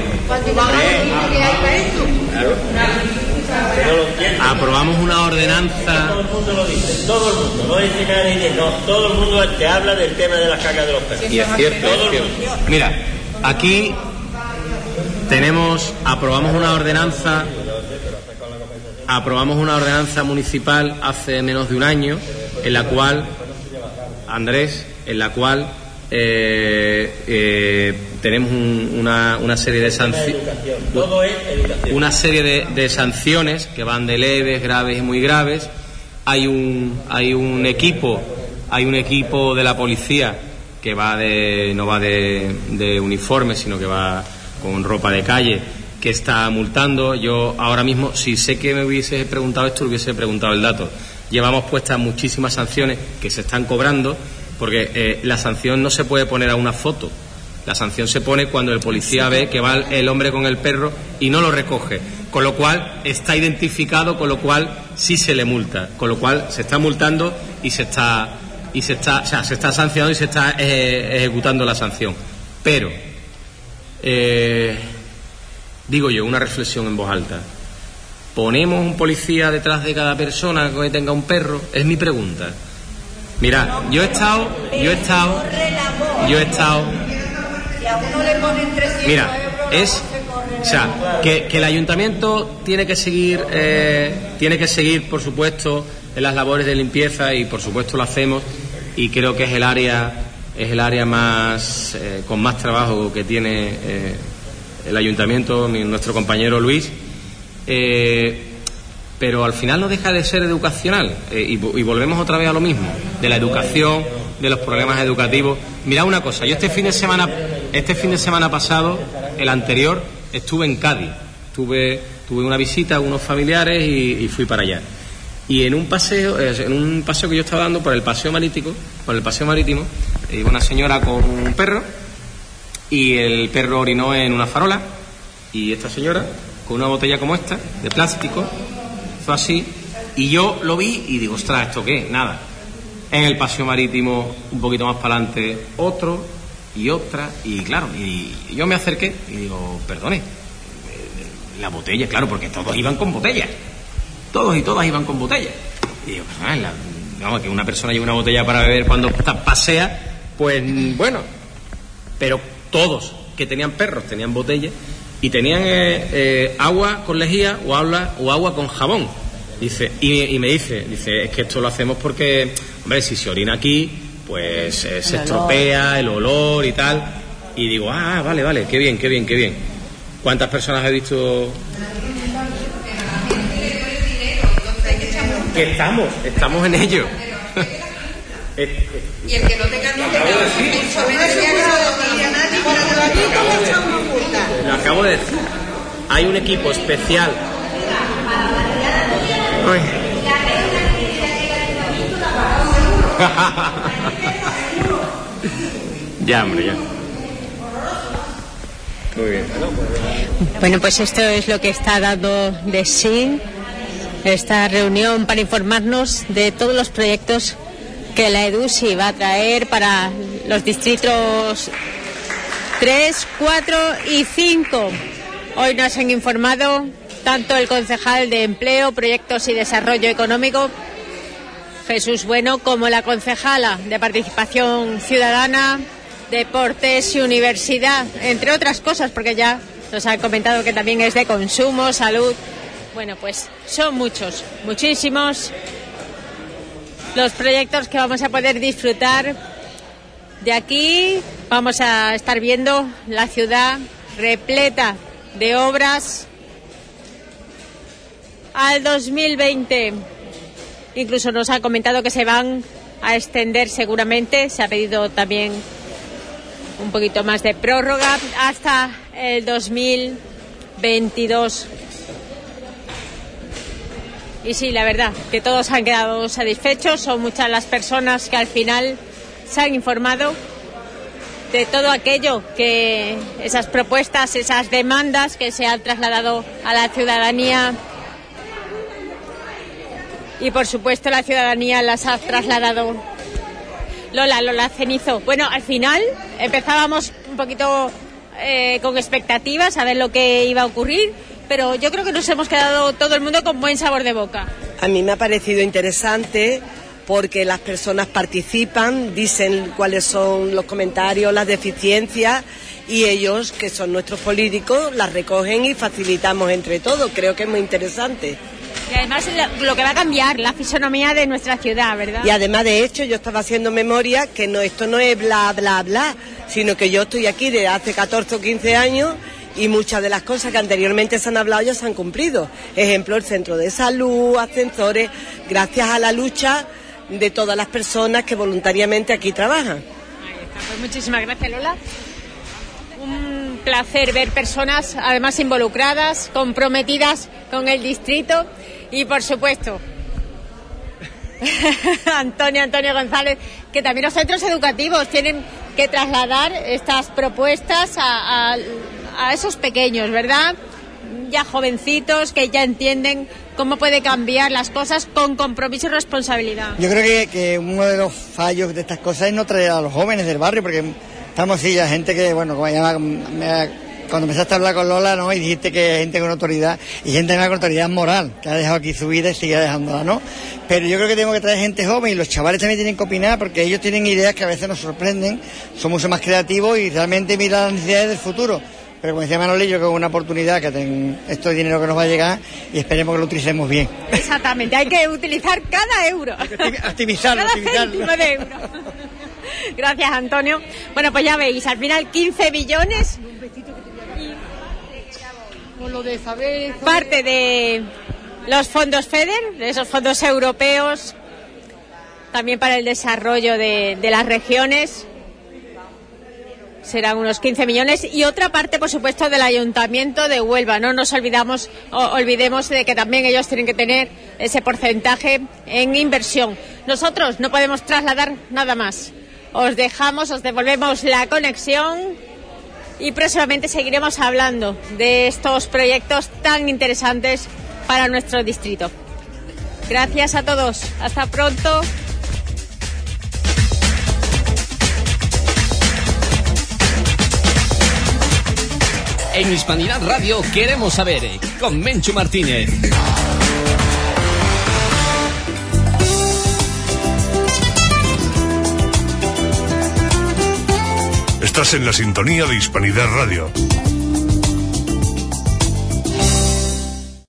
Claro. Aprobamos una ordenanza. Todo el mundo lo dice, todo el mundo, no dice nadie, no, todo el mundo te habla del tema de las cacas de los perros. Y es cierto, es cierto. Mira, aquí tenemos, aprobamos una ordenanza, aprobamos una ordenanza municipal hace menos de un año, en la cual, Andrés, en la cual eh, eh, tenemos un, una, una serie de sanciones, una serie de, de sanciones que van de leves, graves y muy graves. Hay un, hay un equipo, hay un equipo de la policía que va de, no va de, de uniforme, sino que va con ropa de calle, que está multando. Yo ahora mismo, si sé que me hubiese preguntado esto, le hubiese preguntado el dato. Llevamos puestas muchísimas sanciones que se están cobrando, porque eh, la sanción no se puede poner a una foto. La sanción se pone cuando el policía ve que va el hombre con el perro y no lo recoge, con lo cual está identificado, con lo cual sí se le multa, con lo cual se está multando y se está y se está, o sea, se está sancionando y se está eh, ejecutando la sanción. Pero eh, digo yo, una reflexión en voz alta: ¿ponemos un policía detrás de cada persona que tenga un perro? Es mi pregunta. Mira, yo he estado, yo he estado, yo he estado. Mira, es, o sea, que, que el ayuntamiento tiene que seguir, eh, tiene que seguir, por supuesto, en las labores de limpieza, y por supuesto lo hacemos, y creo que es el área, es el área más eh, con más trabajo que tiene eh, el ayuntamiento, mi, nuestro compañero Luis. Eh, pero al final no deja de ser educacional, eh, y, y volvemos otra vez a lo mismo, de la educación, de los problemas educativos. Mirad una cosa, yo este fin de semana, este fin de semana pasado, el anterior, estuve en Cádiz, tuve, tuve una visita a unos familiares y, y fui para allá. Y en un paseo, en un paseo que yo estaba dando por el paseo marítimo, por el paseo marítimo, iba una señora con un perro y el perro orinó en una farola y esta señora con una botella como esta de plástico fue así y yo lo vi y digo, ostras, ¿esto qué? Nada. En el paseo marítimo un poquito más para adelante otro y otra y claro, y yo me acerqué y digo, perdone, la botella, claro, porque todos iban con botellas. Todos y todas iban con botellas. Y digo, pues, la, vamos, que una persona lleva una botella para beber cuando pasea, pues bueno. Pero todos que tenían perros tenían botellas y tenían eh, eh, agua con lejía o agua, o agua con jabón. Dice, y, y me dice, dice, es que esto lo hacemos porque, hombre, si se orina aquí, pues eh, se estropea el olor y tal. Y digo, ah, vale, vale, qué bien, qué bien, qué bien. ¿Cuántas personas he visto? Que estamos, estamos en ello. Y el que no tenga no tenga Lo acabo de decir. Hay un equipo especial. Uy. Ya, hombre, ya. Muy bien. Bueno, pues esto es lo que está dando de sí esta reunión para informarnos de todos los proyectos que la EDUSI va a traer para los distritos tres, cuatro y cinco. Hoy nos han informado tanto el concejal de Empleo, Proyectos y Desarrollo Económico, Jesús Bueno, como la concejala de Participación Ciudadana, Deportes y Universidad, entre otras cosas, porque ya nos han comentado que también es de consumo, salud. Bueno, pues son muchos, muchísimos los proyectos que vamos a poder disfrutar. De aquí vamos a estar viendo la ciudad repleta de obras al dos mil veinte. Incluso nos ha comentado que se van a extender seguramente. Se ha pedido también un poquito más de prórroga hasta el dos mil veintidós. Y sí, la verdad, que todos han quedado satisfechos. Son muchas las personas que al final se han informado de todo aquello que esas propuestas, esas demandas que se han trasladado a la ciudadanía. Y por supuesto la ciudadanía las ha trasladado. Lola, Lola Cenizo. Bueno, al final empezábamos un poquito eh, con expectativas a ver lo que iba a ocurrir, pero yo creo que nos hemos quedado todo el mundo con buen sabor de boca. A mí me ha parecido interesante porque las personas participan, dicen cuáles son los comentarios, las deficiencias, y ellos, que son nuestros políticos, las recogen y facilitamos entre todos. Creo que es muy interesante. Y además lo que va a cambiar la fisonomía de nuestra ciudad, ¿verdad? Y además, de hecho, yo estaba haciendo memoria que no, esto no es bla, bla, bla, sino que yo estoy aquí desde hace catorce o quince años y muchas de las cosas que anteriormente se han hablado ya se han cumplido. Ejemplo, el centro de salud, ascensores, gracias a la lucha de todas las personas que voluntariamente aquí trabajan. Ahí está. Pues muchísimas gracias, Lola. Un placer ver personas además involucradas, comprometidas con el distrito y por supuesto Antonio, Antonio González, que también los centros educativos tienen que trasladar estas propuestas a, a, a esos pequeños, ¿verdad? Ya jovencitos que ya entienden cómo puede cambiar las cosas con compromiso y responsabilidad. Yo creo que, que uno de los fallos de estas cosas es no traer a los jóvenes del barrio, porque estamos sí, ya gente que, bueno, como llama, me, cuando empezaste a hablar con Lola, ¿no? Y dijiste que hay gente con autoridad, y gente con autoridad moral, que ha dejado aquí su vida y sigue dejándola, ¿no? Pero yo creo que tenemos que traer gente joven, y los chavales también tienen que opinar, porque ellos tienen ideas que a veces nos sorprenden, son mucho más creativos y realmente miran las necesidades del futuro. Pero como decía Manoli, yo creo que es una oportunidad, que ten, esto es dinero que nos va a llegar y esperemos que lo utilicemos bien. Exactamente, hay que utilizar cada euro. Optimizarlo, cada optimizarlo. céntimo de euro. Gracias, Antonio. Bueno, pues ya veis, al final quince billones. Parte de los fondos FEDER, de esos fondos europeos, también para el desarrollo de, de las regiones. serán unos quince millones, y otra parte, por supuesto, del Ayuntamiento de Huelva. No nos olvidamos, o, olvidemos de que también ellos tienen que tener ese porcentaje en inversión. Nosotros no podemos trasladar nada más. Os dejamos, os devolvemos la conexión y próximamente seguiremos hablando de estos proyectos tan interesantes para nuestro distrito. Gracias a todos. Hasta pronto. En Hispanidad Radio queremos saber, con Menchu Martínez. Estás en la sintonía de Hispanidad Radio.